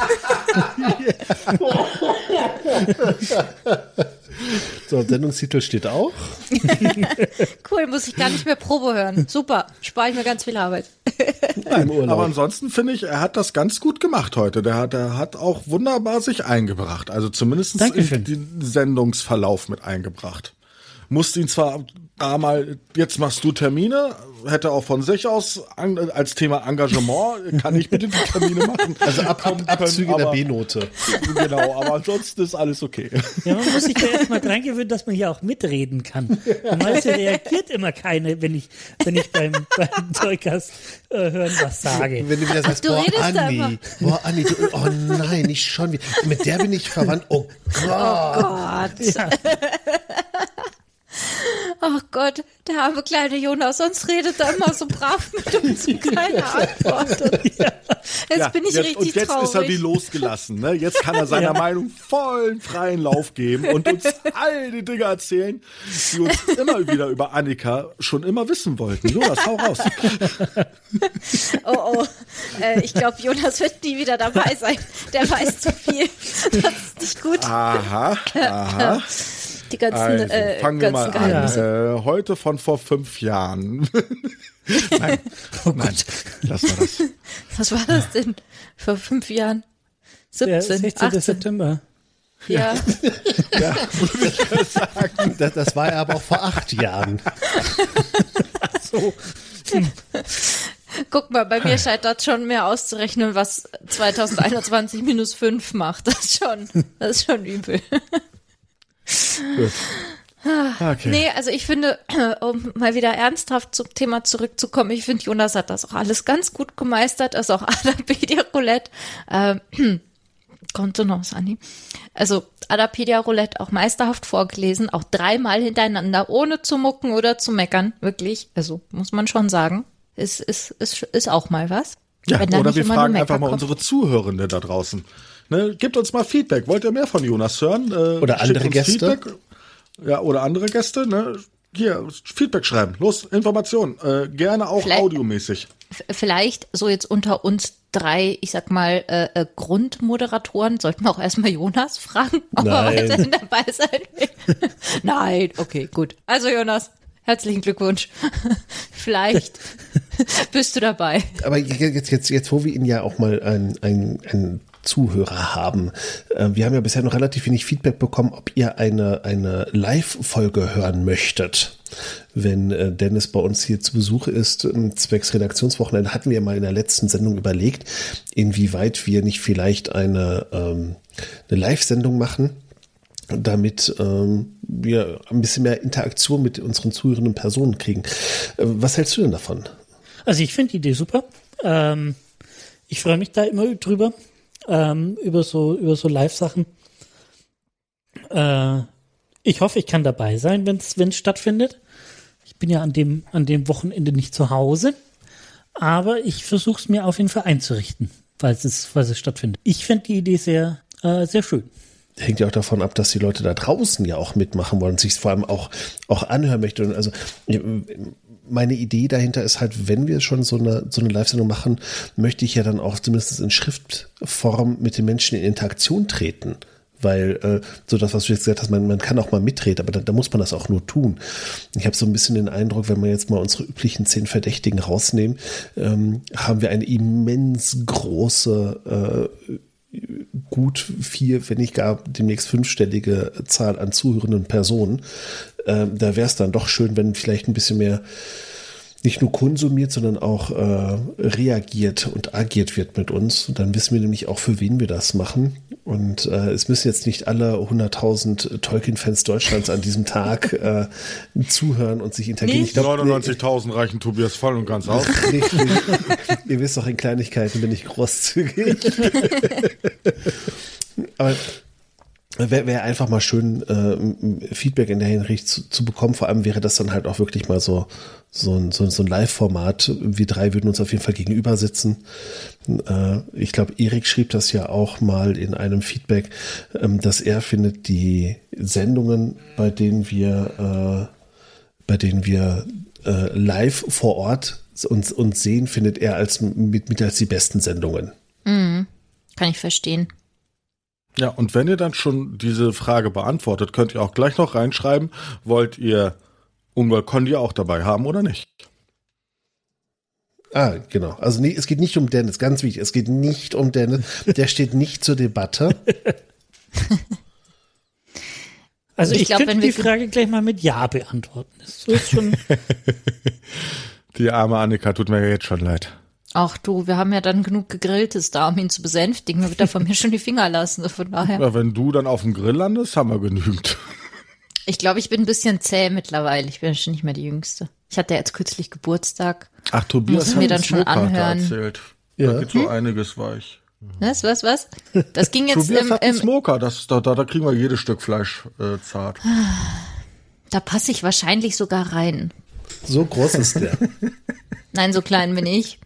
Speaker 3: So, Sendungstitel steht auch.
Speaker 4: Cool, muss ich gar nicht mehr Probe hören. Super, spare ich mir ganz viel Arbeit.
Speaker 2: Nein, aber ansonsten finde ich, er hat das ganz gut gemacht heute. Der hat, der hat auch wunderbar sich eingebracht. Also zumindest in den Sendungsverlauf mit eingebracht. Musste ihn zwar da mal, jetzt machst du Termine, hätte auch von sich aus an, als Thema Engagement, kann ich bitte die Termine machen.
Speaker 3: Also ab, ab, Abzüge der B-Note.
Speaker 2: Genau, aber ansonsten ist alles okay.
Speaker 5: Ja, man muss sich da erstmal dran gewöhnen, dass man hier auch mitreden kann. Normalerweise reagiert immer keine, wenn ich, wenn ich beim, beim Zeugast äh, hören was sage.
Speaker 3: Wenn du wieder sagst,
Speaker 4: du
Speaker 3: boah,
Speaker 4: redest da
Speaker 3: Anni,
Speaker 4: immer.
Speaker 3: boah, Anni, du, oh nein, nicht schon wieder. Mit der bin ich verwandt. Oh Gott.
Speaker 4: Oh Gott.
Speaker 5: Ja.
Speaker 4: Oh Gott, der arme kleine Jonas, sonst redet er immer so brav mit uns und keine Antwort. Jetzt
Speaker 2: Ja,
Speaker 4: bin ich
Speaker 2: jetzt,
Speaker 4: richtig
Speaker 2: und jetzt
Speaker 4: traurig.
Speaker 2: ist er wie losgelassen. Ne? Jetzt kann er seiner
Speaker 5: Ja.
Speaker 2: Meinung vollen freien Lauf geben und uns all die Dinge erzählen, die uns immer wieder über Annika schon immer wissen wollten. Jonas, hau raus.
Speaker 4: Oh, oh. Äh, ich glaube, Jonas wird nie wieder dabei sein. Der weiß zu viel. Das ist nicht gut.
Speaker 2: Aha, aha.
Speaker 4: Die ganzen,
Speaker 2: Also,
Speaker 4: äh,
Speaker 2: fangen wir
Speaker 4: ganzen
Speaker 2: mal an.
Speaker 4: Geheimnisse.
Speaker 2: Äh, heute von vor fünf Jahren. Nein,
Speaker 5: Oh
Speaker 2: nein, lassen wir das.
Speaker 4: Was war das denn vor fünf Jahren?
Speaker 5: Der
Speaker 4: siebzehn,
Speaker 5: sechzehnten
Speaker 4: achtzehn.
Speaker 5: September.
Speaker 4: Ja.
Speaker 3: Das, das war ja aber auch vor acht Jahren.
Speaker 5: so.
Speaker 4: Guck mal, bei mir scheitert schon mehr auszurechnen, was zwanzig einundzwanzig minus fünf macht. Das ist schon, das ist schon übel.
Speaker 2: Gut. Okay.
Speaker 4: Nee, also ich finde, um mal wieder ernsthaft zum Thema zurückzukommen, ich finde, Jonas hat das auch alles ganz gut gemeistert, also auch Adapedia Roulette, ähm, Kontenance, Anni. Also Adapedia Roulette auch meisterhaft vorgelesen, auch dreimal hintereinander, ohne zu mucken oder zu meckern, wirklich, also muss man schon sagen, ist, ist, ist, ist auch mal was.
Speaker 2: Ja, oder wir fragen einfach mal
Speaker 4: kommt.
Speaker 2: unsere Zuhörende da draußen. Ne, gebt uns mal Feedback. Wollt ihr mehr von Jonas hören? Äh,
Speaker 3: oder andere Gäste?
Speaker 2: Feedback. Ja, oder andere Gäste, ne? Hier, Feedback schreiben. Los, Informationen. Äh, gerne auch
Speaker 4: vielleicht,
Speaker 2: audiomäßig.
Speaker 4: F- vielleicht so jetzt unter uns drei, ich sag mal, äh, äh, Grundmoderatoren, sollten wir auch erstmal Jonas fragen, ob
Speaker 3: Nein.
Speaker 4: er weiterhin dabei sein will. Nein, okay, gut. Also Jonas, herzlichen Glückwunsch. Vielleicht bist du dabei.
Speaker 3: Aber jetzt, jetzt, jetzt, wo wir ihn ja auch mal ein, ein, ein Zuhörer haben. Wir haben ja bisher noch relativ wenig Feedback bekommen, ob ihr eine, eine Live-Folge hören möchtet. Wenn Dennis bei uns hier zu Besuch ist, zwecks Redaktionswochenende, hatten wir mal in der letzten Sendung überlegt, inwieweit wir nicht vielleicht eine, ähm, eine Live-Sendung machen, damit ähm, wir ein bisschen mehr Interaktion mit unseren zuhörenden Personen kriegen. Was hältst du denn davon?
Speaker 5: Also ich finde die Idee super. Ähm, ich freue mich da immer drüber. Ähm, über so über so Live-Sachen. Äh, ich hoffe, ich kann dabei sein, wenn es stattfindet. Ich bin ja an dem an dem Wochenende nicht zu Hause, aber ich versuche es mir auf jeden Fall einzurichten, falls es falls es stattfindet. Ich finde die Idee sehr äh, sehr schön.
Speaker 3: Hängt ja auch davon ab, dass die Leute da draußen ja auch mitmachen wollen und sich vor allem auch auch anhören möchten. Also meine Idee dahinter ist halt, wenn wir schon so eine, so eine Live-Sendung machen, möchte ich ja dann auch zumindest in Schriftform mit den Menschen in Interaktion treten. Weil, äh, so das, was du jetzt gesagt hast, man, man kann auch mal mitreden, aber da, da muss man das auch nur tun. Ich habe so ein bisschen den Eindruck, wenn wir jetzt mal unsere üblichen zehn Verdächtigen rausnehmen, ähm, haben wir eine immens große, äh, gut vier, wenn nicht gar demnächst fünfstellige Zahl an zuhörenden Personen. Ähm, da wäre es dann doch schön, wenn vielleicht ein bisschen mehr nicht nur konsumiert, sondern auch äh, reagiert und agiert wird mit uns. Und dann wissen wir nämlich auch, für wen wir das machen. Und äh, es müssen jetzt nicht alle hunderttausend Tolkien-Fans Deutschlands an diesem Tag äh, zuhören und sich interagieren. Ich glaub,
Speaker 2: neunundneunzigtausend reichen Tobias voll und ganz aus.
Speaker 3: Richtig. Ihr wisst doch, in Kleinigkeiten bin ich großzügig. Aber wäre wär einfach mal schön, äh, Feedback in der Hinsicht zu, zu bekommen. Vor allem wäre das dann halt auch wirklich mal so, so ein, so, so ein Live-Format. Wir drei würden uns auf jeden Fall gegenüber sitzen. Äh, ich glaube, Erik schrieb das ja auch mal in einem Feedback, ähm, dass er findet, die Sendungen, bei denen wir, äh, bei denen wir äh, live vor Ort uns, uns sehen, findet er als mit, mit als die besten Sendungen.
Speaker 4: Mhm. Kann ich verstehen.
Speaker 2: Ja, und wenn ihr dann schon diese Frage beantwortet, könnt ihr auch gleich noch reinschreiben, wollt ihr Ungol Kondi auch dabei haben oder nicht?
Speaker 3: Ah, genau. Also nee, es geht nicht um Dennis, ganz wichtig, es geht nicht um Dennis, der steht nicht zur Debatte.
Speaker 5: Also ich, ich glaub, könnte
Speaker 4: wenn wir
Speaker 5: die Frage gleich mal mit Ja beantworten. Das ist schon
Speaker 2: Die arme Annika, tut mir ja jetzt schon leid.
Speaker 4: Ach du, wir haben ja dann genug Gegrilltes da, um ihn zu besänftigen. Da wird er von mir schon die Finger lassen, von daher.
Speaker 2: Ja, wenn du dann auf dem Grill landest, haben wir genügend.
Speaker 4: Ich glaube, ich bin ein bisschen zäh mittlerweile. Ich bin schon nicht mehr die Jüngste. Ich hatte jetzt kürzlich Geburtstag.
Speaker 2: Ach, Tobias
Speaker 4: muss
Speaker 2: hat
Speaker 4: mir dann schon
Speaker 2: Smoker
Speaker 4: anhören.
Speaker 2: erzählt.
Speaker 3: Ja.
Speaker 2: Da geht so hm? einiges weich.
Speaker 4: Was, was, was? Das ging jetzt
Speaker 2: Tobias
Speaker 4: im,
Speaker 2: hat einen
Speaker 4: im
Speaker 2: Smoker, das, da, da, da kriegen wir jedes Stück Fleisch äh, zart.
Speaker 4: Da passe ich wahrscheinlich sogar rein.
Speaker 3: So groß ist der.
Speaker 4: Nein, so klein bin ich.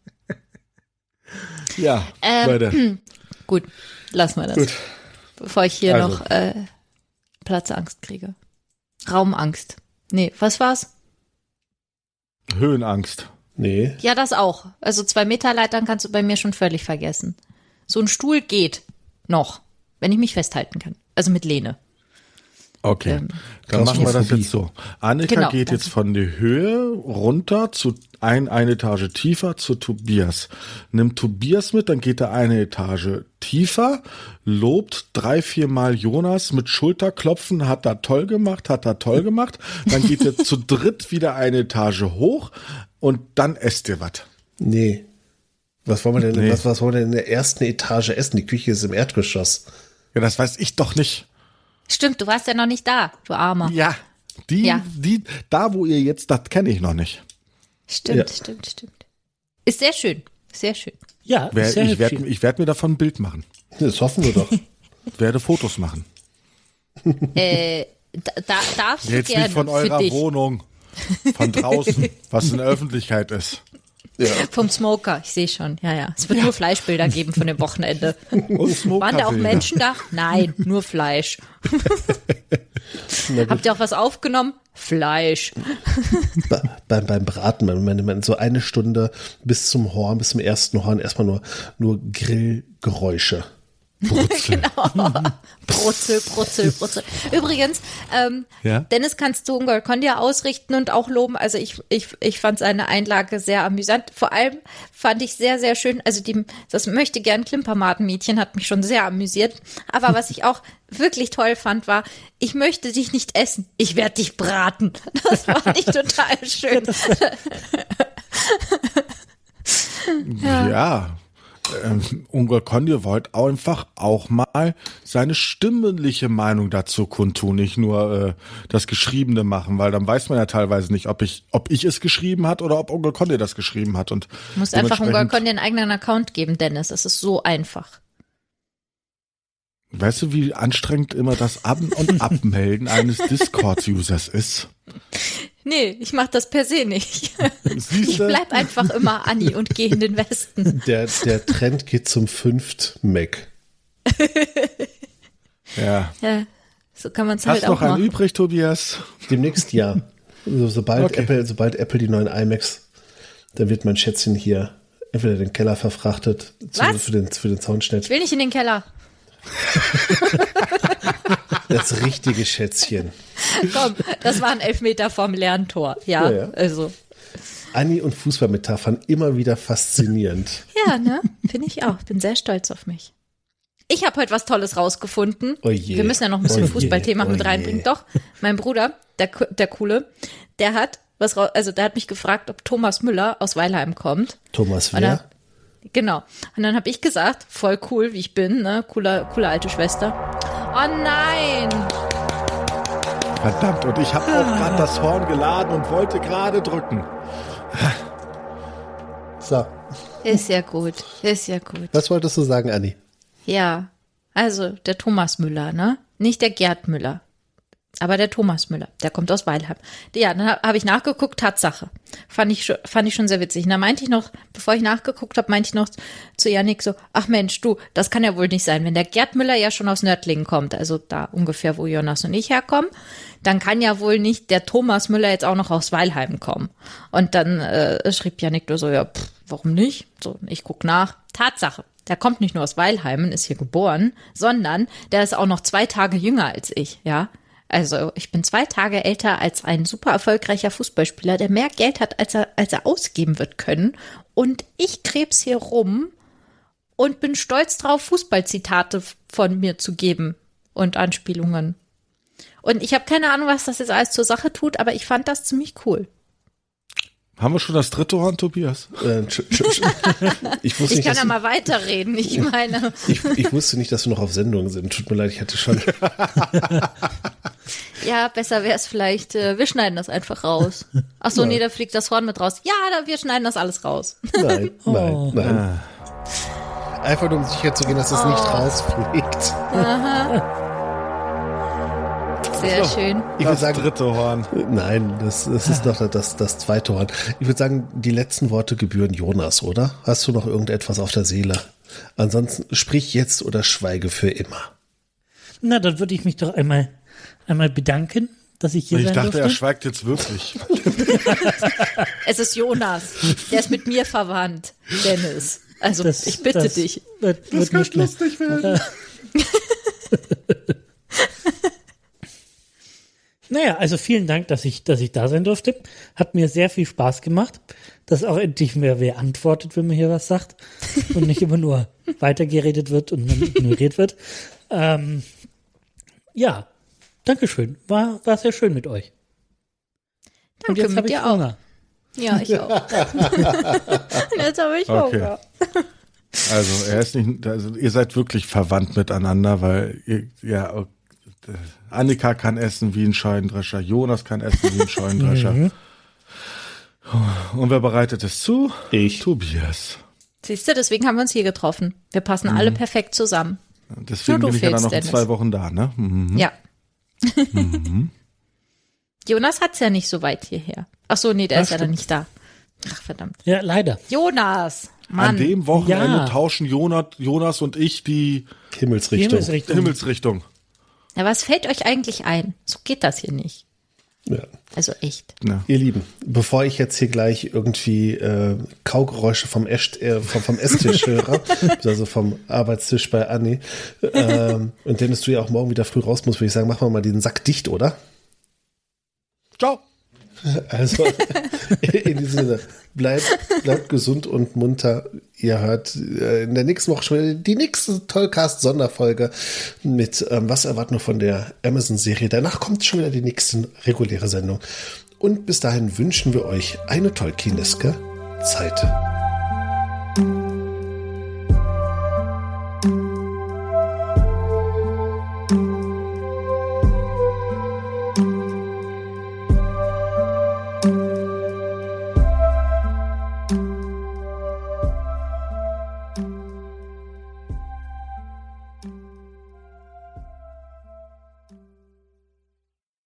Speaker 2: Ja,
Speaker 4: ähm,
Speaker 2: weiter.
Speaker 4: Gut, lass mal das.
Speaker 2: Gut.
Speaker 4: Bevor ich hier
Speaker 2: Also.
Speaker 4: noch äh, Platzangst kriege. Raumangst. Nee, was war's?
Speaker 2: Höhenangst.
Speaker 3: Nee.
Speaker 4: Ja, das auch. Also zwei Meter Leitern kannst du bei mir schon völlig vergessen. So ein Stuhl geht noch, wenn ich mich festhalten kann. Also mit Lehne.
Speaker 2: Okay,
Speaker 4: ähm,
Speaker 2: dann machen wir das jetzt so. Annika
Speaker 4: Genau,
Speaker 2: geht jetzt von der Höhe runter zu ein, eine Etage tiefer zu Tobias. Nimmt Tobias mit, dann geht er eine Etage tiefer, lobt drei, vier Mal Jonas mit Schulterklopfen, hat er toll gemacht, hat er toll gemacht. Dann geht er zu dritt wieder eine Etage hoch und dann esst ihr was.
Speaker 3: Nee. Was wollen wir denn,
Speaker 2: Nee.
Speaker 3: was, was wollen wir denn in der ersten Etage essen? Die Küche ist im Erdgeschoss.
Speaker 2: Ja, das weiß ich doch nicht.
Speaker 4: Stimmt, du warst ja noch nicht da, du Armer.
Speaker 2: Ja, die,
Speaker 4: Ja.
Speaker 2: die, da wo ihr jetzt, das kenne ich noch nicht.
Speaker 4: Stimmt,
Speaker 3: Ja.
Speaker 4: stimmt, stimmt. Ist sehr schön, sehr schön.
Speaker 5: Ja,
Speaker 2: Wer,
Speaker 5: sehr
Speaker 2: ich werde
Speaker 5: hübsch.
Speaker 2: ich werd mir davon ein Bild machen.
Speaker 3: Das hoffen wir doch.
Speaker 2: Werde Fotos machen.
Speaker 4: Äh, da, da darfst du
Speaker 2: Jetzt
Speaker 4: gerne
Speaker 2: nicht von
Speaker 4: für
Speaker 2: eurer
Speaker 4: dich.
Speaker 2: Wohnung, von draußen, was in der Öffentlichkeit ist.
Speaker 3: Ja.
Speaker 4: Vom Smoker, ich sehe schon, ja, ja. Es wird nur Fleischbilder geben von dem Wochenende.
Speaker 2: Und
Speaker 4: Waren da auch
Speaker 2: Smokerbilder.
Speaker 4: Menschen da? Nein, nur Fleisch. Habt ihr auch was aufgenommen? Fleisch.
Speaker 3: Be beim, beim Braten, wenn man, man so eine Stunde bis zum Horn, bis zum ersten Horn erstmal nur, nur Grillgeräusche.
Speaker 4: Genau. Brutzel, Brutzel, Brutzel. Übrigens, ähm,
Speaker 2: Ja?
Speaker 4: Dennis, kannst du Ungol Kondia ausrichten und auch loben. Also ich, ich, ich fand seine Einlage sehr amüsant. Vor allem fand ich sehr, sehr schön, also die, das möchte gern Klimpermatenmädchen hat mich schon sehr amüsiert. Aber was ich auch wirklich toll fand, war, ich möchte dich nicht essen, ich werde dich braten. Das fand ich total schön.
Speaker 2: Ja. ja. Ähm, Ungol Kondir wollte auch einfach auch mal seine stimmliche Meinung dazu kundtun, nicht nur äh, das Geschriebene machen, weil dann weiß man ja teilweise nicht, ob ich, ob ich es geschrieben hat oder ob Ungol Kondir das geschrieben hat. Und
Speaker 4: Du musst einfach Ungol
Speaker 2: dementsprechend-
Speaker 4: Kondia einen eigenen Account geben, Dennis. Das ist so einfach.
Speaker 2: Weißt du, wie anstrengend immer das Ab- und Abmelden eines Discord-Users ist?
Speaker 4: Nee, ich mach das per se nicht. Ich
Speaker 2: Siehste?
Speaker 4: bleib einfach immer Anni und gehe in den Westen.
Speaker 3: Der, der Trend geht zum fünft Mac.
Speaker 2: Ja.
Speaker 4: Ja, so kann man es
Speaker 2: Hast
Speaker 4: halt
Speaker 2: noch
Speaker 4: auch
Speaker 2: einen
Speaker 4: machen.
Speaker 2: übrig, Tobias?
Speaker 3: Demnächst ja. So, sobald,
Speaker 2: Okay.
Speaker 3: Apple, sobald Apple die neuen iMacs, dann wird mein Schätzchen hier entweder in den Keller verfrachtet zu,
Speaker 4: Was?
Speaker 3: für den, für den Soundschnitt.
Speaker 4: Ich will nicht in den Keller.
Speaker 3: Das richtige Schätzchen.
Speaker 4: Komm, das war ein Elfmeter vom Lerntor. Ja,
Speaker 3: Ja, ja.
Speaker 4: also.
Speaker 3: Anni und Fußballmetaphern immer wieder faszinierend.
Speaker 4: Ja, ne? Finde ich auch. Bin sehr stolz auf mich. Ich habe heute was Tolles rausgefunden.
Speaker 3: Oh je.
Speaker 4: Wir müssen ja noch ein bisschen
Speaker 3: Oh je.
Speaker 4: Fußballthema
Speaker 3: Oh
Speaker 4: mit
Speaker 3: je.
Speaker 4: reinbringen. Doch, mein Bruder, der, der Coole, der hat was raus, also der hat mich gefragt, ob Thomas Müller aus Weilheim kommt.
Speaker 3: Thomas
Speaker 4: Und dann-
Speaker 3: wer?
Speaker 4: Genau. Und dann habe ich gesagt, voll cool, wie ich bin, ne? Cooler, coole alte Schwester. Oh nein!
Speaker 2: Verdammt, und ich habe auch gerade das Horn geladen und wollte gerade drücken.
Speaker 3: So,
Speaker 4: Ist ja gut, ist ja gut.
Speaker 3: was wolltest du sagen, Anni?
Speaker 4: Ja, also der Thomas Müller, ne? Nicht der Gerd Müller, aber der Thomas Müller, der kommt aus Weilheim. Ja, dann habe hab ich nachgeguckt, Tatsache. Fand ich, schon, fand ich schon sehr witzig. Und da meinte ich noch, bevor ich nachgeguckt habe, meinte ich noch zu Yannick so, ach Mensch, du, das kann ja wohl nicht sein. Wenn der Gerd Müller ja schon aus Nördlingen kommt, also da ungefähr, wo Jonas und ich herkommen, dann kann ja wohl nicht der Thomas Müller jetzt auch noch aus Weilheim kommen. Und dann äh, schrieb Yannick nur so, ja, pff, warum nicht? So, ich guck nach. Tatsache. Der kommt nicht nur aus Weilheim und ist hier geboren, sondern der ist auch noch zwei Tage jünger als ich, ja. Also ich bin zwei Tage älter als ein super erfolgreicher Fußballspieler, der mehr Geld hat, als er, als er ausgeben wird können. Und ich krebs hier rum und bin stolz drauf, Fußballzitate von mir zu geben und Anspielungen. Und ich habe keine Ahnung, was das jetzt alles zur Sache tut, aber ich fand das ziemlich cool.
Speaker 2: Haben wir schon das dritte Horn, Tobias?
Speaker 3: Äh, tsch- tsch- tsch- ich, wusste
Speaker 4: Ich
Speaker 3: nicht,
Speaker 4: kann
Speaker 3: dass,
Speaker 4: ja mal weiterreden, ich meine.
Speaker 3: ich, ich wusste nicht, dass wir noch auf Sendung sind. Tut mir leid, ich hatte schon.
Speaker 4: Ja, besser wäre es vielleicht, äh, wir schneiden das einfach raus. Ach so, nee, da fliegt das Horn mit raus. Ja, da, wir schneiden das alles raus.
Speaker 3: Nein, nein,
Speaker 5: Oh.
Speaker 3: nein. Einfach nur um sicher zu gehen, dass es nicht rausfliegt.
Speaker 4: Sehr schön.
Speaker 3: Ich würde
Speaker 2: Das
Speaker 3: sagen,
Speaker 2: dritte Horn.
Speaker 3: nein, das, das ist doch das, das zweite Horn. Ich würde sagen, die letzten Worte gebühren Jonas, oder? Hast du noch irgendetwas auf der Seele? Ansonsten sprich jetzt oder schweige für immer.
Speaker 5: Na, dann würde ich mich doch einmal, einmal bedanken, dass ich hier
Speaker 2: Ich
Speaker 5: sein
Speaker 2: dachte, er
Speaker 5: durfte.
Speaker 2: schweigt jetzt wirklich.
Speaker 4: Es ist Jonas. Der ist mit mir verwandt, Dennis. Also,
Speaker 5: Das-
Speaker 4: ich bitte
Speaker 5: das
Speaker 4: dich.
Speaker 5: Wird, wird nicht mehr.
Speaker 2: lustig werden.
Speaker 5: Naja, also vielen Dank, dass ich, dass ich da sein durfte. Hat mir sehr viel Spaß gemacht, dass auch endlich mehr wer antwortet, wenn man hier was sagt und nicht immer nur weitergeredet wird und dann ignoriert wird. Ähm, ja, Dankeschön. War, war sehr schön mit euch.
Speaker 4: Danke,
Speaker 5: und jetzt
Speaker 4: mit
Speaker 5: habe ich
Speaker 4: dir
Speaker 5: Hunger.
Speaker 4: auch. Ja, ich auch. Jetzt habe ich
Speaker 2: Okay.
Speaker 4: Hunger.
Speaker 2: Also er ist nicht, also ihr seid wirklich verwandt miteinander, weil ihr, ja, äh, Annika kann essen wie ein Scheunendrescher, Jonas kann essen wie ein Scheunendrescher.
Speaker 5: Mhm.
Speaker 2: Und wer bereitet es zu?
Speaker 3: Ich.
Speaker 2: Tobias.
Speaker 4: Siehst du, deswegen haben wir uns hier getroffen. Wir passen alle perfekt zusammen.
Speaker 2: Deswegen
Speaker 4: Nur du
Speaker 2: bin ich ja dann
Speaker 4: fehlst,
Speaker 2: noch in
Speaker 4: Dennis.
Speaker 2: zwei Wochen da, ne? Mhm.
Speaker 4: Ja.
Speaker 2: Mhm.
Speaker 4: Jonas hat's ja nicht so weit hierher. Ach so, nee, der
Speaker 2: Ja,
Speaker 4: ist ja dann
Speaker 2: stimmt.
Speaker 4: nicht da. Ach, verdammt.
Speaker 5: Ja, leider.
Speaker 4: Jonas,
Speaker 2: An
Speaker 4: Mann.
Speaker 2: dem Wochenende
Speaker 5: Ja.
Speaker 2: tauschen Jonas, Jonas und ich die
Speaker 3: Himmelsrichtung.
Speaker 5: Himmelsrichtung.
Speaker 2: Himmelsrichtung.
Speaker 4: Ja, was fällt euch eigentlich ein? So geht das hier nicht.
Speaker 3: Ja.
Speaker 4: Also echt.
Speaker 2: Ja.
Speaker 3: Ihr Lieben, bevor ich jetzt hier gleich irgendwie äh, Kaugeräusche vom, Esst, äh, vom, vom Esstisch höre, also vom Arbeitstisch bei Anni, ähm, und Dennis, du ja auch morgen wieder früh raus musst, würde ich sagen, machen wir mal den Sack dicht, oder?
Speaker 2: Ciao.
Speaker 3: Also, in diesem Sinne, bleibt, bleibt gesund und munter. Ihr hört äh, in der nächsten Woche schon wieder die nächste Tollcast-Sonderfolge mit ähm, Was erwarten wir von der Amazon-Serie. Danach kommt schon wieder die nächste reguläre Sendung. Und bis dahin wünschen wir euch eine tolkieneske Zeit.